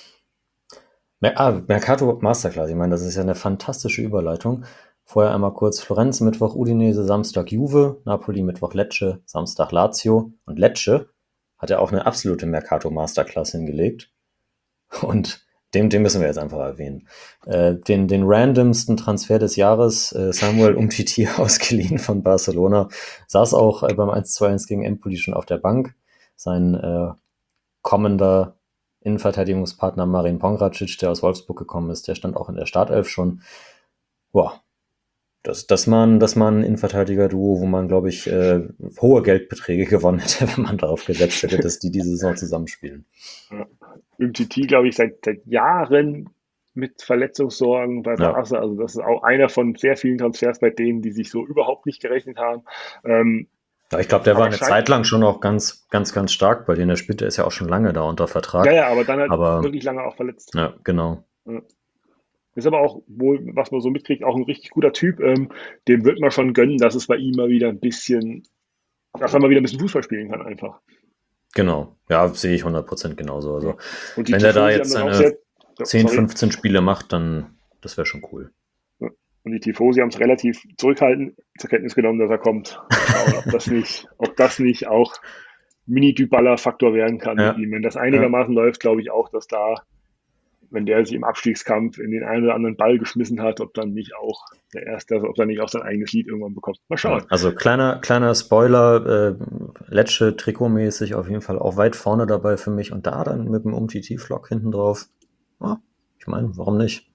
Mercato Masterclass, ich meine, das ist ja eine fantastische Überleitung. Vorher einmal kurz Florenz, Mittwoch Udinese, Samstag Juve, Napoli, Mittwoch Lecce, Samstag Lazio. Und Lecce hat ja auch eine absolute Mercato Masterclass hingelegt. Und den müssen wir jetzt einfach erwähnen. Den randomsten Transfer des Jahres, Samuel Umtiti ausgeliehen von Barcelona, saß auch beim 1:1 gegen Empoli schon auf der Bank. Sein kommender Innenverteidigungspartner Marin Pongracic, der aus Wolfsburg gekommen ist, der stand auch in der Startelf schon. Boah, das mal ein Innenverteidiger-Duo, wo man, glaube ich, hohe Geldbeträge gewonnen hätte, wenn man darauf gesetzt hätte, dass die diese Saison zusammenspielen. Ja. MTT, glaube ich, seit Jahren mit Verletzungssorgen bei Barca. Also das ist auch einer von sehr vielen Transfers bei denen, die sich so überhaupt nicht gerechnet haben. Ja, ich glaube, der war eine Zeit lang schon auch ganz, ganz, ganz stark bei denen. Der spielte ist ja auch schon lange da unter Vertrag. Ja, aber dann halt wirklich lange auch verletzt. Ja, genau. Ja. Ist aber auch wohl, was man so mitkriegt, auch ein richtig guter Typ. Dem wird man schon gönnen, dass es bei ihm mal wieder ein bisschen, dass er mal wieder ein bisschen Fußball spielen kann einfach. Genau, ja, sehe ich 100% genauso. Also, Und wenn der da jetzt seine 10, 15 Spiele macht, dann das wäre schon cool. Ja. Und die Tifosi haben es relativ zurückhaltend zur Kenntnis genommen, dass er kommt. Schauen, ob das nicht auch Mini-Dybala-Faktor werden kann. Ja. Wenn das einigermaßen läuft, glaube ich auch, dass da, wenn der sich im Abstiegskampf in den einen oder anderen Ball geschmissen hat, ob dann nicht auch der Erste, also ob er nicht auch sein eigenes Lied irgendwann bekommt. Mal schauen. Also kleiner Spoiler, Lecce trikotmäßig auf jeden Fall auch weit vorne dabei für mich und da dann mit dem Umtiti-Flock hinten drauf. Ja, ich meine, warum nicht?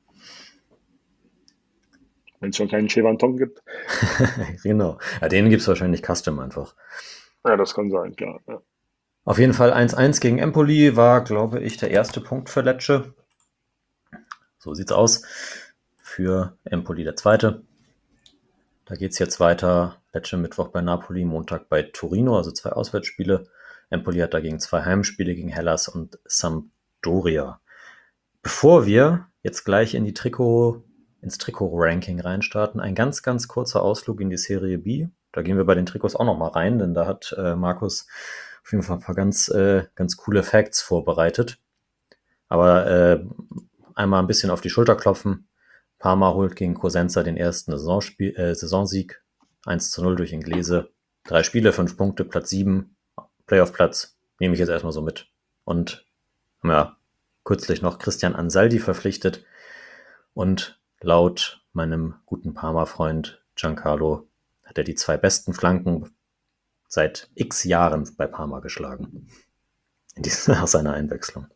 Wenn es schon keinen Chevanton gibt. Genau. Ja, den gibt es wahrscheinlich Custom einfach. Ja, das kann sein, klar. Ja. Auf jeden Fall 1:1 gegen Empoli war, glaube ich, der erste Punkt für Lecce. So sieht's aus. Für Empoli der zweite. Da geht's jetzt weiter. Lecce Mittwoch bei Napoli, Montag bei Torino, also 2 Auswärtsspiele. Empoli hat dagegen 2 Heimspiele gegen Hellas und Sampdoria. Bevor wir jetzt gleich ins Trikot-Ranking reinstarten, ein ganz, ganz kurzer Ausflug in die Serie B. Da gehen wir bei den Trikots auch noch mal rein, denn da hat Markus auf jeden Fall ein paar ganz coole Facts vorbereitet. Aber einmal ein bisschen auf die Schulter klopfen. Parma holt gegen Cosenza den ersten Saisonsieg. 1:0 durch Inglese. 3 Spiele, 5 Punkte, Platz 7, Playoff-Platz. Nehme ich jetzt erstmal so mit. Und haben ja kürzlich noch Christian Ansaldi verpflichtet. Und laut meinem guten Parma-Freund Giancarlo hat er die 2 besten Flanken seit x Jahren bei Parma geschlagen. Nach seiner Einwechslung.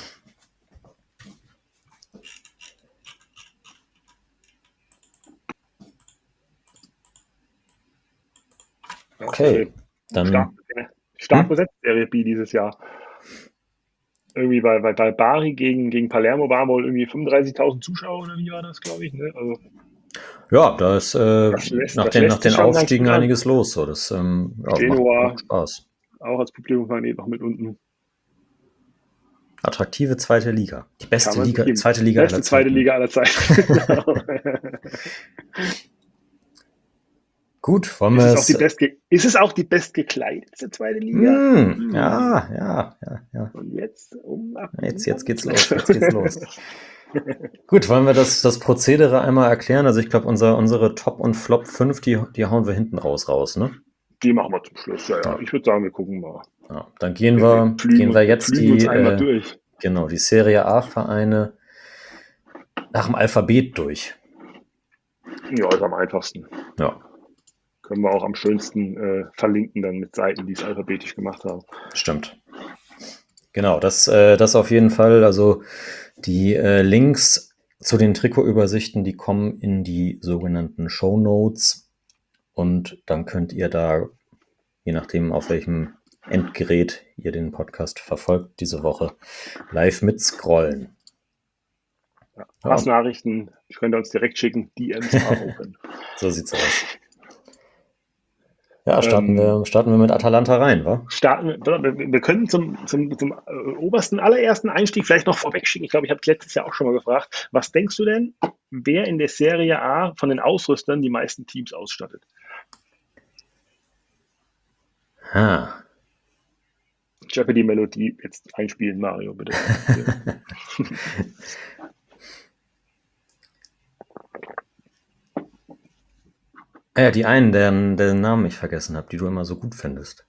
Okay, dann stark besetzt Serie B dieses Jahr. Irgendwie bei Bari gegen Palermo waren wohl irgendwie 35.000 Zuschauer oder wie war das, glaube ich. Ne? Also, ja, da ist nach den Aufstiegen einiges los. So. Das macht Spaß. Auch als Publikumsmagnet noch mit unten. Attraktive zweite Liga. Die beste zweite Liga aller Zeiten. Gut, wollen wir ist es auch die bestgekleidete zweite Liga? Ja. Und jetzt Jetzt geht's los. Gut, wollen wir das Prozedere einmal erklären? Also ich glaube, unsere Top- und Flop 5, die hauen wir hinten raus, ne? Die machen wir zum Schluss, ja. Ich würde sagen, wir gucken mal. Ja, dann gehen wir jetzt durch. Genau, die Serie A-Vereine nach dem Alphabet durch. Ja, ist am einfachsten. Ja. Können wir auch am schönsten verlinken dann mit Seiten, die es alphabetisch gemacht haben. Stimmt. Genau, das auf jeden Fall. Also die Links zu den Trikotübersichten, die kommen in die sogenannten Shownotes und dann könnt ihr da, je nachdem auf welchem Endgerät ihr den Podcast verfolgt, diese Woche live mitscrollen. Ja. Passnachrichten, könnt ihr uns direkt schicken, DMs open. So sieht's aus. Ja, starten wir mit Atalanta rein, wa? Wir können zum obersten, allerersten Einstieg vielleicht noch vorwegschicken. Ich glaube, ich habe letztes Jahr auch schon mal gefragt. Was denkst du denn, wer in der Serie A von den Ausrüstern die meisten Teams ausstattet? Jeopardy-Melodie jetzt einspielen, Mario, bitte. Ja, die einen, deren Namen ich vergessen habe, die du immer so gut findest.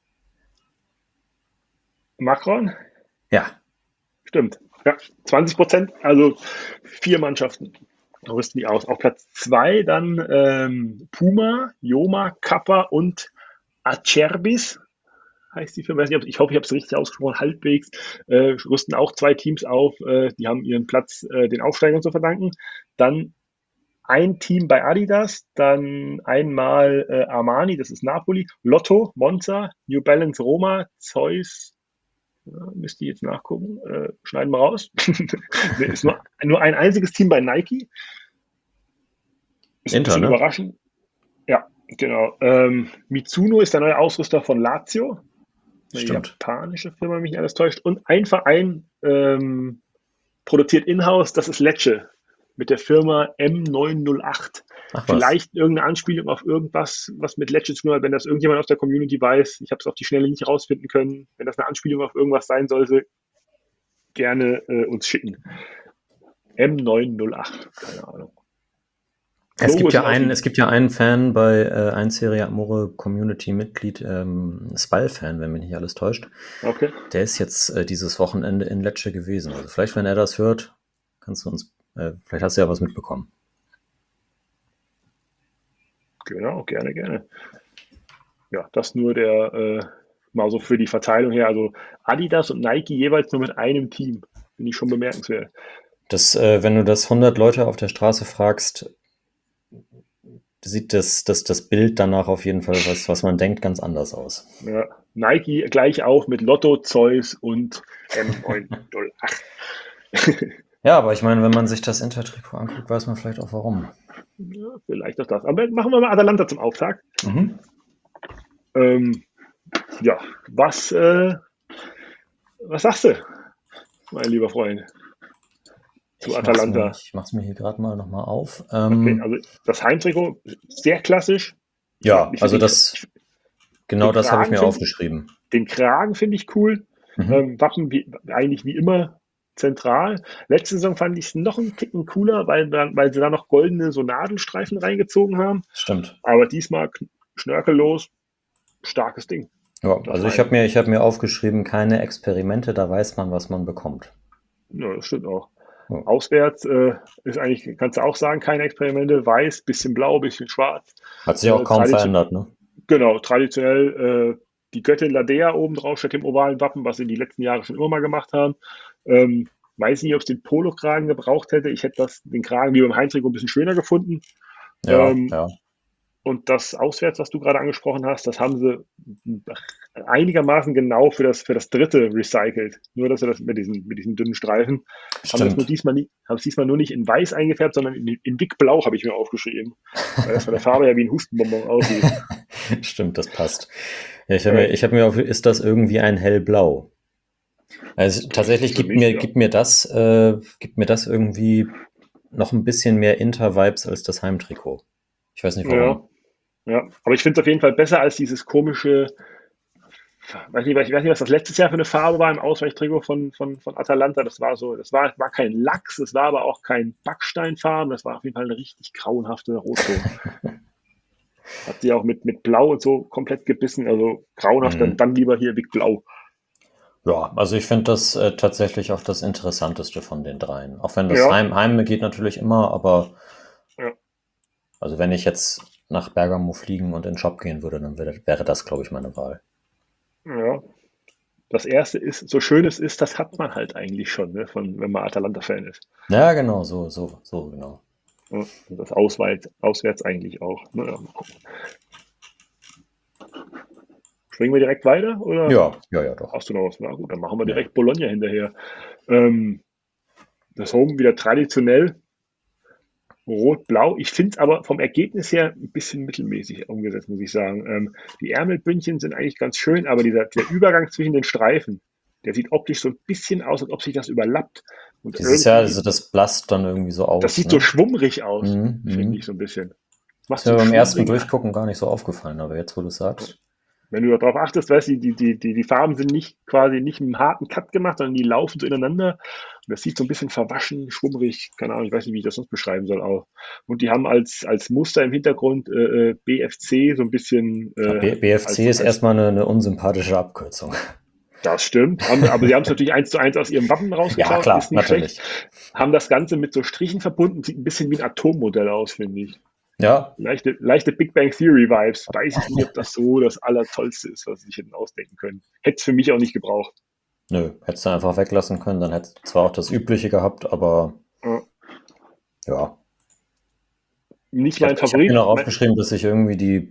Macron? Ja. Stimmt. Ja, 20%, also 4 Mannschaften rüsten die aus. Auf Platz 2 dann Puma, Joma, Kappa und Acerbis. Heißt die Firma, ich hoffe, ich habe es richtig ausgesprochen, halbwegs, rüsten auch 2 Teams auf, die haben ihren Platz den Aufsteigern zu verdanken. Dann ein Team bei Adidas, dann einmal Armani, das ist Napoli, Lotto, Monza, New Balance Roma, Zeus, müsst ihr jetzt nachgucken, schneiden wir raus. Nee, ist nur ein einziges Team bei Nike. Ist ein Inter, bisschen ne? überraschend. Ja, genau. Mizuno ist der neue Ausrüster von Lazio. Eine Stimmt. japanische Firma, wenn mich nicht alles täuscht. Und ein Verein produziert in-house, das ist Lecce mit der Firma M908. Ach was. Vielleicht irgendeine Anspielung auf irgendwas, was mit Lecce zu tun hat, wenn das irgendjemand aus der Community weiß. Ich habe es auf die Schnelle nicht rausfinden können. Wenn das eine Anspielung auf irgendwas sein sollte, gerne uns schicken. M908, keine Ahnung. Es Logo gibt ja einen Fan bei 1 Serie Amore Community-Mitglied, Spal-Fan, wenn mich nicht alles täuscht. Okay. Der ist jetzt dieses Wochenende in Lecce gewesen. Also vielleicht, wenn er das hört, vielleicht hast du ja was mitbekommen. Genau, gerne. Ja, das nur mal so für die Verteilung her. Also Adidas und Nike jeweils nur mit einem Team. Finde ich schon bemerkenswert. Wenn du das 100 Leute auf der Straße fragst, sieht das Bild danach auf jeden Fall, was man denkt, ganz anders aus. Ja, Nike gleich auf mit Lotto, Zeus und M908. Ja, aber ich meine, wenn man sich das Inter-Trikot anguckt, weiß man vielleicht auch warum. Ja, vielleicht auch das. Aber machen wir mal Atalanta zum Auftakt. Ja, was sagst du, mein lieber Freund, zu Atalanta? Ich mach's mir hier gerade mal nochmal auf. Okay, also das Heimtrikot, sehr klassisch. Ja, also das habe ich mir aufgeschrieben. Den Kragen finde ich cool. Wappen eigentlich wie immer zentral. Letzte Saison fand ich es noch einen Ticken cooler, weil sie da noch goldene so Nadelstreifen reingezogen haben. Stimmt. Aber diesmal schnörkellos, starkes Ding. Ja, also ich habe mir aufgeschrieben, keine Experimente, da weiß man, was man bekommt. Ja, das stimmt auch. Ja. Auswärts ist eigentlich, kannst du auch sagen, keine Experimente. Weiß, bisschen blau, bisschen schwarz. Hat sich auch kaum verändert, ne? Genau, traditionell die Göttin Ladea oben drauf statt dem ovalen Wappen, was sie die letzten Jahre schon immer mal gemacht haben. Weiß nicht, ob es den Polokragen gebraucht hätte. Ich hätte den Kragen wie beim Heimtrikot ein bisschen schöner gefunden. Ja. Und das Auswärts, was du gerade angesprochen hast, das haben sie einigermaßen genau für das dritte recycelt. Nur, dass sie das mit diesen dünnen Streifen haben es diesmal nur nicht in weiß eingefärbt, sondern in dickblau, habe ich mir aufgeschrieben. Weil das von der Farbe ja wie ein Hustenbonbon aussieht. Stimmt, das passt. Ja, ich habe mir ist das irgendwie ein hellblau? Also tatsächlich gibt mir das irgendwie noch ein bisschen mehr Inter-Vibes als das Heimtrikot. Ich weiß nicht warum. Ja, aber ich finde es auf jeden Fall besser als dieses komische, ich weiß nicht, was das letztes Jahr für eine Farbe war im Ausweichtrikot von Atalanta. Das war kein Lachs, es war aber auch kein Backsteinfarben, das war auf jeden Fall eine richtig grauenhafte Rotton. Hat sie auch mit Blau und so komplett gebissen, also grauenhaft, dann lieber hier Big Blau. Ja, also ich finde das tatsächlich auch das Interessanteste von den dreien. Auch wenn das Heim geht natürlich immer, aber also wenn ich jetzt nach Bergamo fliegen und in den Shop gehen würde, dann wäre das, glaube ich, meine Wahl. Ja. Das erste ist, so schön es ist, das hat man halt eigentlich schon, ne, wenn man Atalanta-Fan ist. Ja, genau, so genau. Ja, und das auswärts eigentlich auch. Naja, mal gucken. Springen wir direkt weiter? Oder? Ja, doch. Hast du noch was? Na gut, dann machen wir direkt Bologna hinterher. Das Home wieder traditionell Rot-Blau. Ich finde es aber vom Ergebnis her ein bisschen mittelmäßig umgesetzt, muss ich sagen. Die Ärmelbündchen sind eigentlich ganz schön, aber der Übergang zwischen den Streifen, der sieht optisch so ein bisschen aus, als ob sich das überlappt. Und Dieses Jahr, irgendwie, also das blasst dann irgendwie so aus. das sieht Ne? so schwummrig aus, Mhm, finde ich so ein bisschen. Ist Machst mir du beim ersten schwummrig? Durchgucken gar nicht so aufgefallen, aber jetzt, wo du es sagst. Wenn du darauf achtest, weißt du, die Farben sind nicht quasi nicht mit einem harten Cut gemacht, sondern die laufen so ineinander. Und das sieht so ein bisschen verwaschen, schwummrig, keine Ahnung, ich weiß nicht, wie ich das sonst beschreiben soll auch. Und die haben als Muster im Hintergrund BFC so ein bisschen BFC ist erstmal eine unsympathische Abkürzung. das stimmt, aber sie haben es natürlich 1:1 aus ihrem Wappen Ja, rausgeklaut, klar, ist nicht natürlich. schlecht. Haben das Ganze mit so Strichen verbunden, sieht ein bisschen wie ein Atommodell aus, finde ich. Ja, Leichte Big Bang Theory Vibes. Weiß ich nicht, ob das so das Allertollste ist, was sie sich hätten ausdenken können. Hätte es für mich auch nicht gebraucht. nö, hättest du einfach weglassen können, dann hättest du zwar auch das Übliche gehabt, aber Ja. ja. Nicht Ich habe mein hab mir Favorit. noch aufgeschrieben, dass ich irgendwie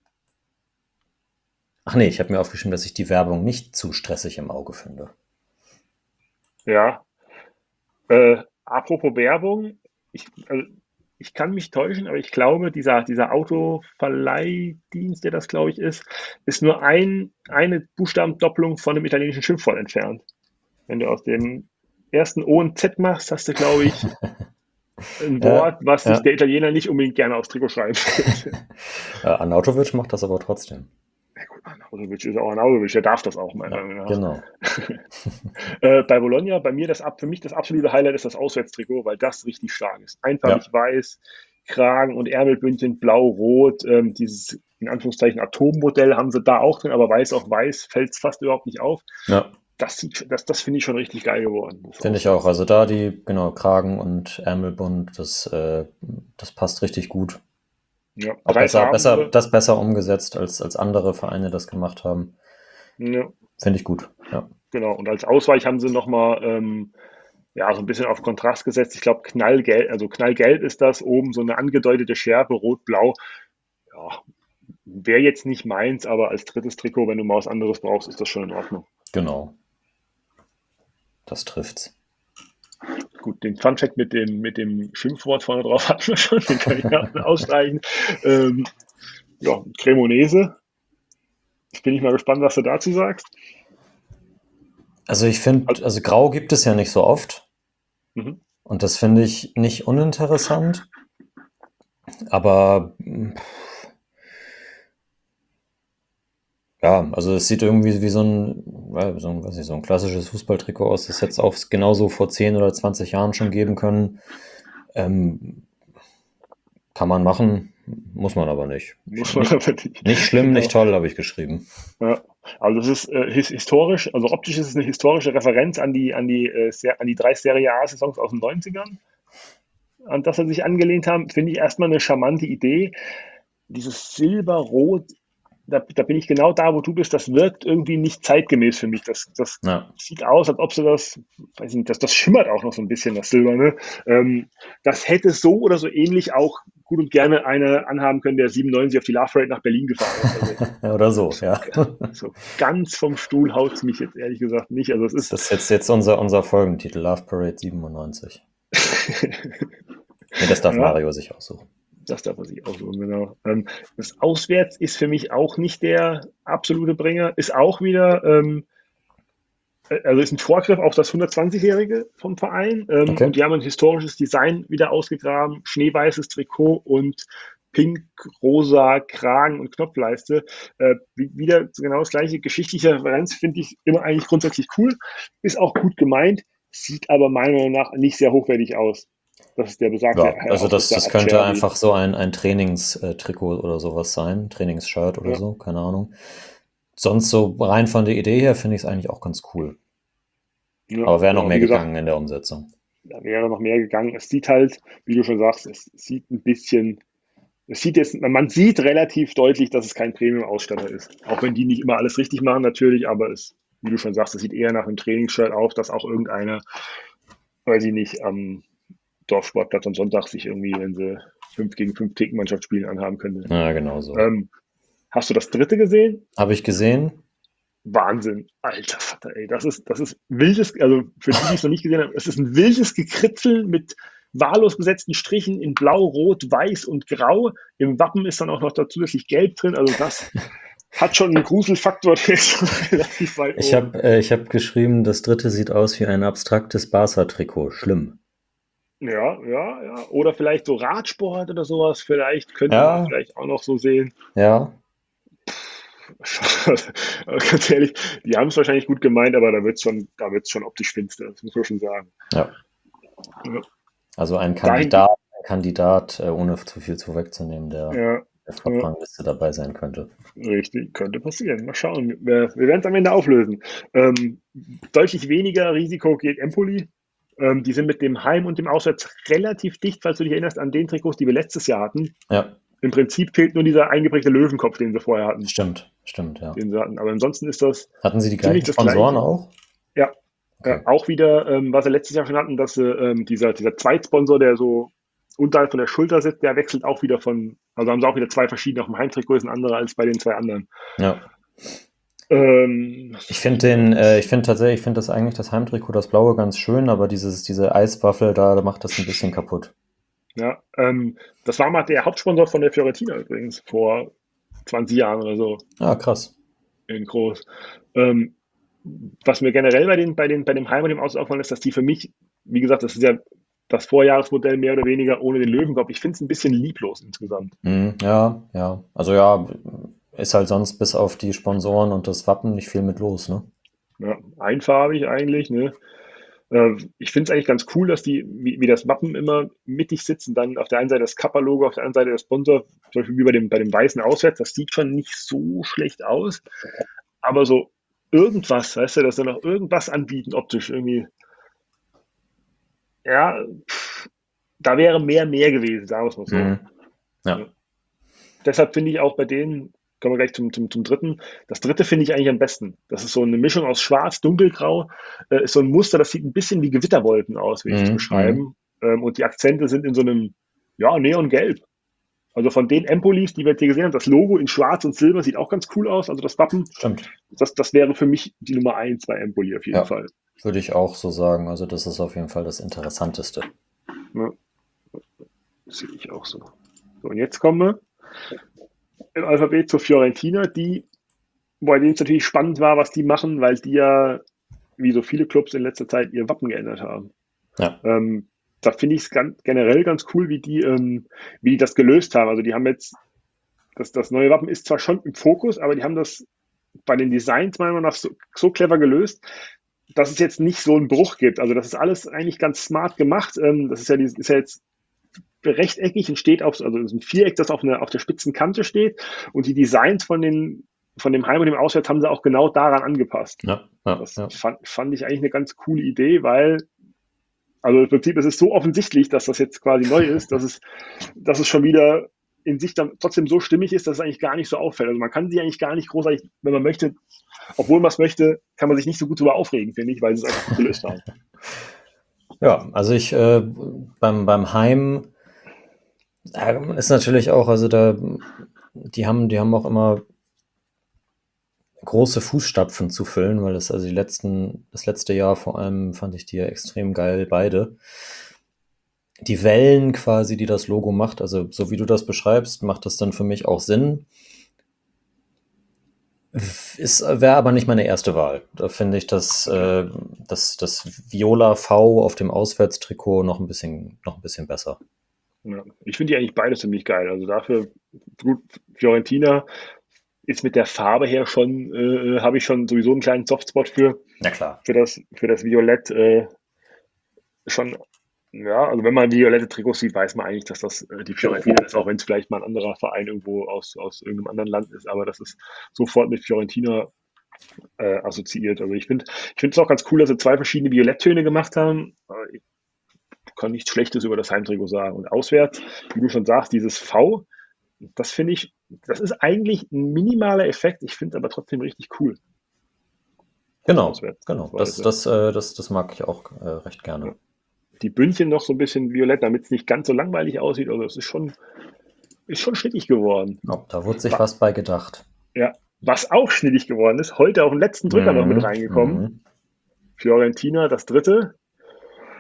ich habe mir aufgeschrieben, dass ich die Werbung nicht zu stressig im Auge finde. Ja. Apropos Werbung, also ich kann mich täuschen, aber ich glaube, dieser Autoverleihdienst, der das, glaube ich, ist nur eine Buchstabendoppelung von dem italienischen Schimpfwort entfernt. Wenn du aus dem ersten O ein Z machst, hast du, glaube ich, ein Wort, was sich ja. der Italiener nicht unbedingt gerne aufs Trikot schreibt. Arnautovic macht das aber trotzdem. Ja gut, Arnautovic ist auch Arnautovic, der darf das auch, meiner Meinung nach. Genau. Bei Bologna, für mich das absolute Highlight ist das Auswärtstrikot, weil das richtig stark ist. Einfarbig weiß, Kragen und Ärmelbündchen blau-rot. Dieses in Anführungszeichen Atommodell haben sie da auch drin, aber weiß auf weiß fällt es fast überhaupt nicht auf. Ja, Das finde ich schon richtig geil geworden. finde ich auch. Also da genau, Kragen und Ärmelbund, das passt richtig gut. Ja, Auch drei Farben. besser umgesetzt, als andere Vereine das gemacht haben. Ja, Finde ich gut. Ja. genau. Und als Ausweich haben sie nochmal so ein bisschen auf Kontrast gesetzt. Ich glaube, knallgelb, also knallgelb ist das, oben so eine angedeutete Schärpe, rot-blau. Ja, wäre jetzt nicht meins, aber als drittes Trikot, wenn du mal was anderes brauchst, ist das schon in Ordnung. Genau. Das trifft's. Gut, den Funfact mit dem Schimpfwort vorne drauf hatten wir schon, den kann ich ja ausstreichen. Cremonese. Jetzt bin ich mal gespannt, was du dazu sagst. Also ich finde, also Grau gibt es ja nicht so oft. Mhm. Und das finde ich nicht uninteressant. Aber ja, also es sieht irgendwie wie so ein klassisches Fußballtrikot aus. Das hätte es auch genauso vor 10 oder 20 Jahren schon geben können. Kann man machen, muss man aber nicht. Muss man aber nicht. Nicht schlimm, nicht toll, habe ich geschrieben. Ja, also es ist historisch, also optisch ist es eine historische Referenz an die 3 Serie A-Saisons aus den 90ern, an das sie sich angelehnt haben. Finde ich erstmal eine charmante Idee. Dieses Silberrot, da bin ich genau da, wo du bist, das wirkt irgendwie nicht zeitgemäß für mich. Das Ja. sieht aus, als ob sie das, weiß ich nicht, das schimmert auch noch so ein bisschen, das Silberne. Das hätte so oder so ähnlich auch gut und gerne eine anhaben können, der 97 auf die Love Parade nach Berlin gefahren ist. Also, Oder so, ja. so ganz vom Stuhl haut es mich jetzt ehrlich gesagt nicht. Also es ist Das ist jetzt unser Folgentitel, Love Parade 97. Nee, das darf Ja. Mario sich aussuchen. Das darf man sich aussuchen, genau. Das Auswärts ist für mich auch nicht der absolute Bringer. Ist auch wieder, also ist ein Vorgriff auf das 120-Jährige vom Verein. Okay. Und die haben ein historisches Design wieder ausgegraben. Schneeweißes Trikot und pink-rosa Kragen und Knopfleiste. Wieder genau das gleiche. Geschichtliche Referenz finde ich immer eigentlich grundsätzlich cool. Ist auch gut gemeint, sieht aber meiner Meinung nach nicht sehr hochwertig aus. Das ist der besagte. Ja, also das könnte Cherry. einfach so ein Trainingstrikot oder sowas sein, Trainingsshirt oder Ja. so, keine Ahnung. Sonst so rein von der Idee her finde ich es eigentlich auch ganz cool. Ja, Aber wäre noch genau, mehr wie gesagt, gegangen in der Umsetzung. Da wäre noch mehr gegangen. Es sieht halt, wie du schon sagst, man sieht relativ deutlich, dass es kein Premium-Ausstatter ist. Auch wenn die nicht immer alles richtig machen natürlich, aber wie du schon sagst, es sieht eher nach einem Trainingsshirt auf, dass auch irgendeiner, weiß ich nicht, am Dorfsportplatz am Sonntag sich irgendwie, wenn sie 5 gegen 5 Thekenmannschaft spielen, anhaben könnte. Ja, genau so. Hast du das dritte gesehen? Habe ich gesehen. Wahnsinn. Alter Vater, ey. Das ist wildes, also für die es noch nicht gesehen haben, es ist ein wildes Gekritzel mit wahllos gesetzten Strichen in Blau, Rot, Weiß und Grau. Im Wappen ist dann auch noch zusätzlich Gelb drin. Also das hat schon einen Gruselfaktor, der ist relativ weit Ich oben. hab geschrieben, das dritte sieht aus wie ein abstraktes Barca-Trikot. Schlimm. Ja. Oder vielleicht so Radsport oder sowas. Vielleicht könnte Ja. man vielleicht auch noch so sehen. Ja, Aber ganz ehrlich, die haben es wahrscheinlich gut gemeint, aber da wird's schon optisch finster, das muss man schon sagen. ja. Ja. Also ein Dahin- Kandidat, ohne zu viel vorwegzunehmen, der Ja, der Top-Rangliste dabei sein könnte. richtig, könnte passieren. Mal schauen. Wir werden es am Ende auflösen. Deutlich weniger Risiko geht Empoli. Die sind mit dem Heim- und dem Auswärts relativ dicht, falls du dich erinnerst an den Trikots, die wir letztes Jahr hatten. Ja, Im Prinzip fehlt nur dieser eingeprägte Löwenkopf, den sie vorher hatten. stimmt, ja. Den sie hatten. Aber ansonsten ist das Hatten Sie die ziemlich gleichen das Sponsoren Gleiche. auch? Ja. Okay. Auch wieder, was sie letztes Jahr schon hatten, dass dieser Zweitsponsor, der so unterhalb von der Schulter sitzt, der wechselt auch wieder also haben sie auch wieder zwei verschiedene. Auf dem Heimtrikot ist ein anderer als bei den zwei anderen. Ja. Ähm, Ich finde das eigentlich das Heimtrikot, das Blaue, ganz schön, aber diese Eiswaffel da macht das ein bisschen kaputt. ja, das war mal der Hauptsponsor von der Fiorentina übrigens, vor 20 Jahren oder so Ah, krass. in groß. Was mir generell bei dem Heim und dem Aus auffallen ist, dass die für mich, wie gesagt, das ist ja das Vorjahresmodell mehr oder weniger ohne den Löwenkopf. Ich finde es ein bisschen lieblos insgesamt. Ja. Also ja, ist halt sonst bis auf die Sponsoren und das Wappen nicht viel mit los, ne? Ja, einfarbig eigentlich, ne? Ich finde es eigentlich ganz cool, dass die, wie das Wappen immer mittig sitzen, dann auf der einen Seite das Kappa-Logo, auf der anderen Seite der Sponsor, zum Beispiel wie bei dem weißen Auswärts, das sieht schon nicht so schlecht aus, aber so irgendwas, weißt du, dass sie noch irgendwas anbieten optisch irgendwie, ja, da wäre mehr gewesen, sagen wir es mal so. Mhm. Ja. Deshalb finde ich auch bei denen, kommen wir gleich zum dritten, das dritte finde ich eigentlich am besten. Das ist so eine Mischung aus Schwarz, Dunkelgrau, ist so ein Muster, das sieht ein bisschen wie Gewitterwolken aus, will ich das beschreiben. Und die Akzente sind in so einem, ja, Neongelb. Also von den Empolis, die wir jetzt hier gesehen haben, das Logo in Schwarz und Silber sieht auch ganz cool aus. Also das Wappen, Stimmt. das wäre für mich die Nummer 1 bei Empoli auf jeden Ja. Fall. Würde ich auch so sagen. Also das ist auf jeden Fall das Interessanteste. Ja. Das sehe ich auch so. So, und jetzt kommen wir im Alphabet zur Fiorentina, bei denen es natürlich spannend war, was die machen, weil die ja, wie so viele Clubs in letzter Zeit, ihr Wappen geändert haben. Ja. Da finde ich es generell ganz cool, wie die das gelöst haben. Also die haben jetzt, das neue Wappen ist zwar schon im Fokus, aber die haben das bei den Designs meiner Meinung nach so clever gelöst, dass es jetzt nicht so einen Bruch gibt. Also das ist alles eigentlich ganz smart gemacht. Das ist ja jetzt rechteckig und steht also ist ein Viereck, das auf der spitzen Kante steht, und die Designs von dem Heim und dem Auswärts haben sie auch genau daran angepasst. Ja. Das fand ich eigentlich eine ganz coole Idee, weil, also im Prinzip, es ist so offensichtlich, dass das jetzt quasi neu ist, dass es schon wieder in sich dann trotzdem so stimmig ist, dass es eigentlich gar nicht so auffällt. Also man kann sich eigentlich gar nicht großartig, wenn man möchte, obwohl man es möchte, kann man sich nicht so gut darüber aufregen, finde ich, weil sie es einfach gut gelöst haben. Ja, also ich beim Heim ist natürlich auch, also die haben auch immer große Fußstapfen zu füllen, weil das letzte Jahr vor allem fand ich die ja extrem geil, beide. Die Wellen quasi, die das Logo macht, also so wie du das beschreibst, macht das dann für mich auch Sinn. Wäre aber nicht meine erste Wahl. Da finde ich das Viola V auf dem Auswärtstrikot noch ein bisschen besser. Ja, ich finde die eigentlich beide ziemlich geil. Also dafür, gut, Fiorentina ist mit der Farbe her schon, habe ich schon sowieso einen kleinen Softspot für. Na klar. Für das Violett schon, ja, also wenn man violette Trikots sieht, weiß man eigentlich, dass das die Fiorentina ist, auch wenn es vielleicht mal ein anderer Verein irgendwo aus irgendeinem anderen Land ist, aber das ist sofort mit Fiorentina assoziiert. Also ich finde es auch ganz cool, dass sie zwei verschiedene Violetttöne gemacht haben. Ich kann nichts Schlechtes über das Heimtrikot sagen. Und auswärts, wie du schon sagst, dieses V, das finde ich, das ist eigentlich ein minimaler Effekt. Ich finde es aber trotzdem richtig cool. Genau. Auswärts. Das mag ich auch recht gerne. Die Bündchen noch so ein bisschen violett, damit es nicht ganz so langweilig aussieht. Also es ist schon schnittig geworden. Ja, da wurde sich was bei gedacht. Ja, was auch schnittig geworden ist, heute auf den letzten Drücker noch mit reingekommen. Fiorentina, das dritte.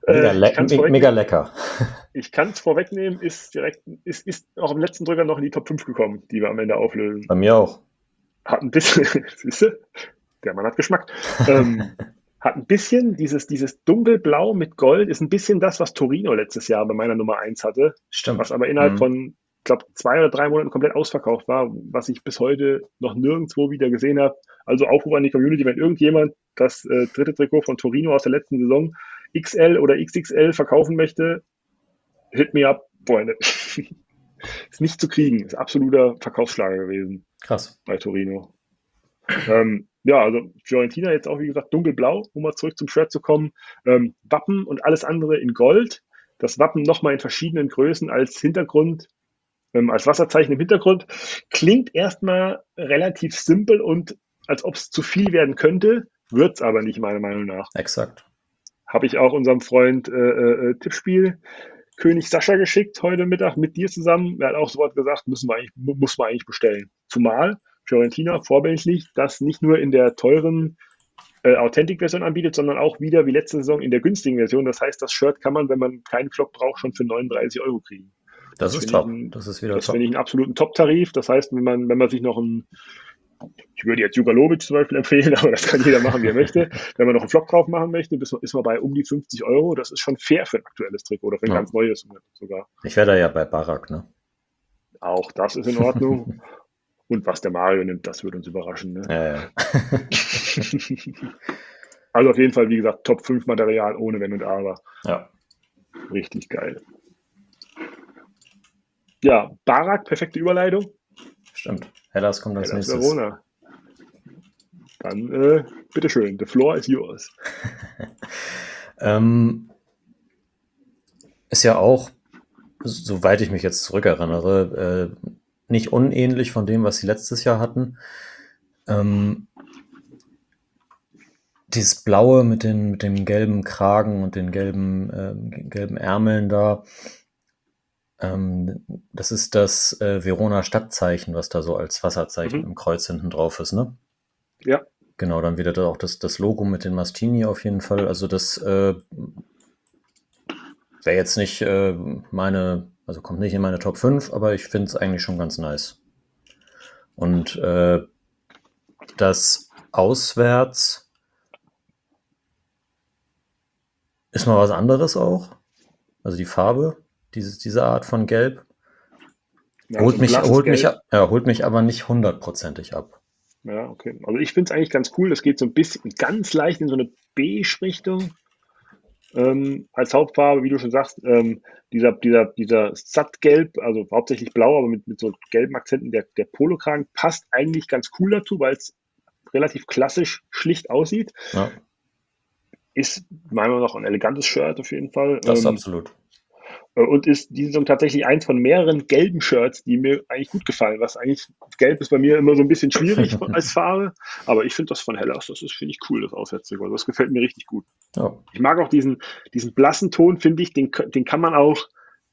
Mega lecker. Ich kann es vorwegnehmen, ist auch im letzten Drücker noch in die Top 5 gekommen, die wir am Ende auflösen. Bei mir auch. Hat ein bisschen, siehste, der Mann hat Geschmack. Hat ein bisschen, dieses dunkelblau mit Gold ist ein bisschen das, was Torino letztes Jahr bei meiner Nummer 1 hatte. Stimmt. Was aber innerhalb von, ich glaube, 2 oder 3 Monaten komplett ausverkauft war, was ich bis heute noch nirgendwo wieder gesehen habe. Also Aufruf an die Community, wenn irgendjemand das dritte Trikot von Torino aus der letzten Saison XL oder XXL verkaufen möchte, hit me up, Freunde. Ist nicht zu kriegen, ist absoluter Verkaufsschlager gewesen. Krass. Bei Torino. Ja, also Fiorentina jetzt auch, wie gesagt, dunkelblau, um mal zurück zum Shirt zu kommen. Wappen und alles andere in Gold. Das Wappen nochmal in verschiedenen Größen als Hintergrund, als Wasserzeichen im Hintergrund. Klingt erstmal relativ simpel und als ob es zu viel werden könnte, wird es aber nicht, meiner Meinung nach. Exakt. Habe ich auch unserem Freund Tippspiel König Sascha geschickt heute Mittag mit dir zusammen. Er hat auch sofort gesagt, muss man eigentlich bestellen. Zumal Fiorentina vorbildlich das nicht nur in der teuren Authentic-Version anbietet, sondern auch wieder wie letzte Saison in der günstigen Version. Das heißt, das Shirt kann man, wenn man keinen Flock braucht, schon für 39 € kriegen. Das ist top. Das finde ich einen absoluten Top-Tarif. Das heißt, wenn man sich noch ich würde jetzt Jugalovic zum Beispiel empfehlen, aber das kann jeder machen, wie er möchte. Wenn man noch einen Flock drauf machen möchte, ist man bei um die 50 €. Das ist schon fair für ein aktuelles Trikot oder für ein ganz neues sogar. Ich wäre da ja bei Barak, ne? Auch das ist in Ordnung. Und was der Mario nimmt, das wird uns überraschen. Ne? Ja. Also auf jeden Fall, wie gesagt, Top 5 Material ohne Wenn und Aber. Ja. Richtig geil. Ja, Barak, perfekte Überleitung. Stimmt. Hellas kommt als nächstes. Verona. Dann bitteschön, the floor is yours. Ist ja auch, soweit ich mich jetzt zurückerinnere, nicht unähnlich von dem, was sie letztes Jahr hatten. Dieses Blaue mit dem gelben Kragen und den gelben Ärmeln da, das ist das Verona Stadtzeichen, was da so als Wasserzeichen im Kreuz hinten drauf ist, ne? Ja. Genau, dann wieder auch das Logo mit den Mastini auf jeden Fall. Also das wäre jetzt nicht also kommt nicht in meine Top 5, aber ich finde es eigentlich schon ganz nice. Und das auswärts ist mal was anderes auch. Also die Farbe, diese Art von Gelb, Ja, holt mich aber nicht 100%ig ab. Ja, okay. Also ich finde es eigentlich ganz cool. Das geht so ein bisschen ganz leicht in so eine Beige-Richtung. Als Hauptfarbe, wie du schon sagst, dieser Sattgelb, also hauptsächlich blau, aber mit so gelben Akzenten, der Polokragen passt eigentlich ganz cool dazu, weil es relativ klassisch schlicht aussieht. Ja. Ist meiner Meinung nach ein elegantes Shirt auf jeden Fall. Das ist absolut. Und ist diese Saison tatsächlich eins von mehreren gelben Shirts, die mir eigentlich gut gefallen. Was eigentlich, Gelb ist bei mir immer so ein bisschen schwierig als Farbe, aber ich finde das von Hellas, finde ich cool, das Auswärtstrikot. Das gefällt mir richtig gut. Ja. Ich mag auch diesen blassen Ton, finde ich, den kann man auch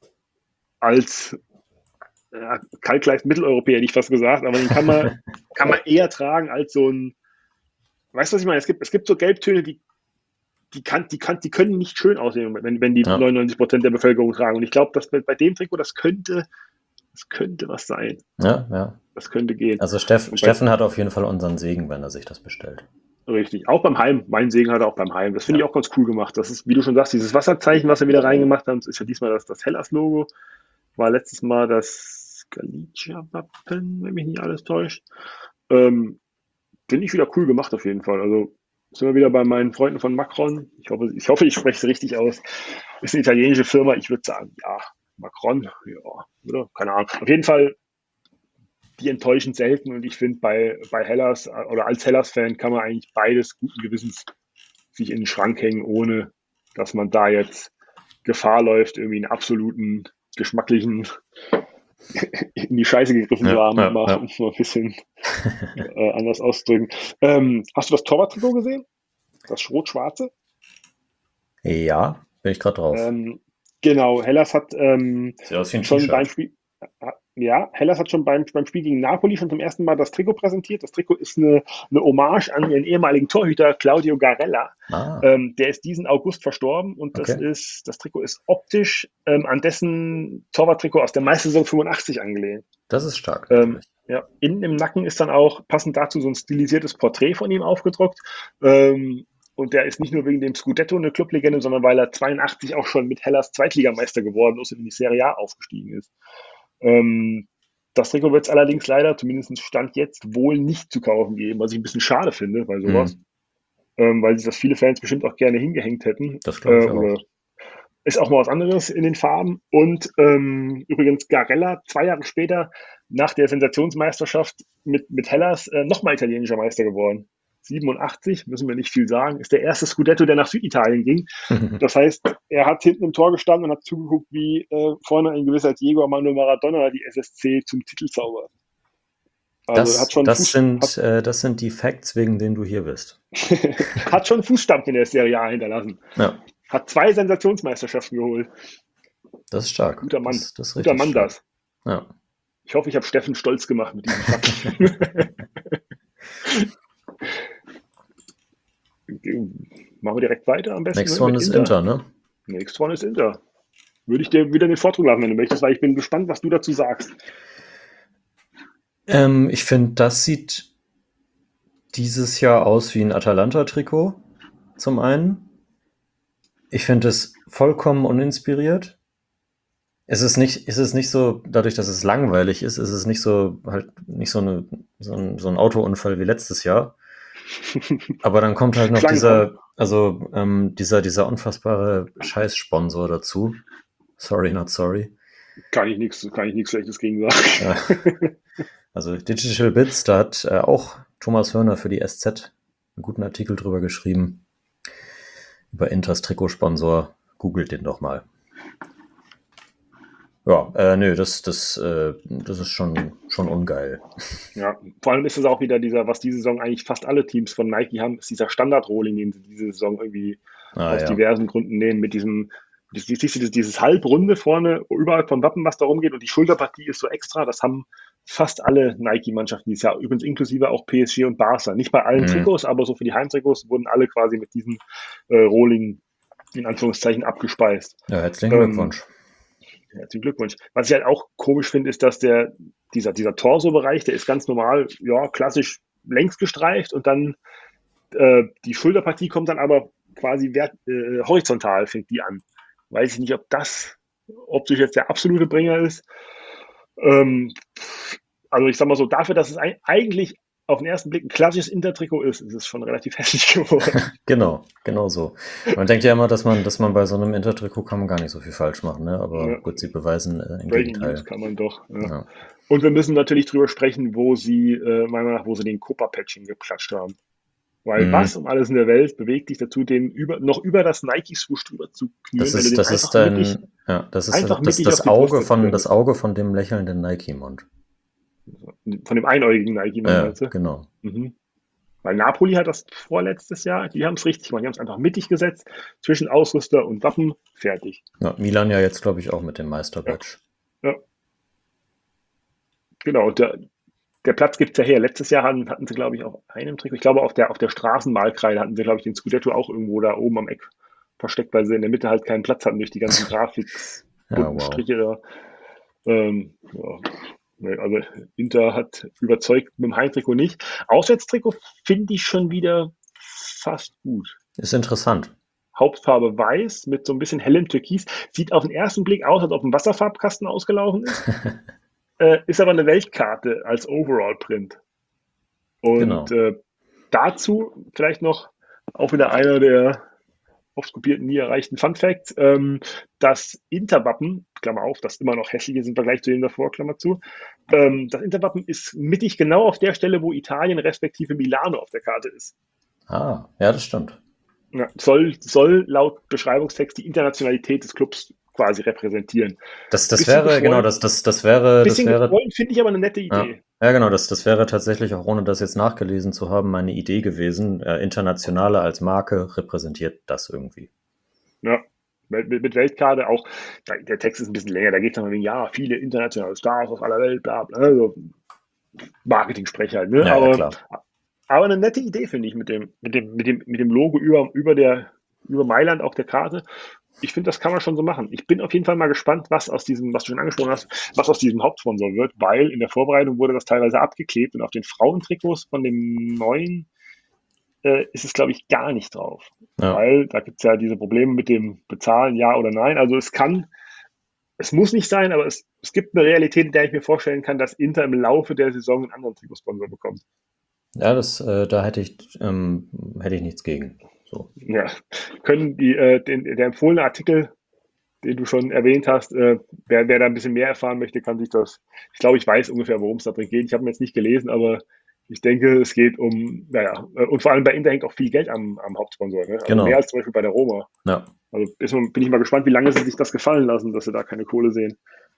als kaltgleich Mitteleuropäer, hätte ich fast gesagt, aber den kann man eher tragen als so ein, weißt du, was ich meine? Es gibt so Gelbtöne, die können nicht schön aussehen, wenn die 99% der Bevölkerung tragen. Und ich glaube, dass bei dem Trikot, das könnte was sein. Ja. Das könnte gehen. Also Steffen hat auf jeden Fall unseren Segen, wenn er sich das bestellt. Richtig. Auch beim Heim. Mein Segen hat er auch beim Heim. Das finde ich auch ganz cool gemacht. Das ist, wie du schon sagst, dieses Wasserzeichen, was wir wieder reingemacht haben, ist ja diesmal das Hellas-Logo. War letztes Mal das Galicia-Wappen, wenn mich nicht alles täuscht. Finde ich wieder cool gemacht auf jeden Fall. Also sind wir wieder bei meinen Freunden von Macron. Ich hoffe, ich spreche es richtig aus. Ist eine italienische Firma. Ich würde sagen, ja, Macron, ja, oder? Keine Ahnung. Auf jeden Fall, die enttäuschen selten und ich finde, bei Hellas oder als Hellas-Fan kann man eigentlich beides guten Gewissens sich in den Schrank hängen, ohne dass man da jetzt Gefahr läuft, irgendwie einen absoluten geschmacklichen in die Scheiße gegriffen zu haben, um mal ein bisschen anders auszudrücken. Hast du das Torwart-Trikot gesehen? Das rot-schwarze? Ja, bin ich gerade drauf. Genau, Hellas hat Sieht aus wie ein schon T-Shirt. beim Spiel. Ja, Hellas hat schon beim Spiel gegen Napoli schon zum ersten Mal das Trikot präsentiert. Das Trikot ist eine Hommage an ihren ehemaligen Torhüter Claudio Garella. Der ist diesen August verstorben und das Trikot ist optisch an dessen Torwarttrikot aus der Meistersaison 85 angelehnt. Das ist stark. Ja, innen im Nacken ist dann auch passend dazu so ein stilisiertes Porträt von ihm aufgedruckt. Und der ist nicht nur wegen dem Scudetto eine Clublegende, sondern weil er 82 auch schon mit Hellas Zweitligameister geworden ist und in die Serie A aufgestiegen ist. Das Trikot wird es allerdings leider, zumindest Stand jetzt, wohl nicht zu kaufen geben, was ich ein bisschen schade finde bei sowas. Weil sich das viele Fans bestimmt auch gerne hingehängt hätten. Das glaube ich auch. Ist auch mal was anderes in den Farben. Und übrigens Garella 2 Jahre später nach der Sensationsmeisterschaft mit Hellas nochmal italienischer Meister geworden. 87, müssen wir nicht viel sagen, ist der erste Scudetto, der nach Süditalien ging. Das heißt, er hat hinten im Tor gestanden und hat zugeguckt, wie vorne ein gewisser Diego Armando Maradona die SSC zum Titel zaubert. Also das sind die Facts, wegen denen du hier bist. Hat schon Fußstampf in der Serie A hinterlassen. Ja. Hat 2 Sensationsmeisterschaften geholt. Das ist stark. Guter Mann. Das ist Guter Mann, stark. das. Ja. Ich hoffe, ich habe Steffen stolz gemacht mit diesem Fakt. Machen wir direkt weiter am besten. Next one ist Inter, ne? Next one ist Inter. Würde ich dir wieder den Vortrag lassen, wenn du möchtest, weil ich bin gespannt, was du dazu sagst. Ich finde, das sieht dieses Jahr aus wie ein Atalanta-Trikot, zum einen. Ich finde es vollkommen uninspiriert. Es ist nicht so, dadurch, dass es langweilig ist, ist es nicht so ein Autounfall wie letztes Jahr. Aber dann kommt halt noch dieser unfassbare Scheiß-Sponsor dazu. Sorry, not sorry. Kann ich nichts Schlechtes gegen sagen. Ja. Also Digital Bits, da hat auch Thomas Hörner für die SZ einen guten Artikel drüber geschrieben. Über Inters Trikotsponsor. Googelt den doch mal. Ja, das ist schon ungeil. Ja, vor allem ist es auch wieder was diese Saison eigentlich fast alle Teams von Nike haben, ist dieser Standard-Rolling, den sie diese Saison irgendwie aus diversen Gründen nehmen, mit dieses Halbrunde vorne, überall vom Wappen, was da rumgeht, und die Schulterpartie ist so extra, das haben fast alle Nike-Mannschaften dieses Jahr, übrigens inklusive auch PSG und Barca. Nicht bei allen Trikots, aber so für die Heimtrikots wurden alle quasi mit diesem Rolling in Anführungszeichen abgespeist. Ja, herzlichen Glückwunsch. Herzlichen Glückwunsch. Was ich halt auch komisch finde, ist, dass dieser Torso-Bereich, der ist ganz normal, ja, klassisch längs gestreift und dann die Schulterpartie kommt dann aber quasi horizontal, fängt die an. Weiß ich nicht, ob das jetzt der absolute Bringer ist. Also ich sag mal so, dafür, dass es eigentlich auf den ersten Blick ein klassisches Intertrikot ist es schon relativ hässlich geworden. Genau so. Man denkt ja immer, dass man bei so einem Intertrikot kann man gar nicht so viel falsch machen, ne? Aber gut, sie beweisen im Gegenteil. News kann man doch. Ja. Ja. Und wir müssen natürlich drüber sprechen, wo sie meiner Meinung nach, wo sie den Copa-Patching geklatscht haben. Weil was um alles in der Welt bewegt dich dazu, den noch über das Nike-Swoosh drüber zu knüllen? Das ist das Auge von dem lächelnden Nike-Mond. Von dem einäugigen Nike-Mond, ja, genau. Mhm. Weil Napoli hat das vorletztes Jahr, die haben es richtig gemacht, die haben es einfach mittig gesetzt, zwischen Ausrüster und Wappen, fertig. Ja, Milan ja jetzt, glaube ich, auch mit dem Meister-Badge. Ja. Genau, und der Platz gibt es ja her. Letztes Jahr hatten sie, glaube ich, auf einem Trikot, ich glaube, auf der Straßenmalkreide hatten sie, glaube ich, den Scudetto auch irgendwo da oben am Eck versteckt, weil sie in der Mitte halt keinen Platz hatten durch die ganzen Striche da. Also Inter hat überzeugt mit dem Heimtrikot nicht. Auswärtstrikot finde ich schon wieder fast gut. Ist interessant. Hauptfarbe weiß mit so ein bisschen hellem Türkis. Sieht auf den ersten Blick aus, als ob ein Wasserfarbkasten ausgelaufen ist. Ist aber eine Weltkarte als Overall-Print. Und dazu vielleicht noch auch wieder einer der oft kopierten, nie erreichten Fun-Facts. Das Interwappen, Klammer auf, das immer noch hässlich ist im Vergleich zu dem davor, Klammer zu. Das Interwappen ist mittig genau auf der Stelle, wo Italien respektive Milano auf der Karte ist. Ah, ja, das stimmt. Ja, soll laut Beschreibungstext die Internationalität des Clubs quasi repräsentieren. Das wäre, genau, das wäre. Finde ich aber eine nette Idee. Ja, genau, das wäre tatsächlich, auch ohne das jetzt nachgelesen zu haben, meine Idee gewesen. Internationale als Marke repräsentiert das irgendwie. Ja, Mit Weltkarte auch, der Text ist ein bisschen länger, da geht es nochmal wegen, ja, viele internationale Stars aus aller Welt, bla bla, also Marketing-Sprech halt, ne? Ja, klar. Aber eine nette Idee, finde ich, mit dem Logo über Mailand auf der Karte. Ich finde, das kann man schon so machen. Ich bin auf jeden Fall mal gespannt, was aus diesem, was du schon angesprochen hast, was aus diesem Hauptsponsor wird, weil in der Vorbereitung wurde das teilweise abgeklebt und auf den Frauentrikots von dem neuen ist es, glaube ich, gar nicht drauf. Ja. Weil da gibt es ja diese Probleme mit dem Bezahlen, ja oder nein. Also es muss nicht sein, aber es gibt eine Realität, in der ich mir vorstellen kann, dass Inter im Laufe der Saison einen anderen Trikotsponsor bekommt. Ja, da hätte ich nichts gegen. So. Ja, können der empfohlene Artikel, den du schon erwähnt hast, wer da ein bisschen mehr erfahren möchte, kann sich das, ich glaube, ich weiß ungefähr, worum es da drin geht. Ich habe ihn jetzt nicht gelesen, aber ich denke, es geht um, und vor allem bei Inter hängt auch viel Geld am Hauptsponsor, ne? Also Genau. mehr als zum Beispiel bei der Roma. Ja. Also bin ich mal gespannt, wie lange sie sich das gefallen lassen, dass sie da keine Kohle sehen.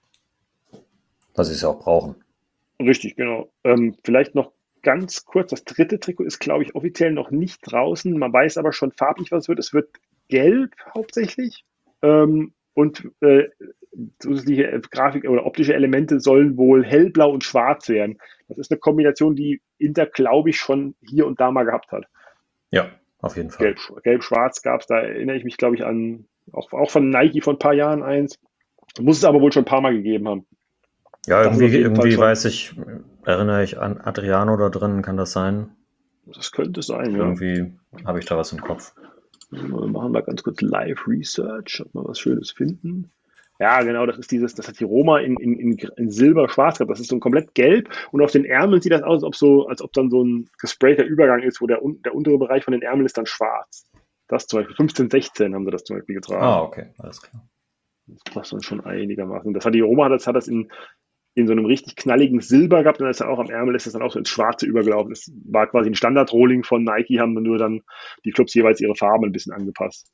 Was sie es ja auch brauchen. Richtig, genau. Vielleicht noch ganz kurz, das dritte Trikot ist, glaube ich, offiziell noch nicht draußen. Man weiß aber schon farblich, was es wird. Es wird gelb hauptsächlich. Und zusätzliche Grafik oder optische Elemente sollen wohl hellblau und schwarz werden. Das ist eine Kombination, die Inter, glaube ich, schon hier und da mal gehabt hat. Ja, auf jeden Fall. Gelb-schwarz gab es, da erinnere ich mich, glaube ich, an, auch von Nike vor ein paar Jahren eins. Muss es aber wohl schon ein paar Mal gegeben haben. Ja, irgendwie erinnere ich an Adriano da drin, kann das sein? Das könnte sein, ja. Irgendwie habe ich da was im Kopf. Wir machen mal ganz kurz Live-Research, ob wir was Schönes finden. Ja, genau, das hat die Roma in Silber-Schwarz gehabt. Das ist so ein komplett gelb und auf den Ärmeln sieht das aus, als ob dann so ein gesprayter Übergang ist, wo der untere Bereich von den Ärmeln ist dann schwarz. Das zum Beispiel 15/16 haben sie das zum Beispiel getragen. Ah, okay, alles klar. Das passt dann schon einigermaßen. Das hat die Roma hat das in so einem richtig knalligen Silber gehabt und dann ist auch am Ärmel ist das dann auch so ins Schwarze übergelaufen. Das war quasi ein Standard-Rolling von Nike, haben nur dann die Clubs jeweils ihre Farben ein bisschen angepasst.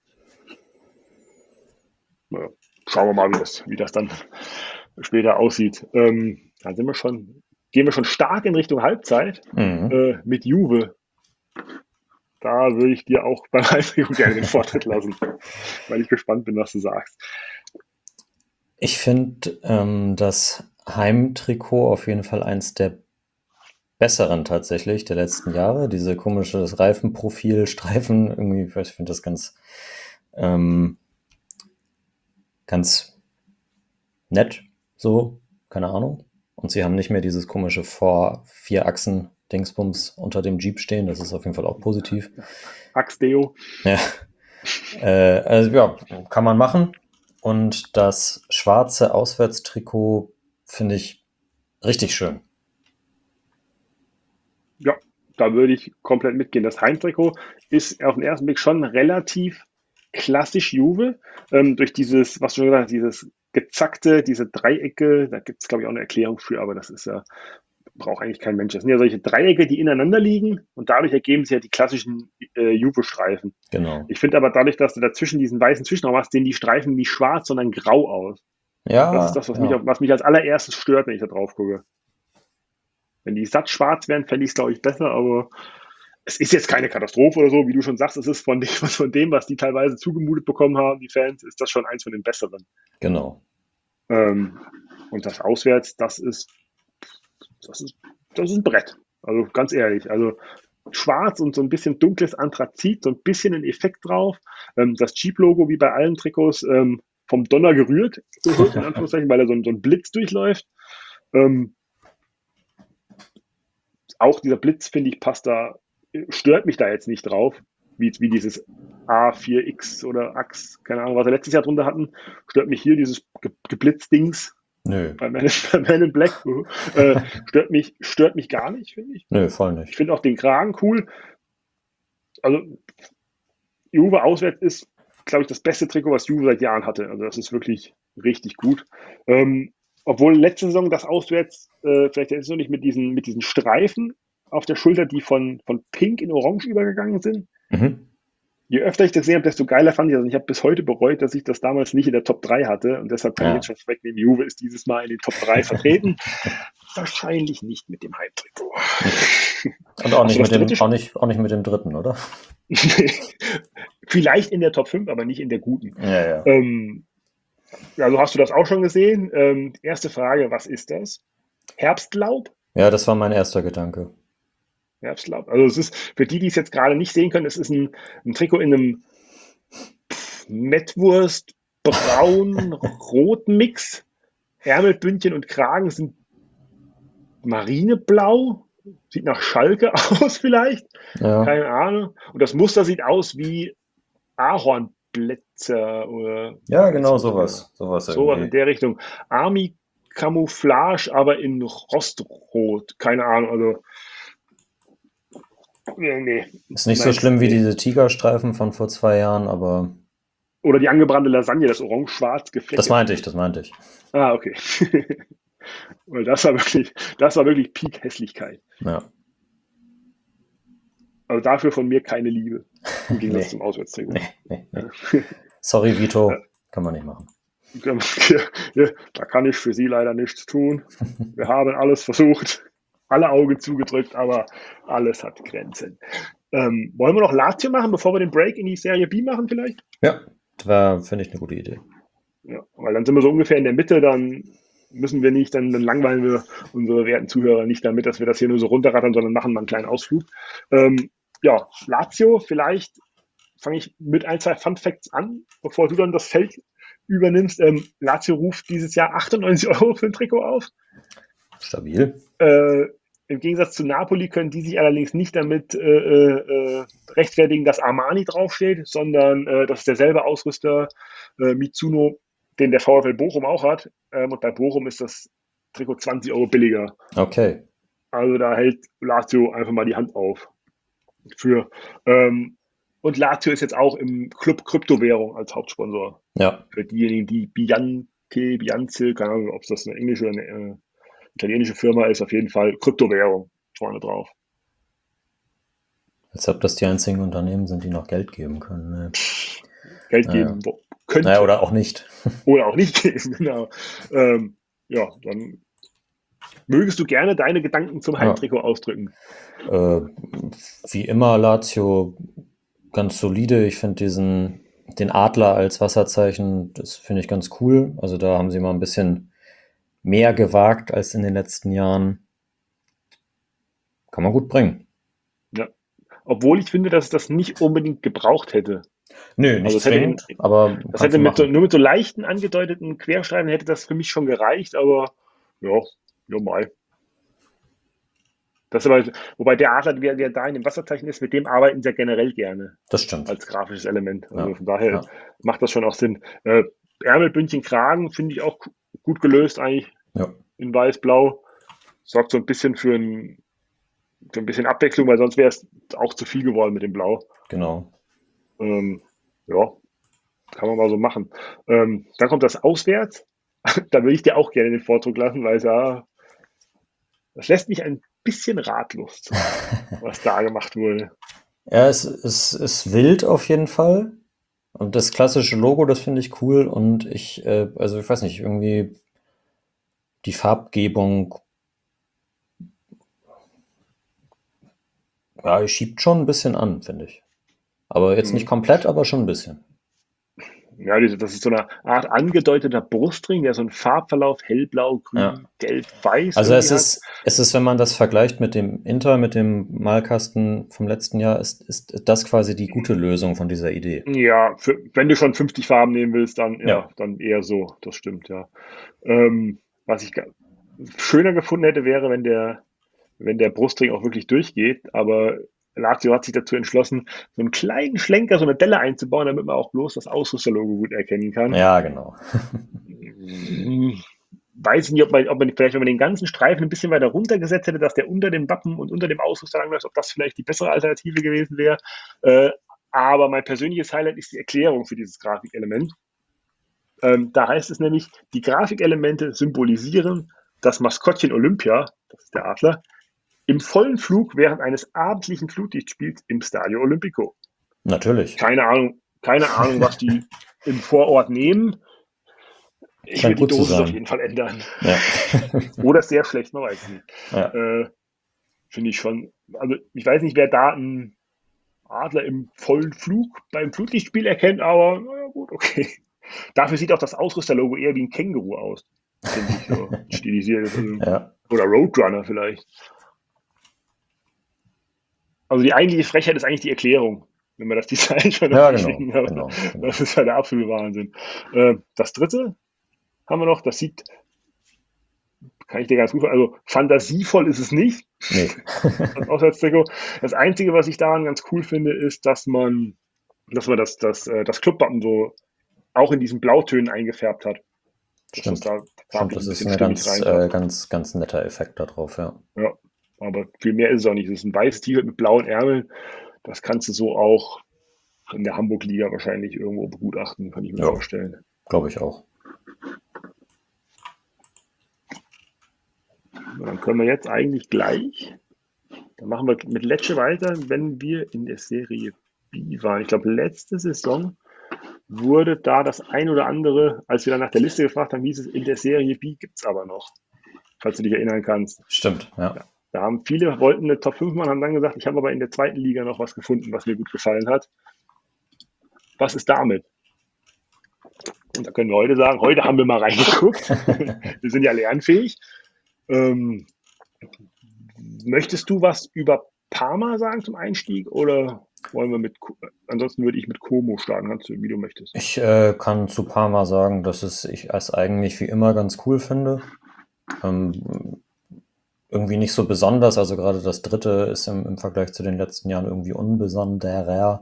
Naja, schauen wir mal, wie das dann später aussieht. Dann gehen wir schon stark in Richtung Halbzeit mit Juve. Da würde ich dir auch beim Halbtrikot gerne den Vortritt lassen, weil ich gespannt bin, was du sagst. Ich finde das Heimtrikot auf jeden Fall eins der besseren tatsächlich der letzten Jahre. Das Reifenprofil, Streifen, irgendwie, ich finde das ganz nett, so, keine Ahnung. Und sie haben nicht mehr dieses komische 4-Achsen-Dingsbums unter dem Jeep stehen. Das ist auf jeden Fall auch positiv. Axdeo. Ja. Also ja, kann man machen. Und das schwarze Auswärtstrikot finde ich richtig schön. Ja, da würde ich komplett mitgehen. Das Heimtrikot ist auf den ersten Blick schon relativ klassisch Juve. Durch dieses, was du schon gesagt hast, dieses gezackte, diese Dreiecke, da gibt es, glaube ich, auch eine Erklärung für, aber das ist ja, braucht eigentlich kein Mensch. Das sind ja solche Dreiecke, die ineinander liegen und dadurch ergeben sich ja die klassischen Juve-Streifen. Genau. Ich finde aber dadurch, dass du dazwischen diesen weißen Zwischenraum hast, sehen die Streifen nicht schwarz, sondern grau aus. Ja. Das ist das, was mich als allererstes stört, wenn ich da drauf gucke. Wenn die satt schwarz wären, fände ich es, glaube ich, besser, aber es ist jetzt keine Katastrophe oder so, wie du schon sagst, es ist von dem, was die teilweise zugemutet bekommen haben, die Fans, ist das schon eins von den besseren. Genau. Und das Auswärts, das ist ein Brett. Also ganz ehrlich, also schwarz und so ein bisschen dunkles Anthrazit, so ein bisschen ein Effekt drauf. Das Jeep-Logo, wie bei allen Trikots, vom Donner gerührt, in Anführungszeichen, weil da so ein Blitz durchläuft. Auch dieser Blitz, finde ich, stört mich da jetzt nicht drauf, wie dieses A4X oder AX, keine Ahnung, was wir letztes Jahr drunter hatten, stört mich hier dieses Geblitzdings. Nö. Bei Man in Black stört mich gar nicht, finde ich. Nö, voll nicht. Ich finde auch den Kragen cool. Also Juve auswärts ist, glaube ich, das beste Trikot, was Juve seit Jahren hatte. Also das ist wirklich richtig gut. Obwohl letzte Saison das auswärts, vielleicht ist es noch nicht mit diesen Streifen auf der Schulter, die von Pink in Orange übergegangen sind. Mhm. Je öfter ich das gesehen habe, desto geiler fand ich das. Und ich habe bis heute bereut, dass ich das damals nicht in der Top 3 hatte. Und deshalb kann ich jetzt schon wegnehmen, Juve ist dieses Mal in den Top 3 vertreten. Wahrscheinlich nicht mit dem Heimtrikot. Und auch nicht mit dem dritten, oder? Vielleicht in der Top 5, aber nicht in der guten. Ja. Also hast du das auch schon gesehen? Erste Frage, was ist das? Herbstlaub? Ja, das war mein erster Gedanke. Herbstlaub. Also es ist, für die es jetzt gerade nicht sehen können, es ist ein Trikot in einem Mettwurst, braun, roten Mix. Ärmelbündchen und Kragen sind marineblau. Sieht nach Schalke aus vielleicht. Ja, Keine Ahnung. Und das Muster sieht aus wie Ahornblätter oder ja, genau sowas. sowas in irgendwie. der Richtung. Army Camouflage, aber in Rostrot. Keine Ahnung. Also, nee. Ist nicht so schlimm wie diese Tigerstreifen von vor 2 Jahren, aber Oder die angebrannte Lasagne, das orange-schwarz gefleckt. das meinte ich. Ah, okay. Weil das war wirklich Peak-Hässlichkeit. Ja. Also dafür von mir keine Liebe. Im Gegensatz Nee. zum Auswärtstrikot. Nee. Sorry, Vito, kann man nicht machen. Ja, da kann ich für Sie leider nichts tun. Wir haben alles versucht, alle Augen zugedrückt, aber alles hat Grenzen. Wollen wir noch Lazio machen, bevor wir den Break in die Serie B machen vielleicht? Ja, finde ich eine gute Idee. Ja, weil dann sind wir so ungefähr in der Mitte, dann müssen wir nicht, dann langweilen wir unsere werten Zuhörer nicht damit, dass wir das hier nur so runterrattern, sondern machen mal einen kleinen Ausflug. Ja, Lazio, vielleicht fange ich mit 1, 2 Fun Facts an, bevor du dann das Feld übernimmst. Lazio ruft dieses Jahr 98 € für ein Trikot auf. Stabil. Im Gegensatz zu Napoli können die sich allerdings nicht damit rechtfertigen, dass Armani draufsteht, sondern das ist derselbe Ausrüster Mizuno, den der VfL Bochum auch hat. Und bei Bochum ist das Trikot 20 € billiger. Okay. Also da hält Lazio einfach mal die Hand auf. Und Lazio ist jetzt auch im Club Kryptowährung als Hauptsponsor. Ja. Für diejenigen, die Bianze, keine Ahnung, ob das eine englische oder eine italienische Firma ist, auf jeden Fall Kryptowährung vorne drauf. Als ob das die einzigen Unternehmen sind, die noch Geld geben können. Ne? Geld geben könnte. Naja, oder auch nicht. Oder auch nicht geben, genau. Ja, dann mögest du gerne deine Gedanken zum Heimtrikot ausdrücken. Wie immer Lazio ganz solide. Ich finde den Adler als Wasserzeichen, das finde ich ganz cool. Also da haben sie mal ein bisschen mehr gewagt als in den letzten Jahren. Kann man gut bringen. Ja. Obwohl ich finde, dass das nicht unbedingt gebraucht hätte. Nö, nicht Also zwingend, aber das hätte nur mit so leichten angedeuteten Querstreifen hätte das für mich schon gereicht, aber ja, normal. Das aber, wobei der Adler, der da in dem Wasserzeichen ist, mit dem arbeiten sie ja generell gerne Das stimmt. als grafisches Element. Also Ja, von daher ja. macht das schon auch Sinn. Ärmelbündchen, Kragen finde ich auch gut gelöst eigentlich Ja. in weiß-blau. Sorgt so ein bisschen für ein bisschen Abwechslung, weil sonst wäre es auch zu viel geworden mit dem Blau. Genau. Ja, kann man mal so machen. Dann kommt das Auswärts. Da würde ich dir auch gerne den Vortrag lassen, weil das lässt mich ein bisschen ratlos zu, was da gemacht wurde. Ja, es ist wild auf jeden Fall. Und das klassische Logo, das finde ich cool. Und ich weiß nicht, irgendwie die Farbgebung, ja, schiebt schon ein bisschen an, finde ich. Aber jetzt nicht komplett, aber schon ein bisschen. Ja, das ist so eine Art angedeuteter Brustring, der so einen Farbverlauf hellblau, grün, Ja. gelb, weiß. Also irgendwie es ist, wenn man das vergleicht mit dem Inter, mit dem Malkasten vom letzten Jahr, ist das quasi die gute Lösung von dieser Idee. hat. Ja, wenn du schon 50 Farben nehmen willst, dann Ja. dann eher so. Das stimmt, ja. Was ich schöner gefunden hätte, wäre, wenn der Brustring auch wirklich durchgeht, aber Lazio hat sich dazu entschlossen, so einen kleinen Schlenker, so eine Delle einzubauen, damit man auch bloß das Ausrüsterlogo gut erkennen kann. Ja, genau. Weiß ich nicht, ob man vielleicht, wenn man den ganzen Streifen ein bisschen weiter runtergesetzt hätte, dass der unter dem Wappen und unter dem Ausrüster langläuft, ob das vielleicht die bessere Alternative gewesen wäre. Aber mein persönliches Highlight ist die Erklärung für dieses Grafikelement. Da heißt es nämlich, die Grafikelemente symbolisieren das Maskottchen Olympia, das ist der Adler, im vollen Flug während eines abendlichen Flutlichtspiels im Stadio Olimpico. Natürlich. Keine Ahnung, was die im Vorort nehmen. Ich Scheint will die gut zu Dosis sein. auf jeden Fall ändern. Ja. Oder sehr schlecht, man weiß es nicht. Ja. Finde ich schon. Also ich weiß nicht, wer da ein Adler im vollen Flug beim Flutlichtspiel erkennt, aber naja, gut, okay. Dafür sieht auch das Ausrüsterlogo eher wie ein Känguru aus, finde ich, so stilisiert. Ja, Oder Roadrunner vielleicht. Also die eigentliche Frechheit ist eigentlich die Erklärung, wenn man das Design schon ja, durchdenken genau. Das ist ja der absolute Wahnsinn. Das dritte haben wir noch, das sieht, kann ich dir ganz gut sagen, also fantasievoll ist es nicht, Nee. das Auswärtstrikot. Das Einzige, was ich daran ganz cool finde, ist, dass man das Clubwappen so auch in diesen Blautönen eingefärbt hat. Dass Stimmt. das da Stimmt, farblich das ein ist bisschen ein stimmig ganz, reinpasst. ganz netter Effekt da drauf, ja. Ja, aber viel mehr ist es auch nicht. Es ist ein weißes T-Shirt mit blauen Ärmeln. Das kannst du so auch in der Hamburg-Liga wahrscheinlich irgendwo begutachten, kann ich mir Ja. vorstellen. Glaube ich auch. Dann können wir jetzt eigentlich gleich, dann machen wir mit Lecce weiter, wenn wir in der Serie B waren. Ich glaube, letzte Saison wurde da das ein oder andere, als wir dann nach der Liste gefragt haben, hieß es, in der Serie B gibt es aber noch, falls du dich erinnern kannst. Stimmt, ja. Da haben viele, wollten eine Top 5 machen, haben dann gesagt, ich habe aber in der zweiten Liga noch was gefunden, was mir gut gefallen hat. Was ist damit? Und da können wir heute sagen, heute haben wir mal reingeguckt. Wir sind ja lernfähig. Möchtest du was über Parma sagen zum Einstieg oder wollen wir ansonsten würde ich mit Como starten, kannst du, wie du möchtest. Ich kann zu Parma sagen, dass ich es eigentlich wie immer ganz cool finde. Irgendwie nicht so besonders, also gerade das dritte ist im Vergleich zu den letzten Jahren irgendwie unbesonderer.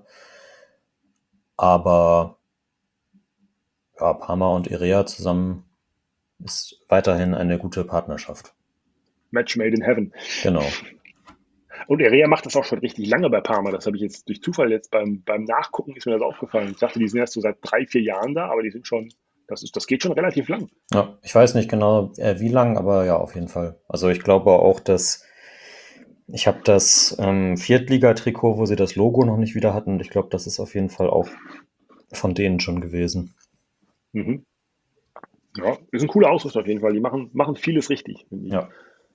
Aber ja, Parma und Irea zusammen ist weiterhin eine gute Partnerschaft. Match made in heaven. Genau. Und Herrera macht das auch schon richtig lange bei Parma. Das habe ich jetzt durch Zufall jetzt beim Nachgucken ist mir das aufgefallen. Ich dachte, die sind erst so seit 3-4 Jahren da, aber die sind schon, das geht schon relativ lang. Ja, ich weiß nicht genau, wie lang, aber ja, auf jeden Fall. Also ich glaube auch, dass ich habe das Viertliga-Trikot, wo sie das Logo noch nicht wieder hatten. Und ich glaube, das ist auf jeden Fall auch von denen schon gewesen. Mhm. Ja, ist ein cooler Ausrüster auf jeden Fall. Die machen vieles richtig. Finde ich. Ja.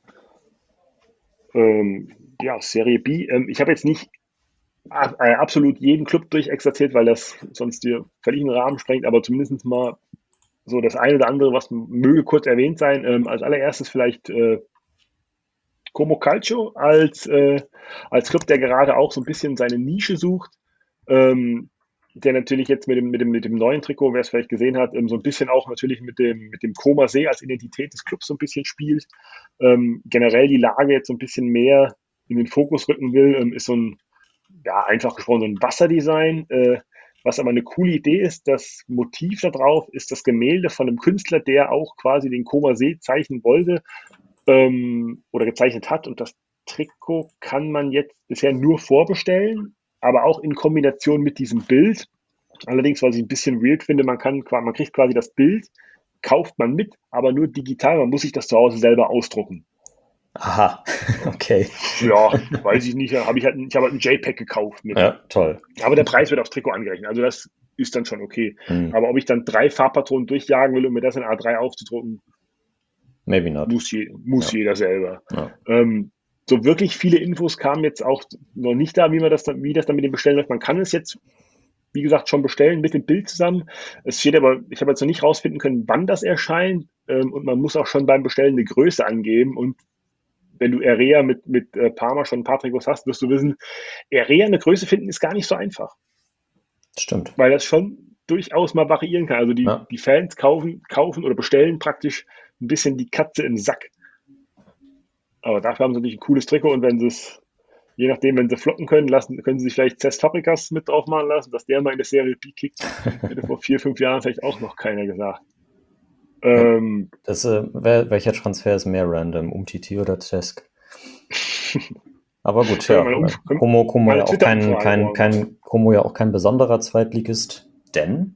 Ja, Serie B. Ich habe jetzt nicht absolut jeden Club durchexerziert, weil das sonst dir völlig den Rahmen sprengt, aber zumindest mal so das eine oder andere, was möge kurz erwähnt sein. Als allererstes vielleicht Como Calcio als Club, der gerade auch so ein bisschen seine Nische sucht. Der natürlich jetzt mit dem neuen Trikot, wer es vielleicht gesehen hat, so ein bisschen auch natürlich mit dem Koma See als Identität des Clubs so ein bisschen spielt. Generell die Lage jetzt so ein bisschen mehr in den Fokus rücken will, ist so ein, ja, einfach gesprochen, so ein Wasserdesign, was aber eine coole Idee ist. Das Motiv da drauf ist das Gemälde von einem Künstler, der auch quasi den Koma See zeichnen wollte oder gezeichnet hat. Und das Trikot kann man jetzt bisher nur vorbestellen, aber auch in Kombination mit diesem Bild. Allerdings, was ich ein bisschen weird finde, man kriegt quasi das Bild, kauft man mit, aber nur digital. Man muss sich das zu Hause selber ausdrucken. Aha, okay. Ja, weiß ich nicht. Ich habe halt ein JPEG gekauft mit. Ja, toll. Aber der Preis wird aufs Trikot angerechnet. Also das ist dann schon okay. Hm. Aber ob ich dann 3 Farbpatronen durchjagen will, um mir das in A3 aufzudrucken, Maybe not. muss Ja. jeder selber. Ja. So wirklich viele Infos kamen jetzt auch noch nicht da, wie das dann mit dem Bestellen läuft. Man kann es jetzt, wie gesagt, schon bestellen mit dem Bild zusammen. Es steht aber, ich habe jetzt noch nicht rausfinden können, wann das erscheint. Und man muss auch schon beim Bestellen eine Größe angeben. Und wenn du Herrera mit Parma schon ein paar Trikots hast, wirst du wissen, Herrera eine Größe finden ist gar nicht so einfach. Stimmt. Weil das schon durchaus mal variieren kann. Also die Fans kaufen oder bestellen praktisch ein bisschen die Katze im Sack. Aber dafür haben sie natürlich ein cooles Trikot und wenn sie es, je nachdem, wenn sie flocken können sie sich vielleicht Cesc Fabregas mit drauf machen lassen, dass der mal in der Serie B kickt. Hätte vor 4-5 Jahren vielleicht auch noch keiner gesagt. Welcher Transfer ist mehr random? Umtiti oder Cesc? Aber gut, ja. Como ja auch Como ja auch kein besonderer Zweitligist, denn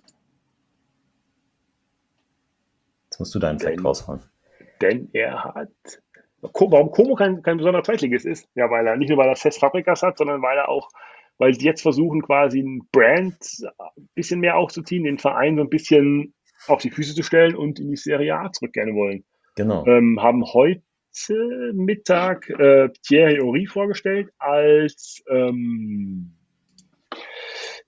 jetzt musst du deinen Fact raushauen. Denn er hat. Warum Como kein besonderer Zweitligist ist? Ja, nicht nur weil er Cesc Fabregas hat, sondern weil die jetzt versuchen, quasi ein Brand ein bisschen mehr aufzuziehen, den Verein so ein bisschen auf die Füße zu stellen und in die Serie A zurück gerne wollen. Genau. Haben heute Mittag Thierry Henry vorgestellt als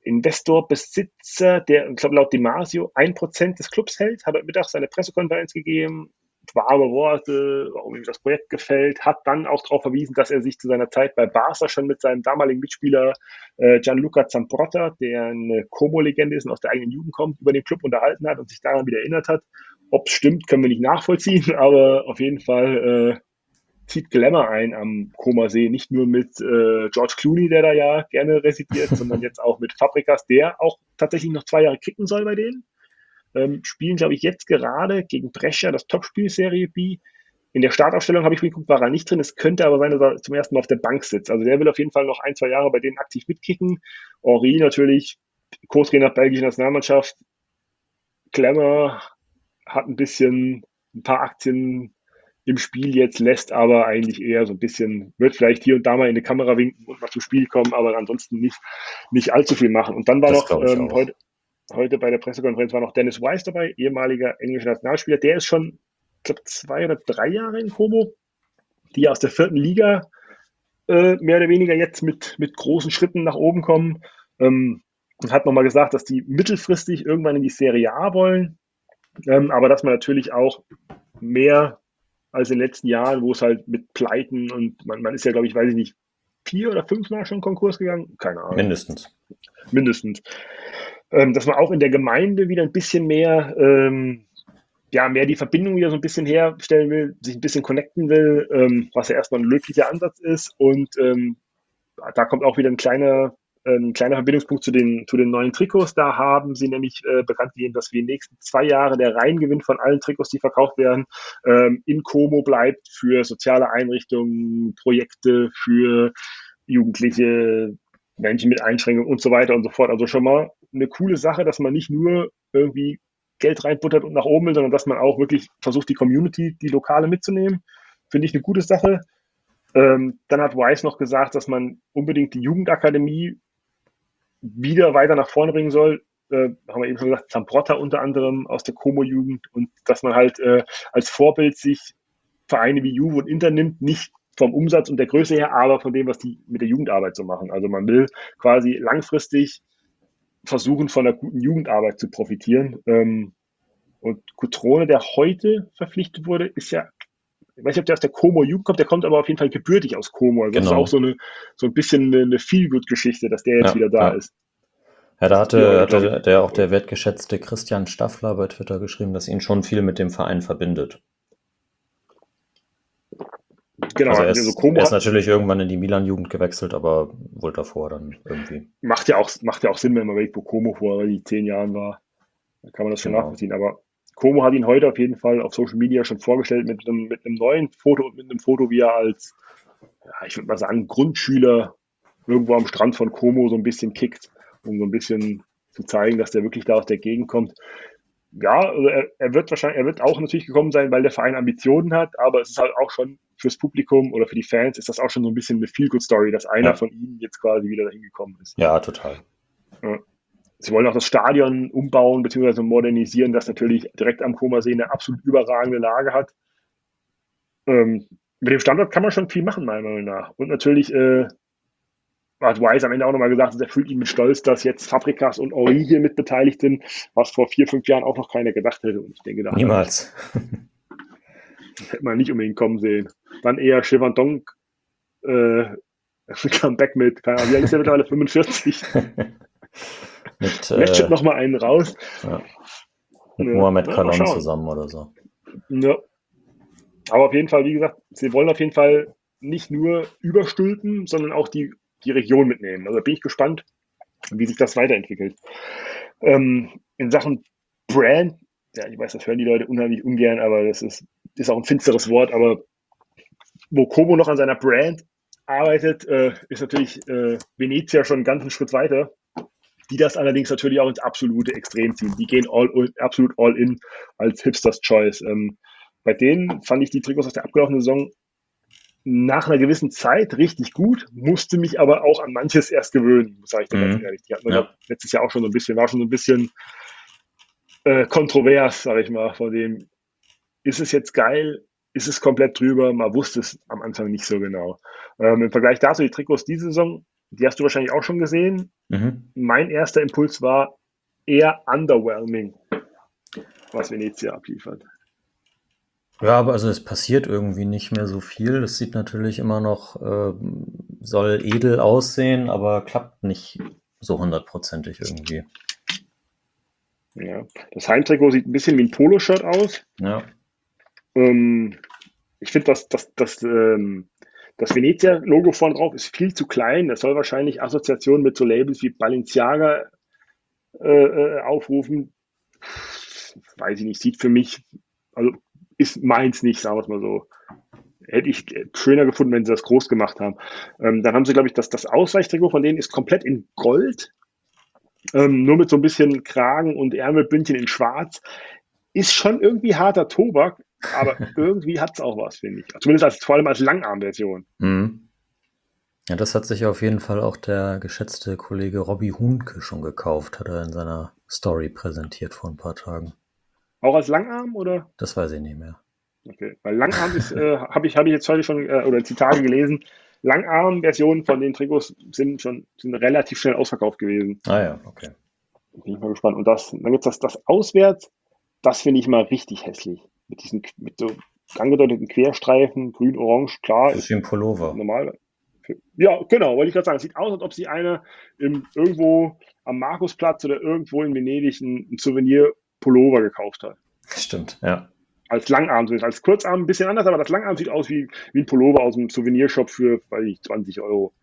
Investorbesitzer, der, ich glaube, laut Dimasio 1% des Clubs hält, hat heute Mittag seine Pressekonferenz gegeben, warme Worte, warum ihm das Projekt gefällt, hat dann auch darauf verwiesen, dass er sich zu seiner Zeit bei Barca schon mit seinem damaligen Mitspieler Gianluca Zamprota, der eine Como-Legende ist und aus der eigenen Jugend kommt, über den Club unterhalten hat und sich daran wieder erinnert hat. Ob es stimmt, können wir nicht nachvollziehen, aber auf jeden Fall zieht Glamour ein am Comer See, nicht nur mit George Clooney, der da ja gerne residiert, sondern jetzt auch mit Fabregas, der auch tatsächlich noch 2 Jahre kicken soll bei denen. Spielen, glaube ich, jetzt gerade gegen Brescia das Topspiel Serie B. In der Startaufstellung habe ich geguckt, war er nicht drin. Es könnte aber sein, dass er zum ersten Mal auf der Bank sitzt. Also der will auf jeden Fall noch 1, 2 Jahre bei denen aktiv mitkicken. Henry natürlich, Co-Trainer der belgischen Nationalmannschaft. Glamour hat ein paar Aktien im Spiel jetzt, lässt aber eigentlich eher so ein bisschen, wird vielleicht hier und da mal in die Kamera winken und mal zum Spiel kommen, aber ansonsten nicht allzu viel machen. Und dann war Das noch heute bei der Pressekonferenz war noch Dennis Wise dabei, ehemaliger englischer Nationalspieler. Der ist schon, ich glaube, 2 oder 3 Jahre in Como, die aus der 4. Liga mehr oder weniger jetzt mit großen Schritten nach oben kommen. Und hat nochmal gesagt, dass die mittelfristig irgendwann in die Serie A wollen, aber dass man natürlich auch mehr als in den letzten Jahren, wo es halt mit Pleiten und man ist ja, glaube ich, weiß ich nicht, 4 oder 5 Mal schon Konkurs gegangen? Keine Ahnung. Mindestens. Dass man auch in der Gemeinde wieder ein bisschen mehr, mehr die Verbindung wieder so ein bisschen herstellen will, sich ein bisschen connecten will, was ja erstmal ein löblicher Ansatz ist. Und da kommt auch wieder ein kleiner Verbindungspunkt zu den neuen Trikots. Da haben sie nämlich bekannt gegeben, dass wir in den nächsten 2 Jahre der Reingewinn von allen Trikots, die verkauft werden, in Como bleibt für soziale Einrichtungen, Projekte für Jugendliche, Menschen mit Einschränkungen und so weiter und so fort. Also schon mal eine coole Sache, dass man nicht nur irgendwie Geld reinbuttert und nach oben will, sondern dass man auch wirklich versucht, die Community, die Lokale mitzunehmen. Finde ich eine gute Sache. Dann hat Wise noch gesagt, dass man unbedingt die Jugendakademie wieder weiter nach vorne bringen soll. Haben wir eben schon gesagt, Zamprota unter anderem aus der Como-Jugend und dass man halt als Vorbild sich Vereine wie Juve und Inter nimmt, nicht vom Umsatz und der Größe her, aber von dem, was die mit der Jugendarbeit so machen. Also man will quasi langfristig versuchen, von der guten Jugendarbeit zu profitieren. Und Cutrone, der heute verpflichtet wurde, ist ja, ich weiß nicht, ob der aus der Como-Jugend kommt, der kommt aber auf jeden Fall gebürtig aus Como. Also das ist auch so ein bisschen eine Feel-Good-Geschichte, dass der jetzt wieder da ist. Ja, da hatte auch der wertgeschätzte Christian Staffler bei Twitter geschrieben, dass ihn schon viel mit dem Verein verbindet. Genau, also er ist natürlich irgendwann in die Milan-Jugend gewechselt, aber wohl davor dann irgendwie. Macht ja auch Sinn, wenn man überlegt, wo Como vor 10 Jahren war. Da kann man das schon nachvollziehen. Aber Como hat ihn heute auf jeden Fall auf Social Media schon vorgestellt mit einem neuen Foto und mit einem Foto, wie er als, ich würde mal sagen, Grundschüler irgendwo am Strand von Como so ein bisschen kickt, um so ein bisschen zu zeigen, dass der wirklich da aus der Gegend kommt. Ja, also er wird auch natürlich gekommen sein, weil der Verein Ambitionen hat, aber es ist halt auch schon fürs Publikum oder für die Fans ist das auch schon so ein bisschen eine Feel-Good-Story, dass einer von ihnen jetzt quasi wieder dahin gekommen ist. Ja, total. Ja. Sie wollen auch das Stadion umbauen bzw. modernisieren, das natürlich direkt am Comer See eine absolut überragende Lage hat. Mit dem Standort kann man schon viel machen, meiner Meinung nach. Und natürlich hat Wise am Ende auch nochmal gesagt, er fühlt ihn mit Stolz, dass jetzt Fabregas und Henry hier mit beteiligt sind, was vor 4, 5 Jahren auch noch keiner gedacht hätte. Und ich denke, niemals. Hätte man nicht unbedingt kommen sehen. Dann eher Chevandong Comeback mit, keine Ahnung, wie alt ist der mittlerweile? 45. Vielleicht noch mal einen raus. Ja. Mit Mohamed Kalon zusammen oder so. Ja. Aber auf jeden Fall, wie gesagt, sie wollen auf jeden Fall nicht nur überstülpen, sondern auch die Region mitnehmen. Also bin ich gespannt, wie sich das weiterentwickelt. In Sachen Brand, ja, ich weiß, das hören die Leute unheimlich ungern, aber das ist auch ein finsteres Wort, aber wo Como noch an seiner Brand arbeitet, ist natürlich Venezia schon einen ganzen Schritt weiter, die das allerdings natürlich auch ins absolute Extrem ziehen. Die gehen absolut all in als Hipsters Choice. Bei denen fand ich die Trikots aus der abgelaufenen Saison nach einer gewissen Zeit richtig gut, musste mich aber auch an manches erst gewöhnen, sage ich dir ganz ehrlich. Die hatten wir letztes Jahr auch schon so ein bisschen kontrovers, sage ich mal, von dem, ist es jetzt geil, ist es komplett drüber, man wusste es am Anfang nicht so genau. Im Vergleich dazu, die Trikots diese Saison, die hast du wahrscheinlich auch schon gesehen, Mein erster Impuls war eher underwhelming, was Venezia abliefert. Ja, aber also es passiert irgendwie nicht mehr so viel. Das sieht natürlich immer noch, soll edel aussehen, aber klappt nicht so 100%ig irgendwie. Ja. Das Heimtrikot sieht ein bisschen wie ein Poloshirt aus. Ja, Ich finde, das Venezia-Logo vorne drauf ist viel zu klein. Das soll wahrscheinlich Assoziationen mit so Labels wie Balenciaga aufrufen. Weiß ich nicht, sieht für mich, also ist meins nicht, sagen wir es mal so. Hätte ich schöner gefunden, wenn sie das groß gemacht haben. Dann haben sie, glaube ich, das Ausweichtrikot von denen ist komplett in Gold. Nur mit so ein bisschen Kragen und Ärmelbündchen in Schwarz. Ist schon irgendwie harter Tobak, aber irgendwie hat es auch was, finde ich. Zumindest vor allem als Langarm-Version. Ja, das hat sich auf jeden Fall auch der geschätzte Kollege Robby Huhnke schon gekauft, hat er in seiner Story präsentiert vor ein paar Tagen. Auch als Langarm, oder? Das weiß ich nicht mehr. Okay, weil Langarm ist, habe ich jetzt heute schon oder die Tage gelesen, Langarm-Versionen von den Trikots sind relativ schnell ausverkauft gewesen. Ah ja, okay. Bin ich mal gespannt. Und dann gibt es das Auswärts, das finde ich mal richtig hässlich. Mit so angedeuteten Querstreifen, grün, orange, klar. Das ist wie ein Pullover. Normal. Ja, genau, wollte ich gerade sagen. Es sieht aus, als ob sie einer irgendwo am Markusplatz oder irgendwo in Venedig ein Souvenir-Pullover gekauft hat. Stimmt, ja. Als Langarm, als Kurzarm ein bisschen anders, aber das Langarm sieht aus wie ein Pullover aus einem Souvenirshop für, weiß ich, 20 Euro.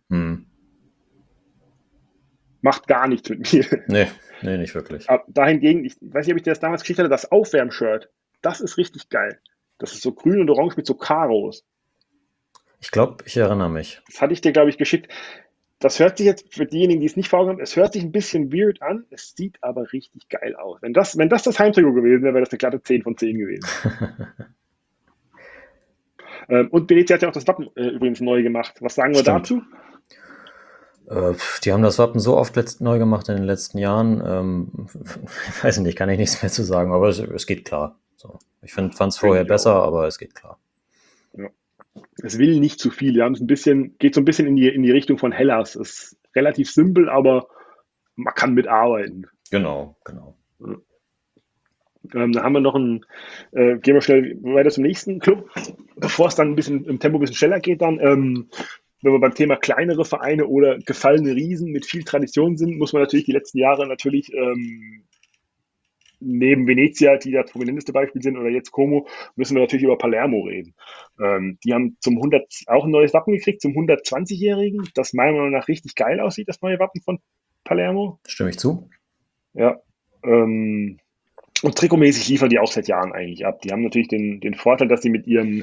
Macht gar nichts mit mir. Nee, nicht wirklich. Aber dahingegen, ich weiß nicht, ob ich dir das damals geschickt hatte, das Aufwärmshirt, das ist richtig geil. Das ist so grün und orange mit so Karos. Ich glaube, ich erinnere mich. Das hatte ich dir, glaube ich, geschickt. Das hört sich jetzt, für diejenigen, die es nicht vorhaben, es hört sich ein bisschen weird an, es sieht aber richtig geil aus. Wenn das Heimtrikot gewesen wäre, wäre das eine glatte 10 von 10 gewesen. Und Venezia hat ja auch das Wappen übrigens neu gemacht. Was sagen wir dazu? Die haben das Wappen so oft neu gemacht in den letzten Jahren. Weiß nicht, kann ich nichts mehr zu sagen, aber es geht klar. So. Ich fand es vorher besser, aber es geht klar. Ja. Es will nicht zu viel. Geht so ein bisschen in die Richtung von Hellas. Ist relativ simpel, aber man kann mitarbeiten. Genau. Dann haben wir noch gehen wir schnell weiter zum nächsten Club, bevor es dann im Tempo ein bisschen schneller geht dann. Wenn wir beim Thema kleinere Vereine oder gefallene Riesen mit viel Tradition sind, muss man natürlich die letzten Jahre neben Venezia, die das prominenteste Beispiel sind, oder jetzt Como, müssen wir natürlich über Palermo reden. Die haben auch ein neues Wappen gekriegt, zum 120-Jährigen, das meiner Meinung nach richtig geil aussieht, das neue Wappen von Palermo. Stimme ich zu? Ja. Und trikotmäßig liefern die auch seit Jahren eigentlich ab. Die haben natürlich den Vorteil, dass sie mit ihrem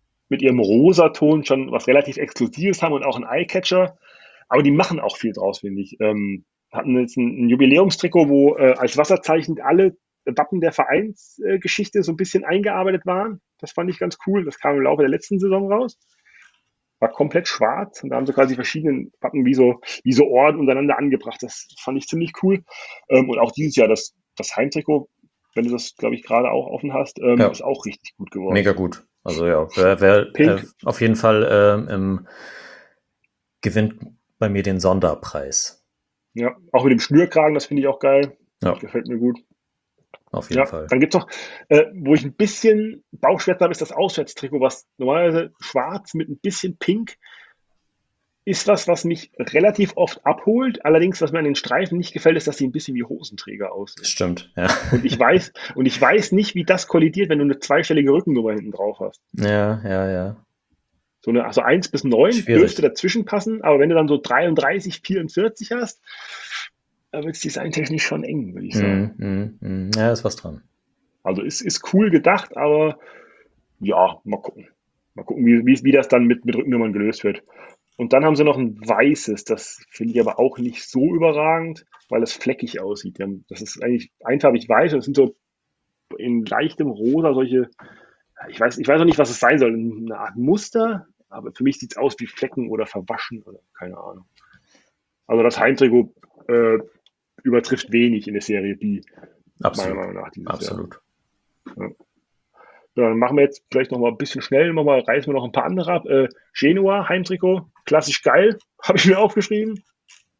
Rosaton schon was relativ Exklusives haben und auch einen Eyecatcher. Aber die machen auch viel draus, finde ich. Hatten jetzt ein Jubiläumstrikot, wo als Wasserzeichen alle Wappen der Vereinsgeschichte so ein bisschen eingearbeitet waren. Das fand ich ganz cool. Das kam im Laufe der letzten Saison raus. War komplett schwarz und da haben sie quasi verschiedene Wappen wie so Orden untereinander angebracht. Das fand ich ziemlich cool. Und auch dieses Jahr das Heimtrikot, wenn du das, glaube ich, gerade auch offen hast, ist auch richtig gut geworden. Mega gut. Also ja, wer auf jeden Fall gewinnt bei mir den Sonderpreis. Ja, auch mit dem Schnürkragen, das finde ich auch geil. Ja. Gefällt mir gut. Auf jeden Fall. Dann gibt es noch, wo ich ein bisschen Bauchschmerzen habe, ist das Auswärtstrikot, was normalerweise schwarz mit ein bisschen pink ist was mich relativ oft abholt. Allerdings, was mir an den Streifen nicht gefällt, ist, dass sie ein bisschen wie Hosenträger aussehen. Stimmt, ja. Und ich weiß nicht, wie das kollidiert, wenn du eine zweistellige Rückennummer hinten drauf hast. Ja. Also 1 bis 9 dürfte dazwischen passen, aber wenn du dann so 33, 44 hast, da wird es designtechnisch schon eng, würde ich sagen. Ja, ist was dran. Also ist cool gedacht, aber ja, mal gucken. Mal gucken, wie das dann mit Rückennummern gelöst wird. Und dann haben sie noch ein weißes, das finde ich aber auch nicht so überragend, weil es fleckig aussieht. Das ist eigentlich einfarbig weiß und es sind so in leichtem Rosa solche, ich weiß noch nicht, was es sein soll, eine Art Muster, aber für mich sieht es aus wie Flecken oder verwaschen oder keine Ahnung. Also das Heimtrikot übertrifft wenig in der Serie B. Absolut. Meiner Meinung nach Absolut. Ja. So, dann machen wir jetzt vielleicht noch mal ein bisschen schnell, reißen wir noch ein paar andere ab. Genua, Heimtrikot, klassisch geil, habe ich mir aufgeschrieben.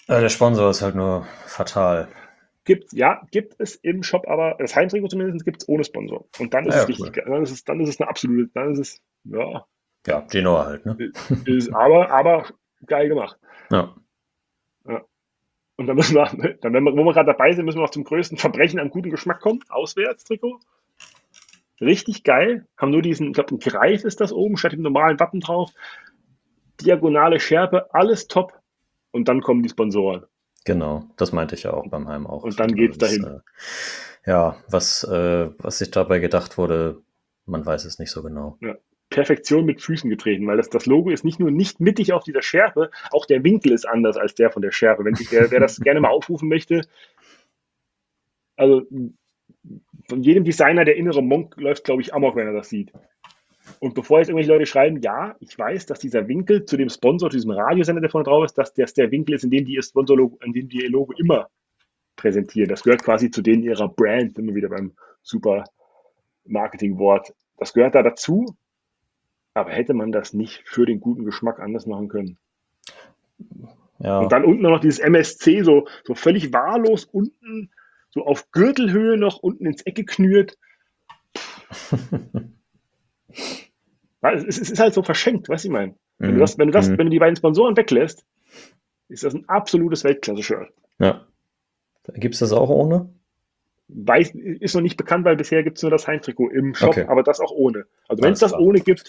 Der Sponsor ist halt nur fatal. Gibt es im Shop, aber das Heimtrikot zumindest gibt es ohne Sponsor. Und dann ist Ja, es richtig cool. geil. Dann ist es eine absolute, dann ist es, ja, Ja, Genoa halt, ne? ist aber geil gemacht. Ja. Ja. Und dann müssen wir, dann, wo wir gerade dabei sind, müssen wir noch zum größten Verbrechen am guten Geschmack kommen. Auswärtstrikot. Richtig geil. Haben nur diesen, ich glaube, ein Greif ist das oben, statt dem normalen Wappen drauf. Diagonale Schärpe, alles top. Und dann kommen die Sponsoren. Genau, das meinte ich ja auch beim Heim auch. Und dann geht's dahin. Ja, was sich dabei gedacht wurde, man weiß es nicht so genau. Ja. Perfektion mit Füßen getreten, weil das Logo ist nicht nur nicht mittig auf dieser Schärpe, auch der Winkel ist anders als der von der Schärpe. Wenn sich wer das gerne mal aufrufen möchte, also von jedem Designer der innere Monk läuft, glaube ich, amok, wenn er das sieht. Und bevor jetzt irgendwelche Leute schreiben, ja, ich weiß, dass dieser Winkel zu dem Sponsor, zu diesem Radiosender, der vorne drauf ist, dass das der Winkel ist, in dem die ihr Sponsorlogo, in dem die ihr Logo immer präsentieren. Das gehört quasi zu denen ihrer Brand, immer wieder beim super Marketingwort. Das gehört da dazu. Aber hätte man das nicht für den guten Geschmack anders machen können? Ja. Und dann unten noch dieses MSC, so völlig wahllos unten, so auf Gürtelhöhe noch unten ins Eck geknürt. Es ist halt so verschenkt, weißt du, ich meine. Wenn du die beiden Sponsoren weglässt, ist das ein absolutes Weltklasse-Shirt. Ja. Gibt es das auch ohne? Ist noch nicht bekannt, weil bisher gibt es nur das Heimtrikot im Shop, Okay. aber das auch ohne. Also wenn es das ohne gibt,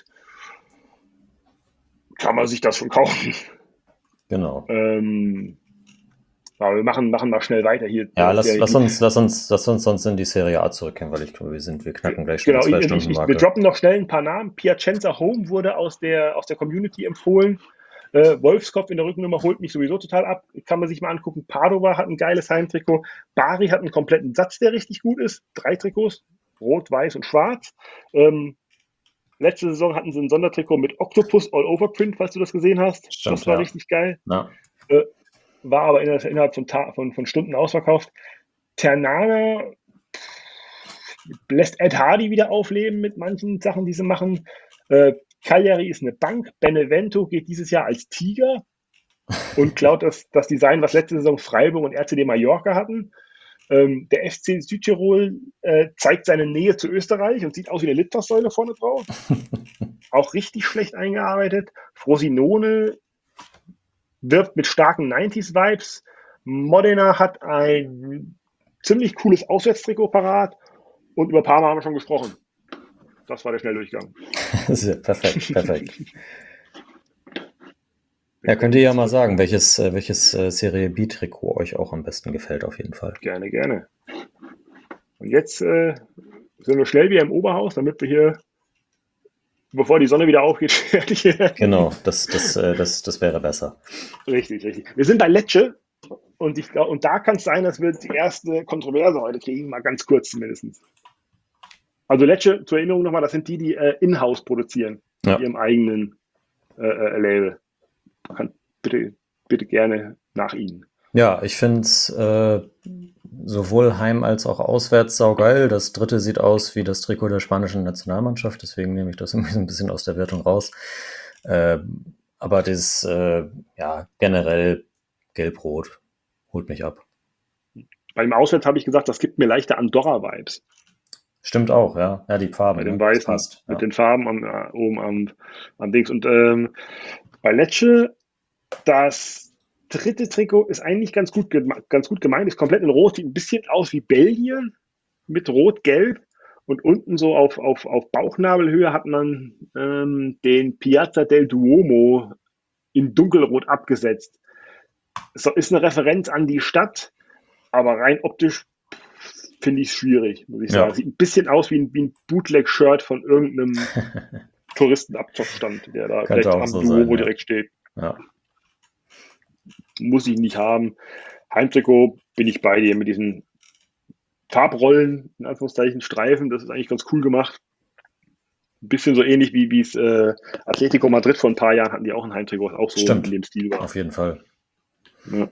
kann man sich das schon kaufen. Genau. Aber wir machen mal schnell weiter hier. Ja, lass uns sonst in die Serie A zurückkehren, weil ich glaube, wir knacken gleich schon die 2-Stunden-Marke. Wir droppen noch schnell ein paar Namen. Piacenza Home wurde aus der Community empfohlen. Wolfskopf in der Rückennummer holt mich sowieso total ab. Kann man sich mal angucken. Padova hat ein geiles Heimtrikot. Bari hat einen kompletten Satz, der richtig gut ist. 3 Trikots. Rot, Weiß und Schwarz. Letzte Saison hatten sie ein Sondertrikot mit Octopus All-Over-Print, falls du das gesehen hast. Stimmt, das war ja. richtig geil. Ja. War aber innerhalb von Stunden ausverkauft. Ternana lässt Ed Hardy wieder aufleben mit manchen Sachen, die sie machen. Cagliari ist eine Bank. Benevento geht dieses Jahr als Tiger und klaut das Design, was letzte Saison Freiburg und RCD Mallorca hatten. Der FC Südtirol zeigt seine Nähe zu Österreich und sieht aus wie eine Litfaßsäule vorne drauf. Auch richtig schlecht eingearbeitet. Frosinone wirbt mit starken 90s-Vibes. Modena hat ein ziemlich cooles Auswärtstrikot parat und über Parma haben wir schon gesprochen. Das war der Schnelldurchgang. Perfekt. Ja, könnt ihr ja mal sagen, welches Serie B-Trikot euch auch am besten gefällt, auf jeden Fall. Gerne. Und jetzt sind wir schnell wieder im Oberhaus, damit wir hier, bevor die Sonne wieder aufgeht, fertig werden. Genau, das wäre besser. Richtig. Wir sind bei Lecce und da kann es sein, dass wir die erste Kontroverse heute kriegen, mal ganz kurz zumindest. Also Lecce, zur Erinnerung nochmal, das sind die in-house produzieren, mit ihrem eigenen Label. Man kann bitte gerne nach ihnen. Ja, ich finde es sowohl heim als auch auswärts saugeil. Das dritte sieht aus wie das Trikot der spanischen Nationalmannschaft, deswegen nehme ich das irgendwie so ein bisschen aus der Wertung raus. Aber das generell gelb-rot holt mich ab. Beim Auswärts habe ich gesagt, das gibt mir leichte Andorra-Vibes. Stimmt auch, ja. Ja, die Farben. Bei den Weißen, passt, mit den Farben oben am Dings. Und bei Lecce, das dritte Trikot ist eigentlich ganz gut gemeint, ist komplett in Rot, sieht ein bisschen aus wie Belgien mit Rot-Gelb. Und unten so auf Bauchnabelhöhe hat man den Piazza del Duomo in dunkelrot abgesetzt. Es ist eine Referenz an die Stadt, aber rein optisch finde ich es schwierig, muss ich sagen. Sieht ein bisschen aus wie ein Bootleg-Shirt von irgendeinem Touristenabzockstand, der da direkt am Duomo direkt steht. Ja. Muss ich nicht haben. Heimtrikot bin ich bei dir mit diesen Farbrollen, in Anführungszeichen, Streifen, das ist eigentlich ganz cool gemacht. Ein bisschen so ähnlich wie es Atletico Madrid vor ein paar Jahren hatten, die auch ein Heimtrikot, was auch so in dem Stil war. Auf jeden Fall. Ja.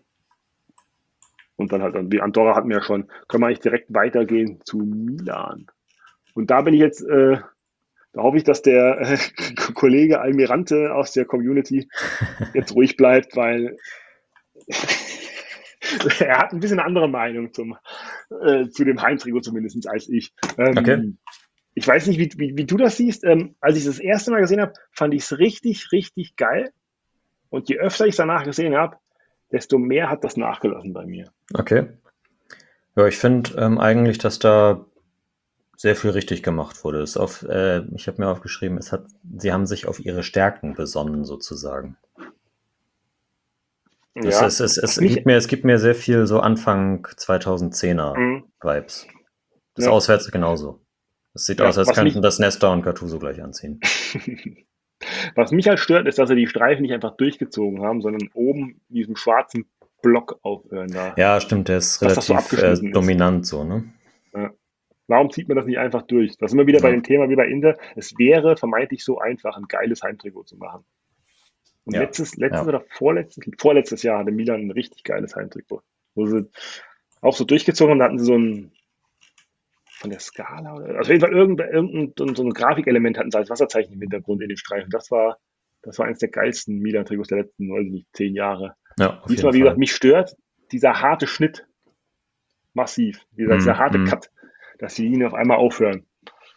Und dann halt, wie Andorra hatten wir ja schon, können wir eigentlich direkt weitergehen zu Milan. Und da bin ich jetzt, da hoffe ich, dass der Kollege Almirante aus der Community jetzt ruhig bleibt, weil Er hat ein bisschen eine andere Meinung zu dem Heimtrikot zumindest als ich. Okay. Ich weiß nicht, wie du das siehst. Als ich das erste Mal gesehen habe, fand ich es richtig, richtig geil. Und je öfter ich es danach gesehen habe, desto mehr hat das nachgelassen bei mir. Okay. Ja, ich finde eigentlich, dass da sehr viel richtig gemacht wurde. Ich habe mir aufgeschrieben, sie haben sich auf ihre Stärken besonnen, sozusagen. Ja, Es gibt mir sehr viel so Anfang 2010er Vibes. Das Ja. auswärts genauso. Es sieht Ja, aus, als was könnten mich- das Nesta und Gattuso gleich anziehen. Was mich halt stört, ist, dass sie die Streifen nicht einfach durchgezogen haben, sondern oben in diesem schwarzen Block aufhören da. Ja, stimmt, der ist Dass das so relativ abgeschnitten ist. dominant so, ne? Ja. Warum zieht man das nicht einfach durch? Da sind wir wieder bei Ja. dem Thema wie bei Inter. Es wäre vermeintlich so einfach, ein geiles Heimtrikot zu machen. Und Ja. letztes Ja. oder vorletztes Jahr hatte Milan ein richtig geiles Heimtrikot. Wo sie auch so durchgezogen haben, da hatten sie so ein von der Skala oder auf jeden Fall irgendein so ein Grafikelement hatten sie als Wasserzeichen im Hintergrund in den Streifen. Das war eines der geilsten Milan-Trikots der letzten, weiß ich nicht, 10 Jahre. Ja, auf Diesmal, jeden wie Fall. gesagt, mich stört dieser harte Schnitt massiv. Wie gesagt, dieser harte Cut, dass die Linien auf einmal aufhören.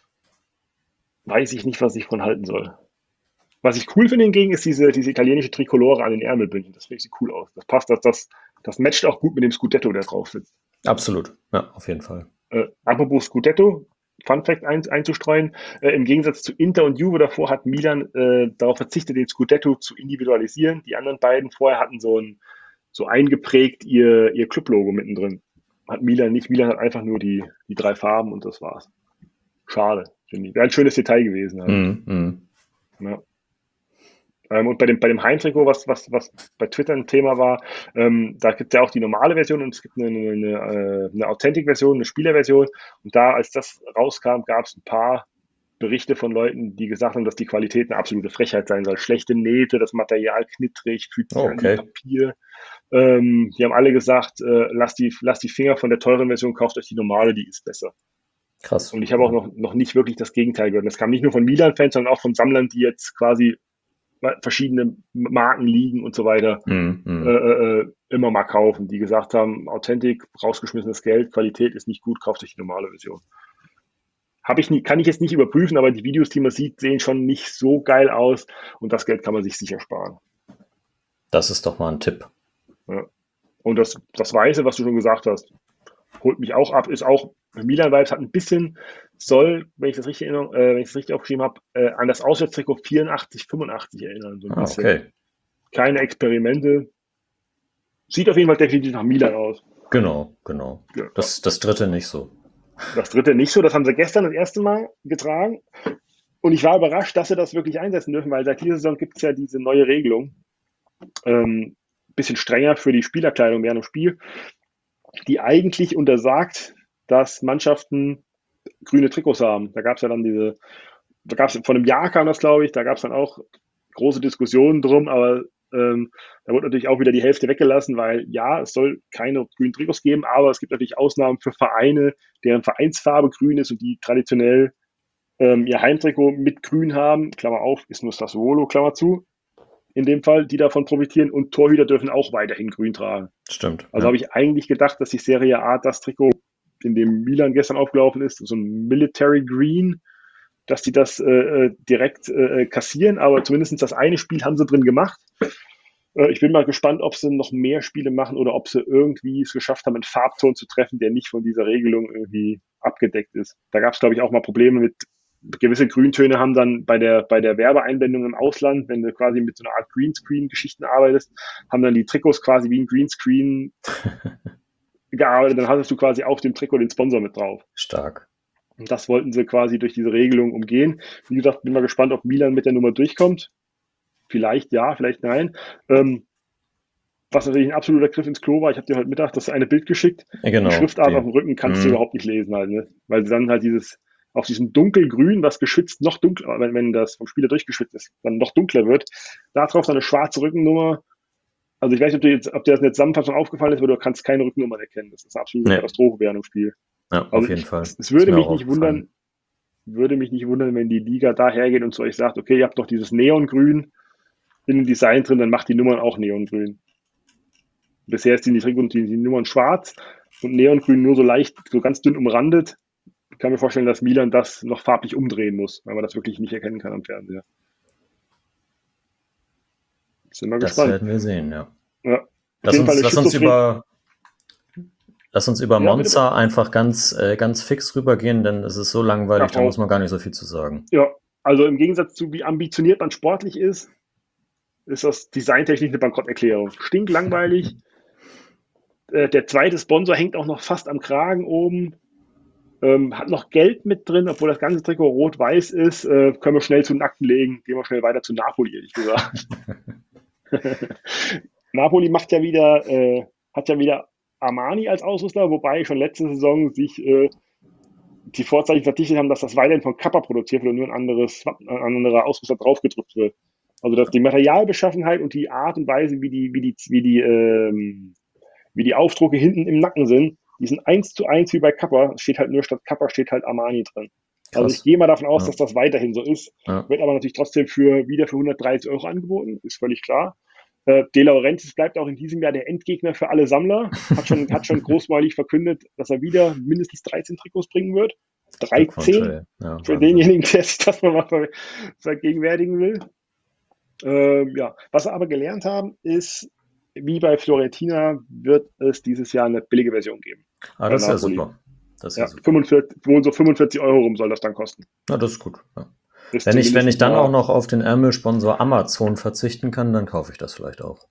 Weiß ich nicht, was ich von halten soll. Was ich cool finde hingegen, ist diese italienische Trikolore an den Ärmelbünden. Das finde ich cool aus. Das passt, das matcht auch gut mit dem Scudetto, der drauf sitzt. Absolut. Ja, auf jeden Fall. Apropos Scudetto, Fun Fact einzustreuen. Im Gegensatz zu Inter und Juve davor hat Milan darauf verzichtet, den Scudetto zu individualisieren. Die anderen beiden vorher hatten so eingeprägt ihr Clublogo mittendrin. Hat Milan nicht. Milan hat einfach nur die 3 Farben und das war's. Schade, finde ich. Wäre ein schönes Detail gewesen. Halt. Ja. Und bei dem Heimtrikot, was bei Twitter ein Thema war, da gibt es ja auch die normale Version und es gibt eine Authentic-Version, eine Spielerversion. Und da, als das rauskam, gab es ein paar Berichte von Leuten, die gesagt haben, dass die Qualität eine absolute Frechheit sein soll. Schlechte Nähte, das Material knittrig, fühlt sich an wie Papier. Die haben alle gesagt, lasst die Finger von der teuren Version, kauft euch die normale, die ist besser. Krass. Und ich habe auch noch nicht wirklich das Gegenteil gehört. Das kam nicht nur von Milan-Fans, sondern auch von Sammlern, die jetzt quasi verschiedene Marken liegen und so weiter immer mal kaufen, die gesagt haben, Authentic, rausgeschmissenes Geld, Qualität ist nicht gut, kauft euch die normale Version. Kann ich jetzt nicht überprüfen, aber die Videos, die man sieht, sehen schon nicht so geil aus und das Geld kann man sich sicher sparen. Das ist doch mal ein Tipp. Ja. Und das Weiße, was du schon gesagt hast, holt mich auch ab, ist auch Milan-Vibes, hat ein bisschen, wenn ich das richtig aufgeschrieben habe, an das Auswärtstrikot 84, 85 erinnern. So ein bisschen. Okay. Keine Experimente. Sieht auf jeden Fall definitiv nach Milan aus. Genau. Ja. Das dritte nicht so. Das dritte nicht so, das haben sie gestern das erste Mal getragen. Und ich war überrascht, dass sie das wirklich einsetzen dürfen, weil seit dieser Saison gibt es ja diese neue Regelung. Bisschen strenger für die Spielerkleidung während dem Spiel, die eigentlich untersagt, dass Mannschaften grüne Trikots haben. Da gab es ja dann vor einem Jahr kam das, glaube ich, da gab es dann auch große Diskussionen drum, aber da wurde natürlich auch wieder die Hälfte weggelassen, weil ja, es soll keine grünen Trikots geben, aber es gibt natürlich Ausnahmen für Vereine, deren Vereinsfarbe grün ist und die traditionell ihr Heimtrikot mit grün haben, Klammer auf, ist nur Sassuolo, Klammer zu, in dem Fall, die davon profitieren und Torhüter dürfen auch weiterhin grün tragen. Stimmt. Also habe ich eigentlich gedacht, dass die Serie A das Trikot, in dem Milan gestern aufgelaufen ist, so ein Military Green, dass die das direkt kassieren, aber zumindest das eine Spiel haben sie drin gemacht. Ich bin mal gespannt, ob sie noch mehr Spiele machen oder ob sie irgendwie es geschafft haben, einen Farbton zu treffen, der nicht von dieser Regelung irgendwie abgedeckt ist. Da gab es, glaube ich, auch mal Probleme mit gewisse Grüntöne haben dann bei der Werbeeinblendung im Ausland, wenn du quasi mit so einer Art Greenscreen-Geschichten arbeitest, haben dann die Trikots quasi wie ein Greenscreen gearbeitet. Dann hattest du quasi auf dem Trikot den Sponsor mit drauf. Stark. Und das wollten sie quasi durch diese Regelung umgehen. Wie gesagt, bin mal gespannt, ob Milan mit der Nummer durchkommt. Vielleicht ja, vielleicht nein. Was natürlich ein absoluter Griff ins Klo war, ich habe dir heute Mittag das eine Bild geschickt. Ja, genau. Die Schriftart auf dem Rücken kannst du überhaupt nicht lesen halt, ne? Weil sie dann halt auf diesem dunkelgrün, was geschwitzt noch dunkler, wenn das vom Spieler durchgeschwitzt ist, dann noch dunkler wird. Da drauf dann eine schwarze Rückennummer. Also ich weiß nicht, ob dir das in der Zusammenfassung aufgefallen ist, aber du kannst keine Rückennummer erkennen. Das ist eine absolute Katastrophe während dem Spiel. Ja, also auf jeden Fall. Es würde mich nicht wundern, wenn die Liga da hergeht und zu euch sagt, okay, ihr habt noch dieses Neongrün in dem Design drin, dann macht die Nummern auch Neongrün. Bisher ist die Nummern schwarz und Neongrün nur so leicht, so ganz dünn umrandet. Ich kann mir vorstellen, dass Milan das noch farblich umdrehen muss, weil man das wirklich nicht erkennen kann am Fernseher. Sind wir Das gespannt. werden wir sehen, ja. Ja. Lass uns über Ja, Monza einfach ganz fix rübergehen, denn es ist so langweilig, Ja, da muss man gar nicht so viel zu sagen. Ja, also im Gegensatz zu wie ambitioniert man sportlich ist das designtechnisch eine Bankrotterklärung. Stinklangweilig. Der zweite Sponsor hängt auch noch fast am Kragen oben. Hat noch Geld mit drin, obwohl das ganze Trikot rot-weiß ist. Können wir schnell zu den Akten legen. Gehen wir schnell weiter zu Napoli, ehrlich gesagt. Napoli hat ja wieder Armani als Ausrüster, wobei schon letzte Saison sich die Vorzeichen verdichtet haben, dass das weiterhin von Kappa produziert wird und nur ein anderer Ausrüster draufgedrückt wird. Also dass die Materialbeschaffenheit und die Art und Weise, wie die Aufdrucke hinten im Nacken sind, die sind 1:1 wie bei Kappa. Es steht halt nur statt Kappa steht halt Armani drin. Krass. Also ich gehe mal davon aus, Ja. dass das weiterhin so ist. Ja. Wird aber natürlich trotzdem wieder für 130 € angeboten, ist völlig klar. De Laurentiis bleibt auch in diesem Jahr der Endgegner für alle Sammler. Hat schon großmalig verkündet, dass er wieder mindestens 13 Trikots bringen wird. 13 Ja, für denjenigen, der sich das mal vergegenwärtigen will. Was wir aber gelernt haben, ist, wie bei Fiorentina wird es dieses Jahr eine billige Version geben. Ah, das ist ja Napoli. super. Das ist Ja, ja super. so 45 € rum soll das dann kosten. Ja, das ist gut. Ja. Ist Wenn ich zumindest dann mal- auch noch auf den Ärmelsponsor Amazon verzichten kann, dann kaufe ich das vielleicht auch.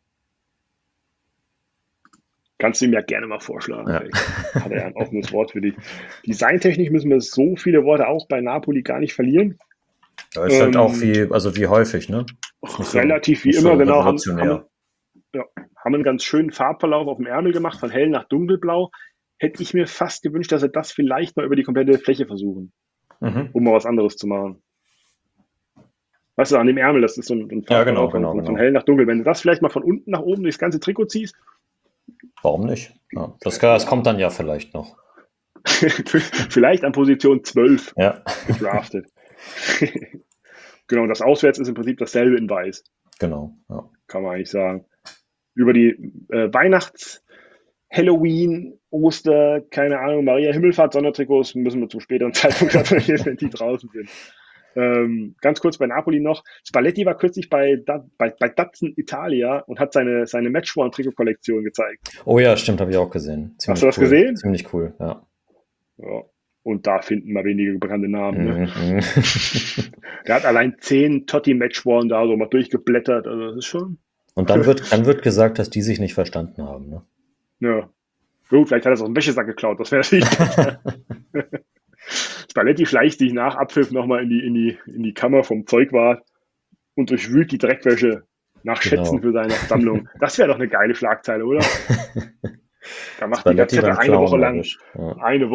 Kannst du ihm ja gerne mal vorschlagen. Ja. Vielleicht hat er ja ein offenes Wort für dich. Designtechnisch müssen wir so viele Worte auch bei Napoli gar nicht verlieren. Ja, ist halt auch wie häufig, ne? Nicht so- Relativ wie nicht immer, so genau. revolutionär. Haben einen ganz schönen Farbverlauf auf dem Ärmel gemacht, von hell nach dunkelblau. Hätte ich mir fast gewünscht, dass sie das vielleicht mal über die komplette Fläche versuchen, Mhm. um mal was anderes zu machen. Weißt du, an dem Ärmel, das ist so ein Ja, genau, von genau. hell nach dunkel. Wenn du das vielleicht mal von unten nach oben durchs ganze Trikot ziehst, Warum nicht? Ja, das kommt dann ja vielleicht noch. vielleicht an Position 12 Ja, gedraftet. Genau, das Auswärts ist im Prinzip dasselbe in weiß, genau. Ja. kann man eigentlich sagen. Über die Weihnachts-, Halloween, Oster, keine Ahnung, Maria Himmelfahrt, Sondertrikots müssen wir zum späteren Zeitpunkt reparieren, wenn die draußen sind. Ganz kurz bei Napoli noch. Spalletti war kürzlich bei Datsun Italia und hat seine Matchworn-Trikot-Kollektion gezeigt. Oh ja, stimmt, habe ich auch gesehen. Hast du das cool. gesehen? Ziemlich cool, ja. Ja. Und da finden wir wenige bekannte Namen. Ne? Mhm. Der hat allein 10 Totti-Matchworn da so mal durchgeblättert. Also das ist schon. Und dann wird gesagt, dass die sich nicht verstanden haben, ne? Ja. Gut, vielleicht hat er es aus dem Wäschesack geklaut. Das wäre natürlich besser. Spalletti schleicht sich nach Abpfiff nochmal in die Kammer vom Zeugwart und durchwühlt die Dreckwäsche nach Schätzen für seine Sammlung. Das wäre doch eine geile Schlagzeile, oder? Da macht die Spalletti Gazette beim Clown, eine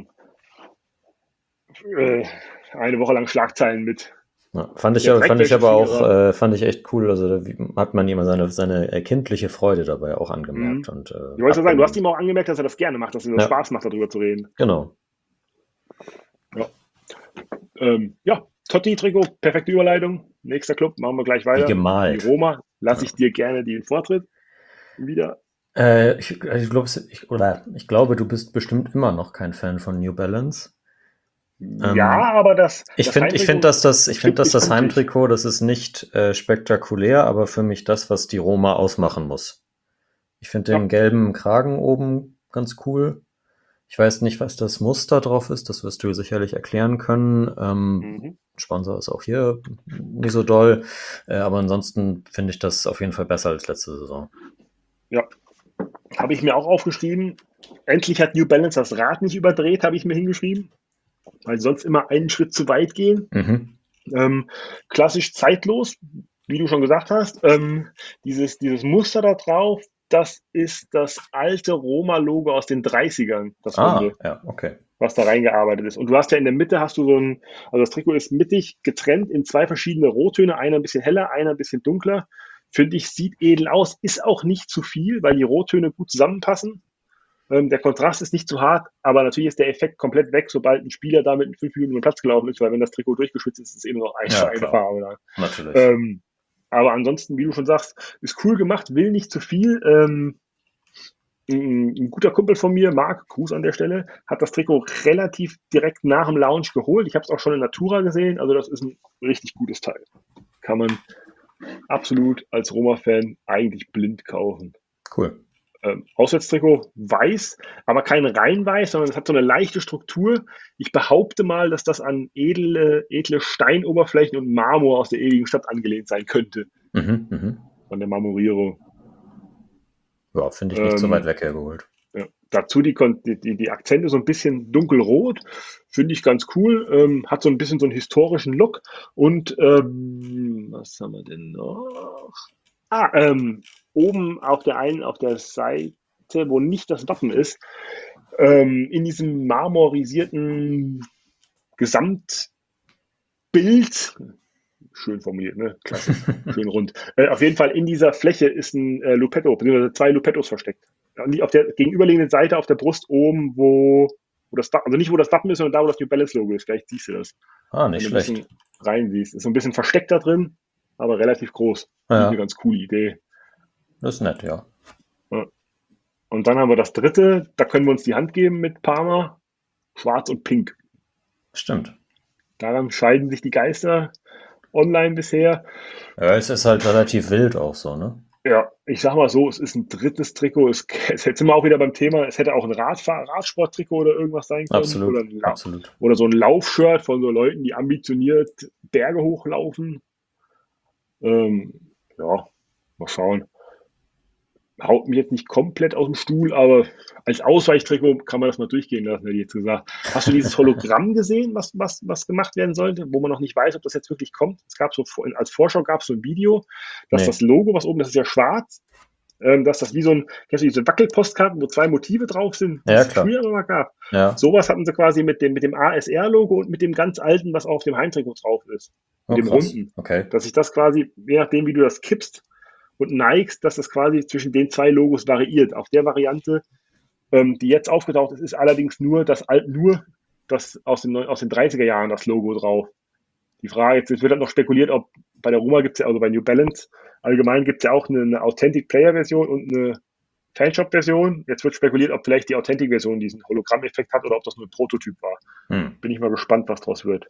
Woche lang Schlagzeilen mit. Ja, fand ich Der aber auch Dreckwäschefierer. fand ich echt cool. Also da hat man immer seine kindliche Freude dabei auch angemerkt. Und, Ich wollte sagen, du hast ihm auch angemerkt, dass er das gerne macht, dass ihm das Ja. Spaß macht, darüber zu reden. Genau. Totti-Trikot, perfekte Überleitung. Nächster Club, machen wir gleich weiter. Wie gemalt. Die Roma, lasse ich dir gerne den Vortritt wieder. Ich glaube, du bist bestimmt immer noch kein Fan von New Balance. Ja, aber Ich finde, dass das amtlich. Heimtrikot, das ist nicht spektakulär, aber für mich das, was die Roma ausmachen muss. Ich finde den gelben Kragen oben ganz cool. Ich weiß nicht, was das Muster drauf ist, das wirst du sicherlich erklären können. Sponsor ist auch hier nicht so doll, aber ansonsten finde ich das auf jeden Fall besser als letzte Saison. Ja, habe ich mir auch aufgeschrieben. Endlich hat New Balance das Rad nicht überdreht, habe ich mir hingeschrieben, weil sie sonst immer einen Schritt zu weit gehen. Klassisch zeitlos, wie du schon gesagt hast. Dieses Muster da drauf, das ist das alte Roma-Logo aus den 30ern, das Runde, Ja, okay. was da reingearbeitet ist. Und du hast ja in der Mitte also das Trikot ist mittig getrennt in 2 verschiedene Rottöne, einer ein bisschen heller, einer ein bisschen dunkler. Finde ich, sieht edel aus, ist auch nicht zu viel, weil die Rottöne gut zusammenpassen. Der Kontrast ist nicht zu hart, aber natürlich ist der Effekt komplett weg, sobald ein Spieler da mit 5 Minuten über den Platz gelaufen ist, weil wenn das Trikot durchgeschwitzt ist, ist es eben noch eine Farbe da. Natürlich. Aber ansonsten, wie du schon sagst, ist cool gemacht, will nicht zu viel. ein guter Kumpel von mir, Marc, Gruß an der Stelle, hat das Trikot relativ direkt nach dem Launch geholt. Ich habe es auch schon in Natura gesehen, also das ist ein richtig gutes Teil. Kann man absolut als Roma-Fan eigentlich blind kaufen. Cool. Auswärtstrikot weiß, aber kein rein weiß, sondern es hat so eine leichte Struktur. Ich behaupte mal, dass das an edle Steinoberflächen und Marmor aus der ewigen Stadt angelehnt sein könnte. Von der Marmorierung. Ja, finde ich nicht so weit weg hergeholt. Ja. Dazu die Akzente so ein bisschen dunkelrot, finde ich ganz cool. Hat so ein bisschen so einen historischen Look. Und was haben wir denn noch? Oben auf der Seite, wo nicht das Wappen ist, in diesem marmorisierten Gesamtbild, schön formuliert, ne? Klasse, schön rund. Auf jeden Fall in dieser Fläche ist ein Lupetto, beziehungsweise 2 Lupettos versteckt. Und auf der gegenüberliegenden Seite auf der Brust oben, wo das Wappen, also nicht wo das Wappen ist, sondern da, wo das New Balance Logo ist. Vielleicht siehst du das. Nicht Wenn du schlecht. ein bisschen rein siehst. Ist so ein bisschen versteckt da drin, aber relativ groß. Ja. Eine ganz coole Idee. Das ist nett, ja. Und dann haben wir das dritte, da können wir uns die Hand geben mit Parma, schwarz und pink. Stimmt. Daran scheiden sich die Geister online bisher. Ja, es ist halt relativ wild auch so, ne? Ja, ich sag mal so, es ist ein drittes Trikot. Es sind wir auch wieder beim Thema, es hätte auch ein Radsporttrikot oder irgendwas sein können. Absolut, absolut. Oder so ein Laufshirt von so Leuten, die ambitioniert Berge hochlaufen. Ja, mal schauen. Haut mich jetzt nicht komplett aus dem Stuhl, aber als Ausweichtrikot kann man das mal durchgehen lassen, hätte ich jetzt gesagt. Hast du dieses Hologramm gesehen, was gemacht werden sollte, wo man noch nicht weiß, ob das jetzt wirklich kommt? Es gab so, als Vorschau gab es so ein Video, dass das Logo, was oben, das ist ja schwarz, dass das wie so kennst du diese Wackelpostkarten, wo 2 Motive drauf sind, Ja, es klar. früher immer gab. Ja. Sowas hatten sie quasi mit dem ASR-Logo und mit dem ganz alten, was auf dem Heimtrikot drauf ist. Mit dem krass. runden. Okay. Dass sich das quasi, je nachdem, wie du das kippst und neigst, dass das quasi zwischen den 2 Logos variiert. Auf der Variante, die jetzt aufgetaucht ist, ist allerdings nur das aus den 30er Jahren das Logo drauf. Die Frage, jetzt wird halt noch spekuliert, ob bei der Roma gibt es ja, also bei New Balance allgemein gibt es ja auch eine Authentic Player Version und eine Fanshop Version. Jetzt wird spekuliert, ob vielleicht die Authentic Version diesen Hologramm-Effekt hat oder ob das nur ein Prototyp war. Bin ich mal gespannt, was draus wird.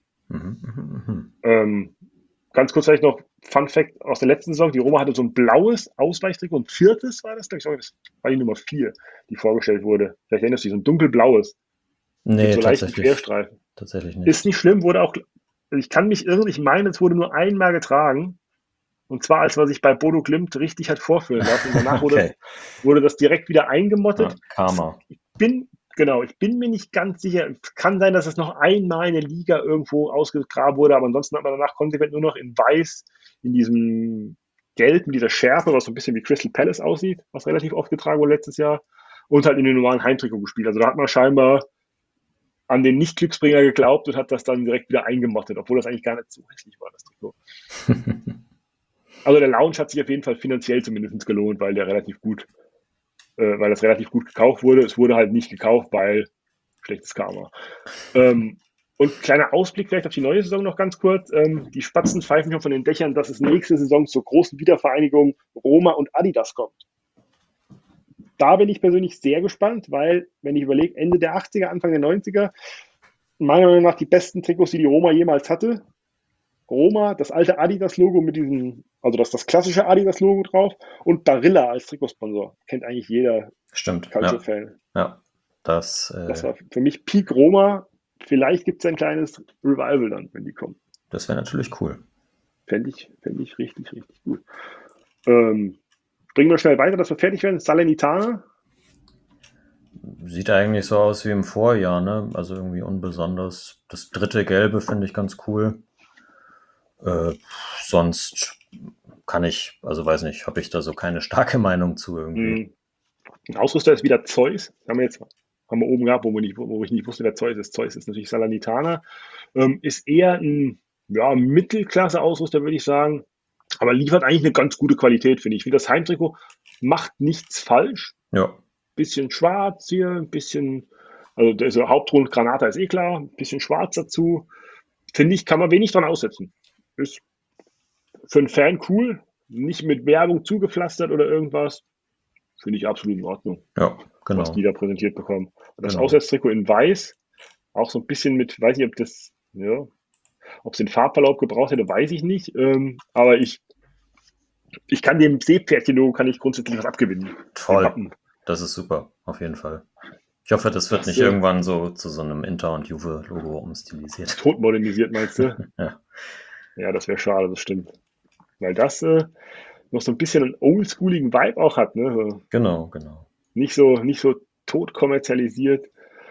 Ganz kurz vielleicht noch Fun Fact aus der letzten Saison. Die Roma hatte so ein blaues Ausweichtrikot, ein 4. war das, glaube ich. Das war die Nummer 4, die vorgestellt wurde. Vielleicht erinnerst du dich, so ein dunkelblaues. Nee, mit so leichten Querstreifen. Tatsächlich nicht. Ist nicht schlimm, wurde auch, ich kann mich irren, ich meine, es wurde nur einmal getragen. Und zwar, als man sich bei Bodo Glimt richtig hat vorführen lassen. Und danach wurde das direkt wieder eingemottet. Ja, Karma. Ich bin mir nicht ganz sicher. Es kann sein, dass es noch einmal in der Liga irgendwo ausgegraben wurde, aber ansonsten hat man danach konsequent nur noch in weiß, in diesem Gelb, mit dieser Schärfe, was so ein bisschen wie Crystal Palace aussieht, was relativ oft getragen wurde letztes Jahr, und halt in den normalen Heimtrikot gespielt. Also da hat man scheinbar an den Nicht-Glücksbringer geglaubt und hat das dann direkt wieder eingemottet, obwohl das eigentlich gar nicht so hässlich war, das Trikot. Also der Lounge hat sich auf jeden Fall finanziell zumindest gelohnt, weil das relativ gut gekauft wurde. Es wurde halt nicht gekauft, weil schlechtes Karma. Und kleiner Ausblick vielleicht auf die neue Saison noch ganz kurz. Die Spatzen pfeifen schon von den Dächern, dass es nächste Saison zur großen Wiedervereinigung Roma und Adidas kommt. Da bin ich persönlich sehr gespannt, weil, wenn ich überlege, Ende der 80er, Anfang der 90er, meiner Meinung nach die besten Trikots, die Roma jemals hatte. Roma, das alte Adidas-Logo mit diesem, also das klassische Adidas-Logo drauf und Barilla als Trikotsponsor. Kennt eigentlich jeder Calcio-Fan. Ja. Das war für mich Peak Roma. Vielleicht gibt es ein kleines Revival dann, wenn die kommen. Das wäre natürlich cool. Fände ich richtig, richtig gut. Bringen wir schnell weiter, dass wir fertig werden. Salernitana. Sieht eigentlich so aus wie im Vorjahr, ne? Also irgendwie unbesonders. Das dritte Gelbe finde ich ganz cool. Sonst weiß nicht, habe ich da so keine starke Meinung zu irgendwie. Ein Ausrüster ist wieder Zeus. Haben wir oben gehabt, wo ich nicht wusste, wer Zeus ist. Zeus ist natürlich Salernitana. Ist eher ein Mittelklasse-Ausrüster, würde ich sagen. Aber liefert eigentlich eine ganz gute Qualität, finde ich. Ich finde, das Heimtrikot macht nichts falsch. Ja. Bisschen schwarz hier, ein bisschen, also der Hauptton Granata ist klar, ein bisschen schwarz dazu. Finde ich, kann man wenig dran aussetzen. Ist für einen Fan cool, nicht mit Werbung zugepflastert oder irgendwas. finde ich absolut in Ordnung, Ja, genau. was die da präsentiert bekommen. Und das Genau. Auswärtstrikot in Weiß, auch so ein bisschen mit, weiß nicht, ob das, ja, ob es den Farbverlauf gebraucht hätte, weiß ich nicht. Aber ich kann dem Seepferdchen-Logo kann ich grundsätzlich was abgewinnen. Den Toll. Wappen. Das ist super, auf jeden Fall. Ich hoffe, das wird Das, nicht irgendwann so zu so einem Inter- und Juve-Logo umstilisiert. Totmodernisiert, meinst du? Ja. Ja, das wäre schade, das stimmt. Weil das noch so ein bisschen einen oldschooligen Vibe auch hat, ne? So Genau. nicht so tot kommerzialisiert.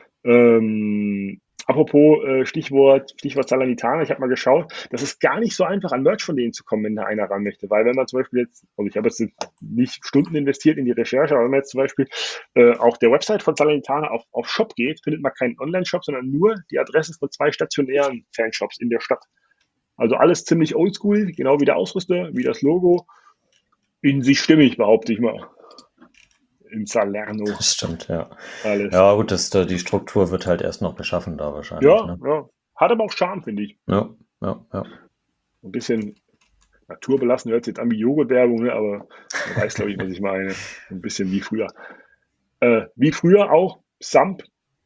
Apropos Stichwort Salernitana, ich habe mal geschaut, das ist gar nicht so einfach, an Merch von denen zu kommen, wenn da einer ran möchte. Weil wenn man zum Beispiel jetzt, und ich habe jetzt nicht Stunden investiert in die Recherche, aber wenn man jetzt zum Beispiel auf der Website von Salernitana auf Shop geht, findet man keinen Online-Shop, sondern nur die Adresse von 2 stationären Fanshops in der Stadt. Also alles ziemlich oldschool, genau wie der Ausrüster, wie das Logo. In sich stimmig, behaupte ich mal. In Salerno. Das stimmt, ja. Alles. Ja, gut, die Struktur wird halt erst noch geschaffen da wahrscheinlich. Ja, Ne? ja. Hat aber auch Charme, finde ich. Ja. Ein bisschen naturbelassen hört sich jetzt an wie Joghurt-Werbung, ne? Aber man weiß, glaube ich, was ich meine. Ein bisschen wie früher. Wie früher auch Samp.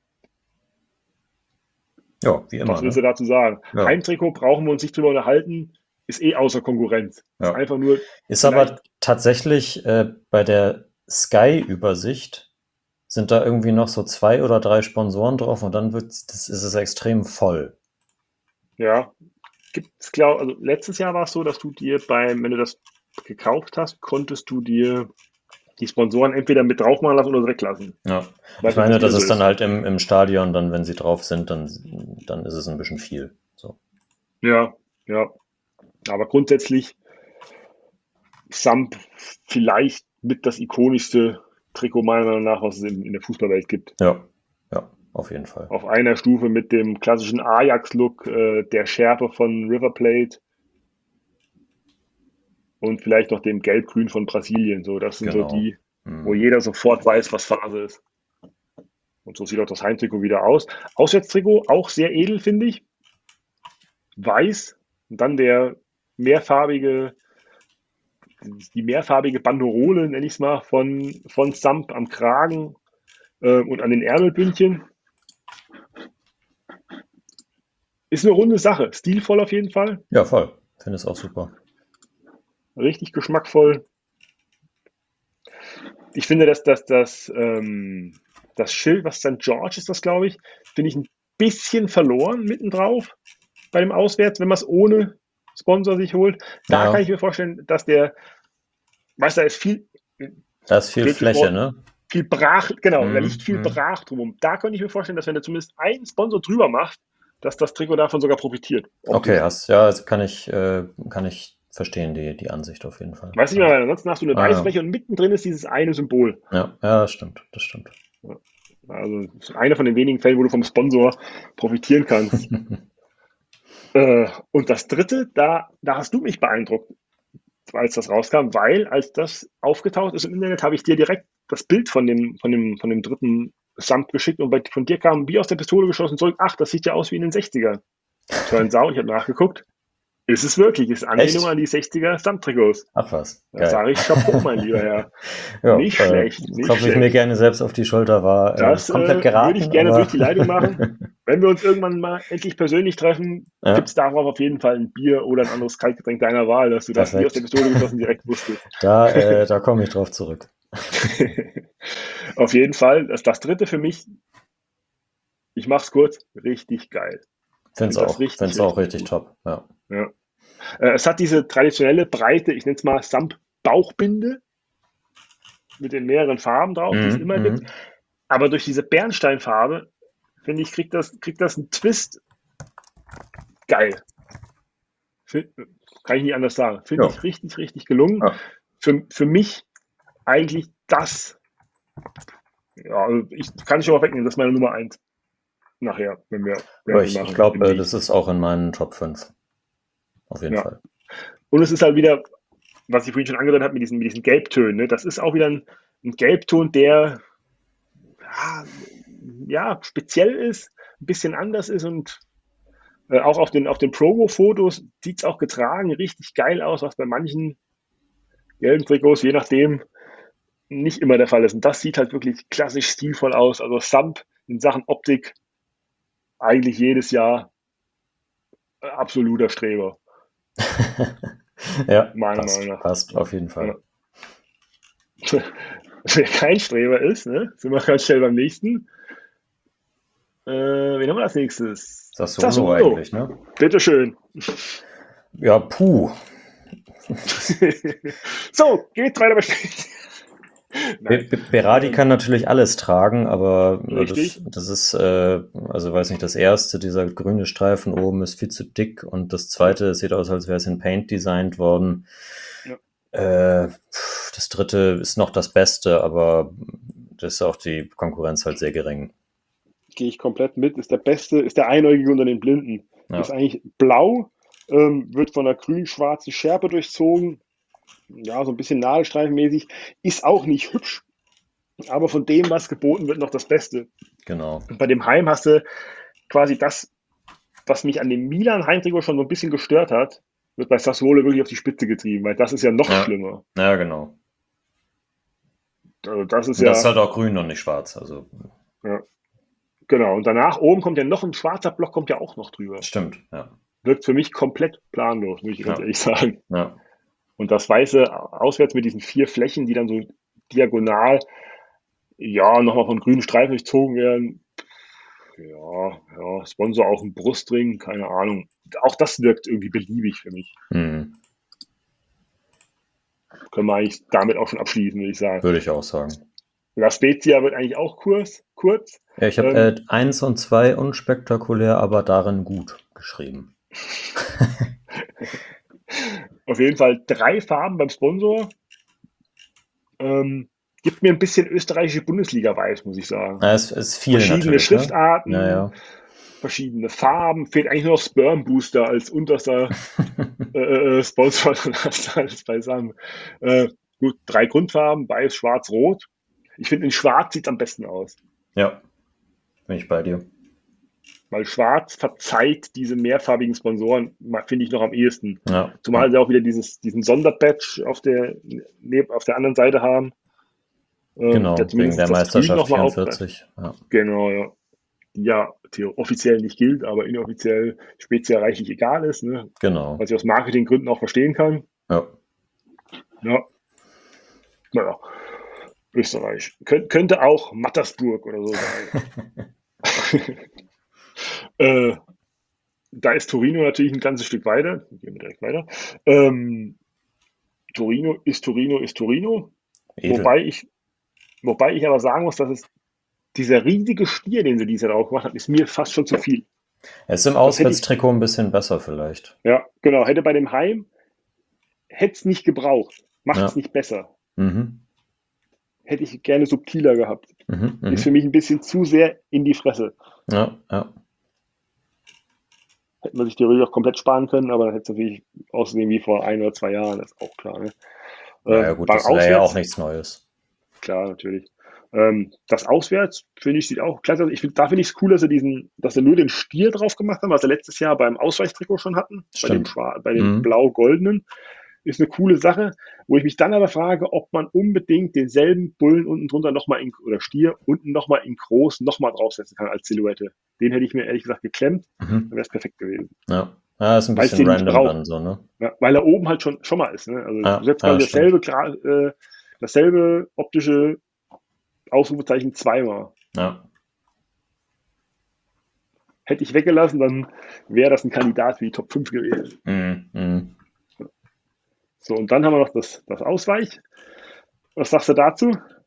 Ja, wie immer. Was willst du dazu sagen? Ja. Heimtrikot brauchen wir uns nicht drüber unterhalten. Ist außer Konkurrenz. Ja. Ist einfach nur. Ist aber tatsächlich bei der Sky-Übersicht sind da irgendwie noch so 2 oder 3 Sponsoren drauf und dann ist es extrem voll. Ja, gibt's, also letztes Jahr war es so, dass du dir wenn du das gekauft hast, konntest du dir die Sponsoren entweder mit drauf machen lassen oder weglassen. Ja, Weil ich meine, das so ist dann halt im Stadion, dann, wenn sie drauf sind, dann ist es ein bisschen viel. So. Ja. Aber grundsätzlich Samp vielleicht mit das ikonischste Trikot meiner Meinung nach, was es in der Fußballwelt gibt. Ja, auf jeden Fall. Auf einer Stufe mit dem klassischen Ajax-Look, der Schärpe von River Plate und vielleicht noch dem Gelb-Grün von Brasilien. So, das sind Genau. so die, wo jeder sofort weiß, was Phase ist. Und so sieht auch das Heimtrikot wieder aus. Auswärtstrikot auch sehr edel, finde ich. Weiß und dann die mehrfarbige Banderole, nenne ich es mal, von Samp am Kragen und an den Ärmelbündchen. Ist eine runde Sache. Stilvoll auf jeden Fall. Ja, voll. Finde es auch super. Richtig geschmackvoll. Ich finde, dass das Schild, was St. George ist, das glaube ich, finde ich ein bisschen verloren mittendrauf bei dem Auswärts, wenn man es ohne Sponsor sich holt. Da kann ich mir vorstellen, dass da ist viel Fläche, ne? Viel brach, genau, da liegt viel brach drumherum. Da könnte ich mir vorstellen, dass wenn er zumindest einen Sponsor drüber macht, dass das Trikot davon sogar profitiert. Okay, also kann ich verstehen, die Ansicht auf jeden Fall. Weißt du nicht mehr, weil ansonsten hast du eine Weißfläche und mittendrin ist dieses eine Symbol. Ja, das stimmt. Also das ist einer von den wenigen Fällen, wo du vom Sponsor profitieren kannst. Und das dritte, da hast du mich beeindruckt, als das rauskam, weil als das aufgetaucht ist im Internet, habe ich dir direkt das Bild von dem dritten Samt geschickt und von dir kam wie aus der Pistole geschossen zurück, ach, das sieht ja aus wie in den 60er. Turns out, ich habe nachgeguckt, ist es wirklich, ist Anlehnung an die 60er Samt-Trikots. Ach was, da sage ich Chapeau, mein lieber Herr. Ja, nicht schlecht. Klopfe ich mir gerne selbst auf die Schulter, war das komplett geraten. Würde ich gerne durch die Leitung machen. Wenn wir uns irgendwann mal endlich persönlich treffen, gibt es darauf auf jeden Fall ein Bier oder ein anderes Kaltgetränk deiner Wahl, dass du das wie aus der Pistole geschossen direkt wusstest. Da komme ich drauf zurück. Auf jeden Fall, das dritte für mich, ich mach's kurz, richtig geil. Find's auch richtig top. Ja. Es hat diese traditionelle breite, ich nenne es mal Samp-Bauchbinde mit den mehreren Farben drauf, die es immer gibt. Aber durch diese Bernsteinfarbe, finde ich, kriegt das einen Twist. Geil. Kann ich nicht anders sagen. Finde ich richtig, richtig gelungen. Ja. Für mich eigentlich das. Ja, also ich kann schon mal wegnehmen, das ist meine Nummer 1. Nachher, wenn wir ich glaube, das ist auch in meinen Top 5. Auf jeden Fall. Und es ist halt wieder, was ich vorhin schon angedeutet habe, mit diesen Gelbtönen. Ne? Das ist auch wieder ein Gelbton, der speziell ist, ein bisschen anders ist und auch auf den Promo-Fotos sieht es auch getragen richtig geil aus, was bei manchen gelben Trikots, je nachdem, nicht immer der Fall ist. Und das sieht halt wirklich klassisch stilvoll aus. Also Samp in Sachen Optik eigentlich jedes Jahr absoluter Streber. Ja, Meiner Meinung nach. passt auf jeden Fall. Ja. Wer kein Streber ist, ne, sind wir ganz schnell beim nächsten. Wen haben wir als nächstes? Sassuolo eigentlich, ne? Bitteschön. Ja, puh. So, geht weiter bei Berardi kann natürlich alles tragen, aber Richtig. das ist, also weiß nicht, das erste, dieser grüne Streifen oben ist viel zu dick und das zweite sieht aus, als wäre es in Paint designt worden. Ja. Das dritte ist noch das Beste, aber das ist auch die Konkurrenz halt sehr gering. Gehe ich komplett mit. Ist der Beste, ist der Einäugige unter den Blinden. Ja. Ist eigentlich blau, wird von einer grün-schwarzen Schärpe durchzogen. Ja, so ein bisschen nadelstreifenmäßig. Ist auch nicht hübsch, aber von dem, was geboten wird, noch das Beste. Genau. Und bei dem Heim hast du quasi das, was mich an dem Milan-Heimtrikot schon so ein bisschen gestört hat, wird bei Sassuolo wirklich auf die Spitze getrieben, weil das ist ja noch schlimmer. Ja, genau. Also das ist Und ja. das ist halt auch grün und nicht schwarz. Also. Ja. Genau. Und danach oben kommt ja noch ein schwarzer Block, kommt ja auch noch drüber. Stimmt, ja. Wirkt für mich komplett planlos, muss ich ganz ehrlich sagen. Ja. Und das Weiße auswärts mit diesen 4 Flächen, die dann so diagonal, ja, nochmal von grünen Streifen durchzogen werden. Ja, Sponsor auf dem Brustring, keine Ahnung. Auch das wirkt irgendwie beliebig für mich. Mhm. Können wir eigentlich damit auch schon abschließen, würde ich sagen. Würde ich auch sagen. La Spezia wird eigentlich auch kurz. Ja, ich habe 1 und 2 unspektakulär, aber darin gut geschrieben. Auf jeden Fall 3 Farben beim Sponsor. Gibt mir ein bisschen österreichische Bundesliga-Vibes, muss ich sagen. Ja, es ist viel Verschiedene natürlich, Schriftarten, Ja. verschiedene Farben. Fehlt eigentlich nur noch Sperm Booster als unterster Sponsor, dann hast du alles beisammen. Gut, 3 Grundfarben, weiß, schwarz, rot. Ich finde, in schwarz sieht es am besten aus. Ja, bin ich bei dir. Weil schwarz verzeiht diese mehrfarbigen Sponsoren, finde ich, noch am ehesten. Ja. Zumal sie auch wieder diesen Sonderbadge auf der anderen Seite haben. Genau, wegen der Meisterschaft 44. Ja. Genau, ja. Die ja offiziell nicht gilt, aber inoffiziell Spezia reichlich egal ist. Ne? Genau. Was ich aus Marketinggründen auch verstehen kann. Ja. Ja. Naja. Österreich. Könnte auch Mattersburg oder so sein. Da ist Torino natürlich ein ganzes Stück weiter. Gehen wir direkt weiter. Torino ist Torino. Wobei ich aber sagen muss, dass es dieser riesige Stier, den sie dieses Jahr drauf gemacht haben, ist mir fast schon zu viel. Es ist im Auswärtstrikot ein bisschen besser vielleicht. Ja, genau. Hätte bei dem Heim, hätte es nicht gebraucht. Macht es nicht besser. Mhm. Hätte ich gerne subtiler gehabt. Ist für mich ein bisschen zu sehr in die Fresse. Ja. Hätte man sich theoretisch auch komplett sparen können, aber dann hätte es natürlich ausgesehen wie vor 1 oder 2 Jahren, das ist auch klar. Ne? Ja, gut, das wäre ja auch nichts Neues. Klar, natürlich. Das Auswärts, finde ich, sieht auch klasse aus. Da finde ich es cool, dass sie nur den Stier drauf gemacht haben, was sie letztes Jahr beim Ausweichtrikot schon hatten. Stimmt. Bei dem blau-goldenen. Ist eine coole Sache, wo ich mich dann aber frage, ob man unbedingt denselben Bullen unten drunter oder Stier unten nochmal in groß nochmal draufsetzen kann als Silhouette. Den hätte ich mir ehrlich gesagt geklemmt, dann wäre es perfekt gewesen. Ja, ist ein bisschen random dann so, ne? Ja, weil er oben halt schon mal ist. Ne? Also du setzt quasi dasselbe optische Ausrufezeichen zweimal. Ja. Hätte ich weggelassen, dann wäre das ein Kandidat für die Top 5 gewesen. So, und dann haben wir noch das Ausweich. Was sagst du dazu?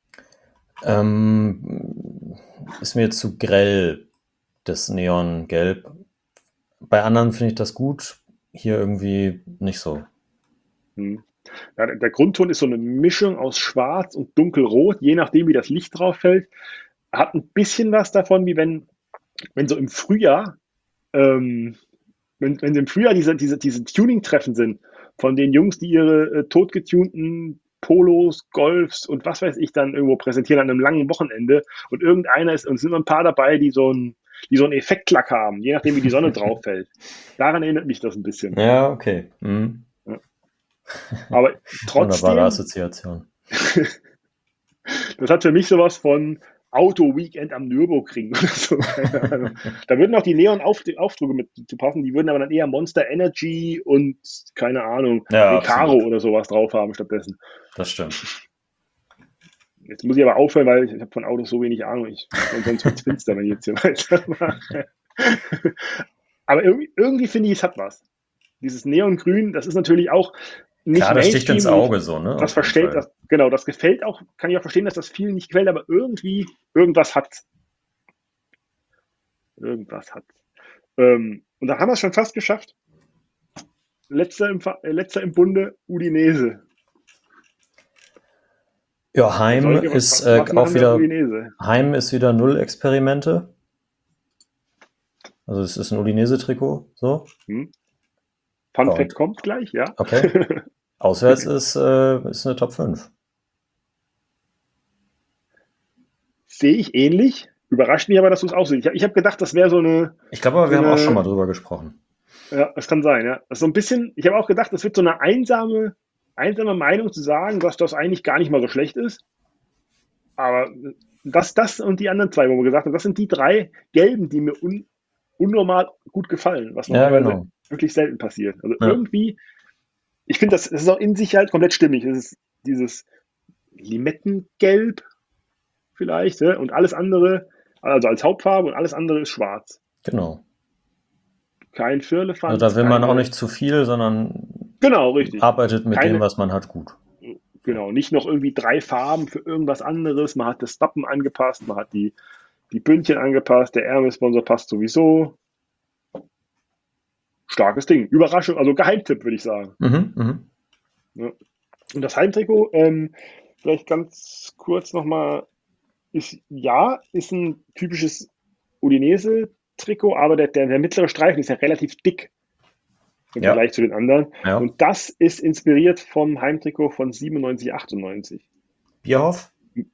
Ist mir zu grell, das Neongelb. Bei anderen finde ich das gut, hier irgendwie nicht so. Ja, der Grundton ist so eine Mischung aus Schwarz und Dunkelrot, je nachdem, wie das Licht drauf fällt. Hat ein bisschen was davon, wie wenn so im Frühjahr, wenn im Frühjahr diese Tuning-Treffen sind, von den Jungs, die ihre totgetunten Polos, Golfs und was weiß ich dann irgendwo präsentieren an einem langen Wochenende und irgendeiner ist, und es sind ein paar dabei, die so einen Effektlack haben, je nachdem, wie die Sonne drauf fällt. Daran erinnert mich das ein bisschen. Ja, okay. Aber trotzdem... Wunderbare Assoziation. Das hat für mich sowas von Auto-Weekend am Nürburgring oder so. Keine Ahnung. Da würden auch die Neon-Aufdrücke mit zu passen, die würden aber dann eher Monster Energy und, keine Ahnung, Ja, Recaro absolut. oder sowas drauf haben stattdessen. Das stimmt. Jetzt muss ich aber aufhören, weil ich habe von Autos so wenig Ahnung. Sonst wird es finster, wenn ich jetzt hier weitermache. Aber irgendwie finde ich, es hat was. Dieses Neongrün, das ist natürlich auch nicht Klar, das sticht ins Mainstream. Auge so, ne? Das Auf jeden versteht, Fall. das, genau, das gefällt auch, kann ich auch verstehen, dass das vielen nicht gefällt, aber irgendwas hat. Irgendwas hat. Und da haben wir es schon fast geschafft. Letzter im Bunde, Udinese. Ja, Heim Soll ich- ist was machen auch wir wieder. Udinese? Heim ist wieder null Experimente. Also es ist ein Udinese-Trikot, so. Fun Und- Fact kommt gleich, ja. Okay. Auswärts ist eine Top 5. Sehe ich ähnlich. Überrascht mich aber, dass du es auch siehst. Ich hab gedacht, das wäre so eine. Ich glaube aber, wir haben auch Äh, schon mal drüber gesprochen. Ja, das kann sein, ja. Das ist so ein bisschen, ich habe auch gedacht, das wird so eine einsame Meinung zu sagen, dass das eigentlich gar nicht mal so schlecht ist. Aber das und die anderen zwei, wo wir gesagt haben, das sind die drei Gelben, die mir unnormal gut gefallen, was Ja, normalerweise genau. wirklich selten passiert. Also Ja. irgendwie, ich finde, das ist auch in sich halt komplett stimmig. Es ist dieses Limettengelb vielleicht, ja, und alles andere, also als Hauptfarbe, und alles andere ist schwarz. Genau. Kein Firlefanz. Also da will man keine- auch nicht zu viel, sondern Genau, richtig. arbeitet mit Keine- dem, was man hat, gut. Genau, nicht noch irgendwie 3 Farben für irgendwas anderes. Man hat das Wappen angepasst, man hat die Bündchen angepasst, der Ärmelsponsor passt sowieso. Starkes Ding. Überraschung, also Geheimtipp, würde ich sagen. Mhm. Und das Heimtrikot, vielleicht ganz kurz nochmal, ist ein typisches Udinese-Trikot, aber der mittlere Streifen ist ja relativ dick im Ja. Vergleich zu den anderen. Ja. Und das ist inspiriert vom Heimtrikot von 97, 98. Bierhoff?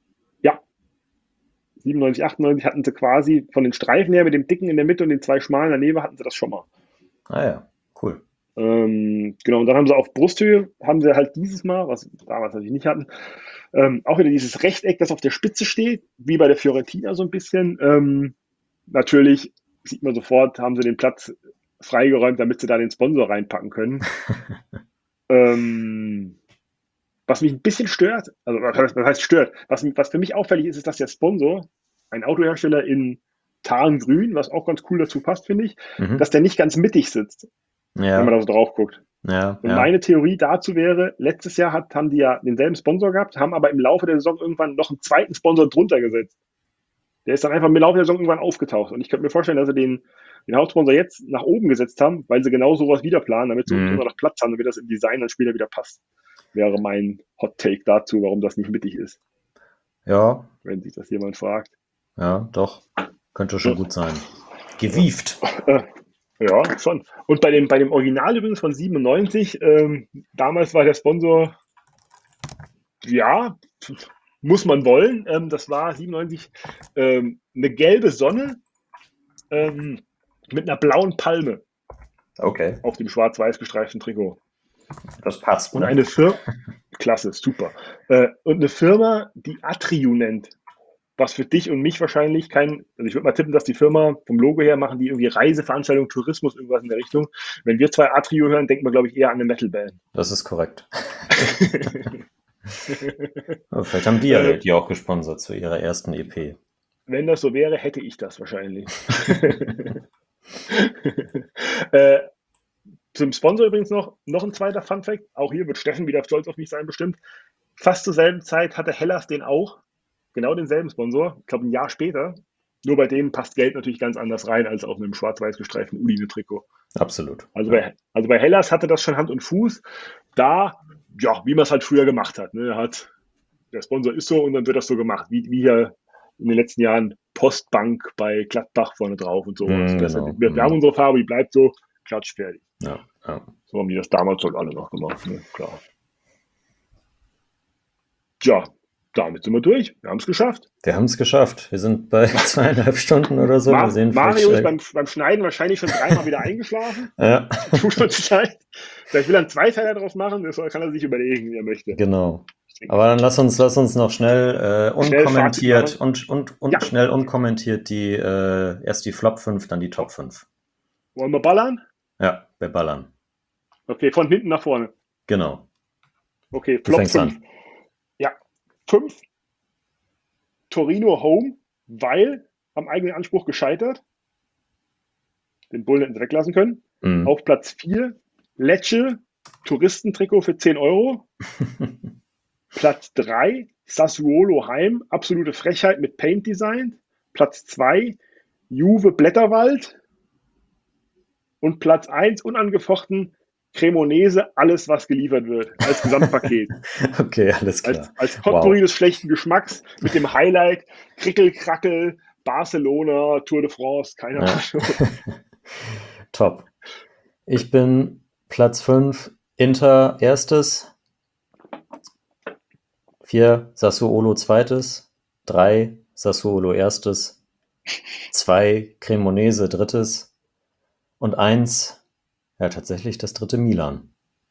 97, 98 hatten sie quasi von den Streifen her mit dem dicken in der Mitte und den 2 schmalen daneben hatten sie das schon mal. Ah ja, cool. Genau, und dann haben sie auf Brusthöhe, haben sie halt dieses Mal, was damals natürlich nicht hatten, auch wieder dieses Rechteck, das auf der Spitze steht, wie bei der Fiorentina so ein bisschen. Natürlich sieht man sofort, haben sie den Platz freigeräumt, damit sie da den Sponsor reinpacken können. Was mich ein bisschen stört, also was heißt stört, was für mich auffällig ist, ist, dass der Sponsor, ein Autohersteller in Tarngrün, was auch ganz cool dazu passt, finde ich, Mhm. dass der nicht ganz mittig sitzt, wenn man Ja, da so drauf guckt. ja, Und ja. meine Theorie dazu wäre, letztes Jahr haben die ja denselben Sponsor gehabt, haben aber im Laufe der Saison irgendwann noch einen zweiten Sponsor drunter gesetzt. Der ist dann einfach im Laufe der Saison irgendwann aufgetaucht. Und ich könnte mir vorstellen, dass sie den Hauptsponsor jetzt nach oben gesetzt haben, weil sie genau sowas wieder planen, damit sie immer noch Platz haben, damit das im Design dann später wieder passt. Wäre mein Hot Take dazu, warum das nicht mittig ist, Ja, wenn sich das jemand fragt. ja, doch. Könnte schon gut sein. Gewieft. Ja, schon. Und bei dem Original übrigens von 97, damals war der Sponsor, ja, muss man wollen. Das war 97 eine gelbe Sonne mit einer blauen Palme Okay, auf dem schwarz-weiß gestreiften Trikot. das passt. Und Ne? eine Firma, klasse, super. Und eine Firma, die Atriu nennt. Was für dich und mich wahrscheinlich also ich würde mal tippen, dass die Firma vom Logo her machen die irgendwie Reiseveranstaltungen, Tourismus, irgendwas in der Richtung. Wenn wir zwei Atriu hören, denken wir, glaube ich, eher an eine Metalband. Das ist korrekt. Aber vielleicht haben die ja die auch gesponsert zu ihrer ersten E EP. Wenn das so wäre, hätte ich das wahrscheinlich. Zum Sponsor übrigens noch ein zweiter Funfact. Auch hier wird Steffen wieder stolz auf mich sein, bestimmt. Fast zur selben Zeit hatte Hellas den auch. Genau denselben Sponsor. Ich glaube, ein Jahr später. Nur bei denen passt Geld natürlich ganz anders rein als auf einem schwarz-weiß gestreiften Udine-Trikot. Absolut. Also bei Hellas hatte das schon Hand und Fuß. Da, ja, wie man es halt früher gemacht hat. Ne? Der Sponsor ist so und dann wird das so gemacht. Wie hier in den letzten Jahren Postbank bei Gladbach vorne drauf und sowas. Genau. Wir haben unsere Farbe, die bleibt so, klatsch, fertig. Ja. So haben die das damals halt alle noch gemacht, ne? Klar. Tja, damit sind wir durch. Wir haben es geschafft. Wir haben es geschafft. Wir sind bei 2,5 Stunden oder so. Wir sehen Mario ist vielleicht, beim Schneiden wahrscheinlich schon 3-mal wieder eingeschlafen. ja, Tut uns leid. Vielleicht will er einen Zweiteiler draus machen, das kann er sich überlegen, wie er möchte. genau. Aber dann lass uns noch schnell unkommentiert Fazit und schnell unkommentiert erst die Flop 5, dann die Top 5. Wollen wir ballern? Ja, wir ballern. Okay, von hinten nach vorne. Genau. Okay, Du Flop fängst 5. an. Ja, 5. Torino Home, weil am eigenen Anspruch gescheitert. Den Bullen hätten sie weglassen können. Mhm. Auf Platz 4 Lecce, Touristentrikot für 10 Euro. Platz 3 Sassuolo Heim, absolute Frechheit mit Paint Design. Platz 2 Juve Blätterwald. Und Platz 1 unangefochten Cremonese, alles was geliefert wird, als Gesamtpaket. Okay, alles klar. Als Potpourri des schlechten Geschmacks mit dem Highlight Krickel-Krackel, Barcelona, Tour de France, keine Ahnung. Top. Ich bin Platz 5, Inter erstes, 4 Sassuolo zweites, 3 Sassuolo erstes, 2 Cremonese drittes und 1, ja tatsächlich das dritte Milan.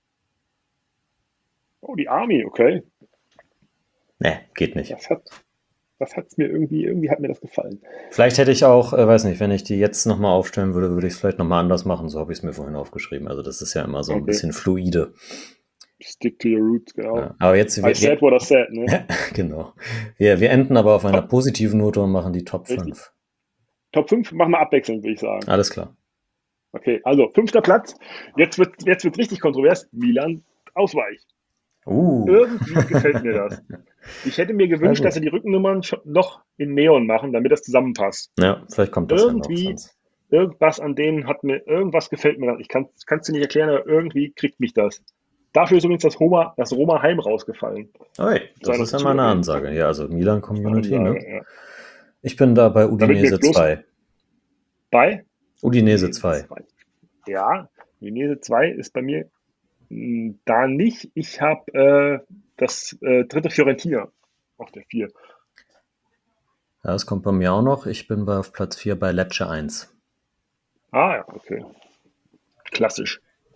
Oh, die Army, okay. Ne, geht nicht. Das hat's mir irgendwie hat mir das gefallen. Vielleicht hätte ich auch, weiß nicht, wenn ich die jetzt nochmal aufstellen würde, würde ich es vielleicht nochmal anders machen. So habe ich es mir vorhin aufgeschrieben. Also das ist ja immer so ein bisschen fluide. Stick to your roots, genau. Ja, aber jetzt, I said what I said, ne? Genau. Wir enden aber auf einer positiven Note und machen die Top 5. Richtig. Top 5 machen wir abwechselnd, würde ich sagen. Alles klar. Okay, also 5. Platz. Jetzt wird richtig kontrovers. Milan Ausweich. Irgendwie gefällt mir das. Ich hätte mir gewünscht, dass sie die Rückennummern noch in Neon machen, damit das zusammenpasst. Ja, vielleicht kommt das irgendwie. Ja noch. Irgendwas an denen irgendwas gefällt mir. Ich kann es dir nicht erklären, aber irgendwie kriegt mich das. Dafür ist übrigens das Roma Heim rausgefallen. Oi, das ist ja mal eine Ansage. Ja, also Milan Community, ne? Ja. Ich bin da bei Udinese 2. Bei? Udinese 2. Ja, Udinese 2 ist bei mir da nicht. Ich habe das dritte Fiorentina auf der 4. Ja, das kommt bei mir auch noch. Ich bin auf Platz 4 bei Lecce 1. Ah ja, okay. Klassisch.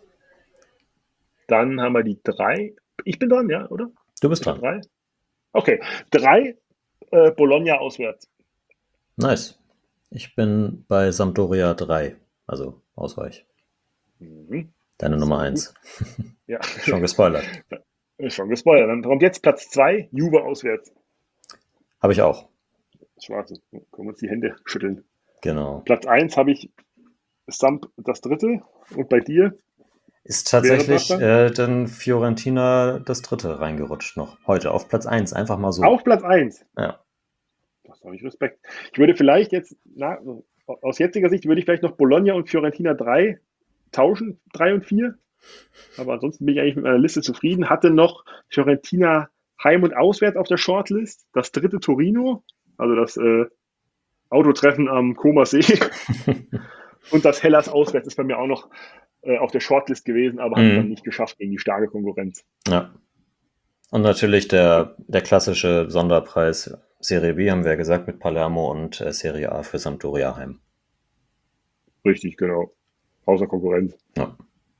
Dann haben wir die 3. Ich bin dran, ja, oder? Du bist dran. 3. Okay, 3 Bologna auswärts. Nice. Ich bin bei Sampdoria 3, also Ausweich. Deine Nummer 1. Ja. Schon gespoilert. Schon gespoilert. Dann kommt jetzt Platz 2, Juve auswärts. Habe ich auch. Schwarze. Können wir uns die Hände schütteln. Genau. Platz 1 habe ich Samp das dritte. Und bei dir? Ist tatsächlich dann Fiorentina das dritte reingerutscht noch. Heute auf Platz 1, einfach mal so. Auf Platz 1? Ja. Das habe ich Respekt. Ich würde vielleicht jetzt, aus jetziger Sicht würde ich vielleicht noch Bologna und Fiorentina 3 tauschen, 3 und 4. Aber ansonsten bin ich eigentlich mit meiner Liste zufrieden. Hatte noch Fiorentina Heim- und Auswärts auf der Shortlist. Das dritte Torino, also das Autotreffen am Comer See. Und das Hellas auswärts ist bei mir auch noch auf der Shortlist gewesen, aber hat dann nicht geschafft gegen die starke Konkurrenz. Ja. Und natürlich der klassische Sonderpreis Serie B, haben wir ja gesagt, mit Palermo und Serie A für Sampdoria Heim. Richtig, genau. Außer Konkurrenz. Ja.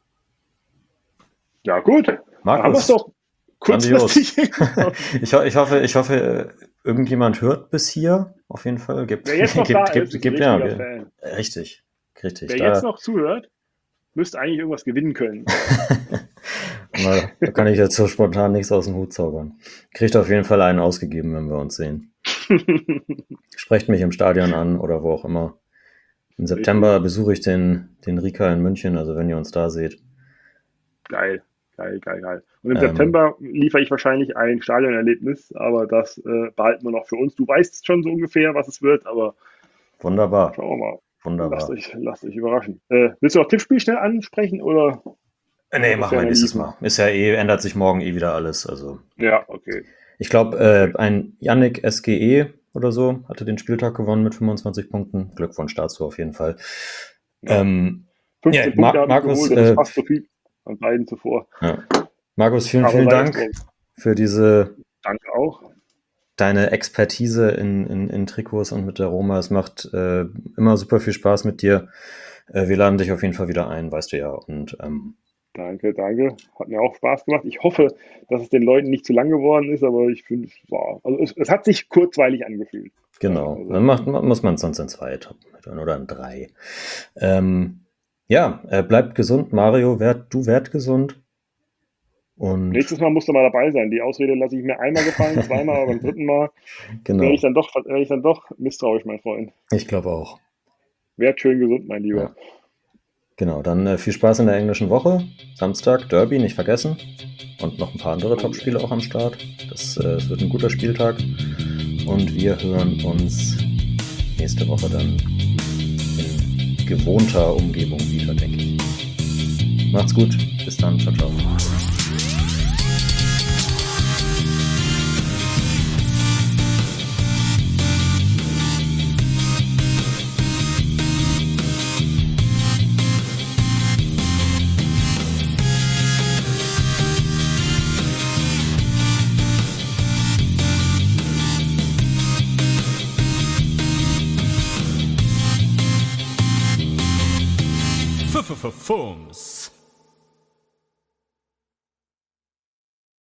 Ja, gut. Markus, haben wir es doch kurzfristig. Ich hoffe, irgendjemand hört bis hier. Auf jeden Fall. Wer jetzt noch da ist ein richtiger Fan. Richtig. Wer jetzt noch zuhört, müsste eigentlich irgendwas gewinnen können. Da kann ich jetzt so spontan nichts aus dem Hut zaubern. Kriegt auf jeden Fall einen ausgegeben, wenn wir uns sehen. Sprecht mich im Stadion an oder wo auch immer. Im September besuche ich den Rika in München, also wenn ihr uns da seht. Geil. Und im September liefere ich wahrscheinlich ein Stadionerlebnis, aber das behalten wir noch für uns. Du weißt schon so ungefähr, was es wird, aber wunderbar. Schauen wir mal. Wunderbar. Lasst euch überraschen. Willst du noch Tippspiel schnell ansprechen, oder? Nee, machen wir nächstes Mal. Ist ja ändert sich morgen wieder alles. Also. Ja, okay. Ich glaube, ein Yannick SGE oder so hatte den Spieltag gewonnen mit 25 Punkten. Glückwunsch dazu auf jeden Fall. Ja. 15 Punkte Markus, geholt, das ist fast so viel an beiden zuvor. Ja. Markus, vielen Dank für diese. Danke auch. Deine Expertise in Trikots und mit der Roma. Es macht immer super viel Spaß mit dir. Wir laden dich auf jeden Fall wieder ein, weißt du ja. Und Danke. Hat mir auch Spaß gemacht. Ich hoffe, dass es den Leuten nicht zu lang geworden ist, aber ich finde, es hat sich kurzweilig angefühlt. Genau. Also, Dann muss man es sonst in 2 Etappen mitmachen oder in 3. Bleibt gesund, Mario. Werd gesund. Und nächstes Mal musst du mal dabei sein. Die Ausrede lasse ich mir einmal gefallen, zweimal, aber beim 3. Mal genau, wäre ich dann doch misstrauisch, mein Freund. ich glaube auch. Werd schön gesund, mein Lieber. Ja. Genau, dann viel Spaß in der englischen Woche. Samstag, Derby, nicht vergessen. Und noch ein paar andere Topspiele auch am Start. Es wird ein guter Spieltag. Und wir hören uns nächste Woche dann in gewohnter Umgebung wieder, denke ich. Macht's gut. Bis dann. Ciao, ciao. Fums.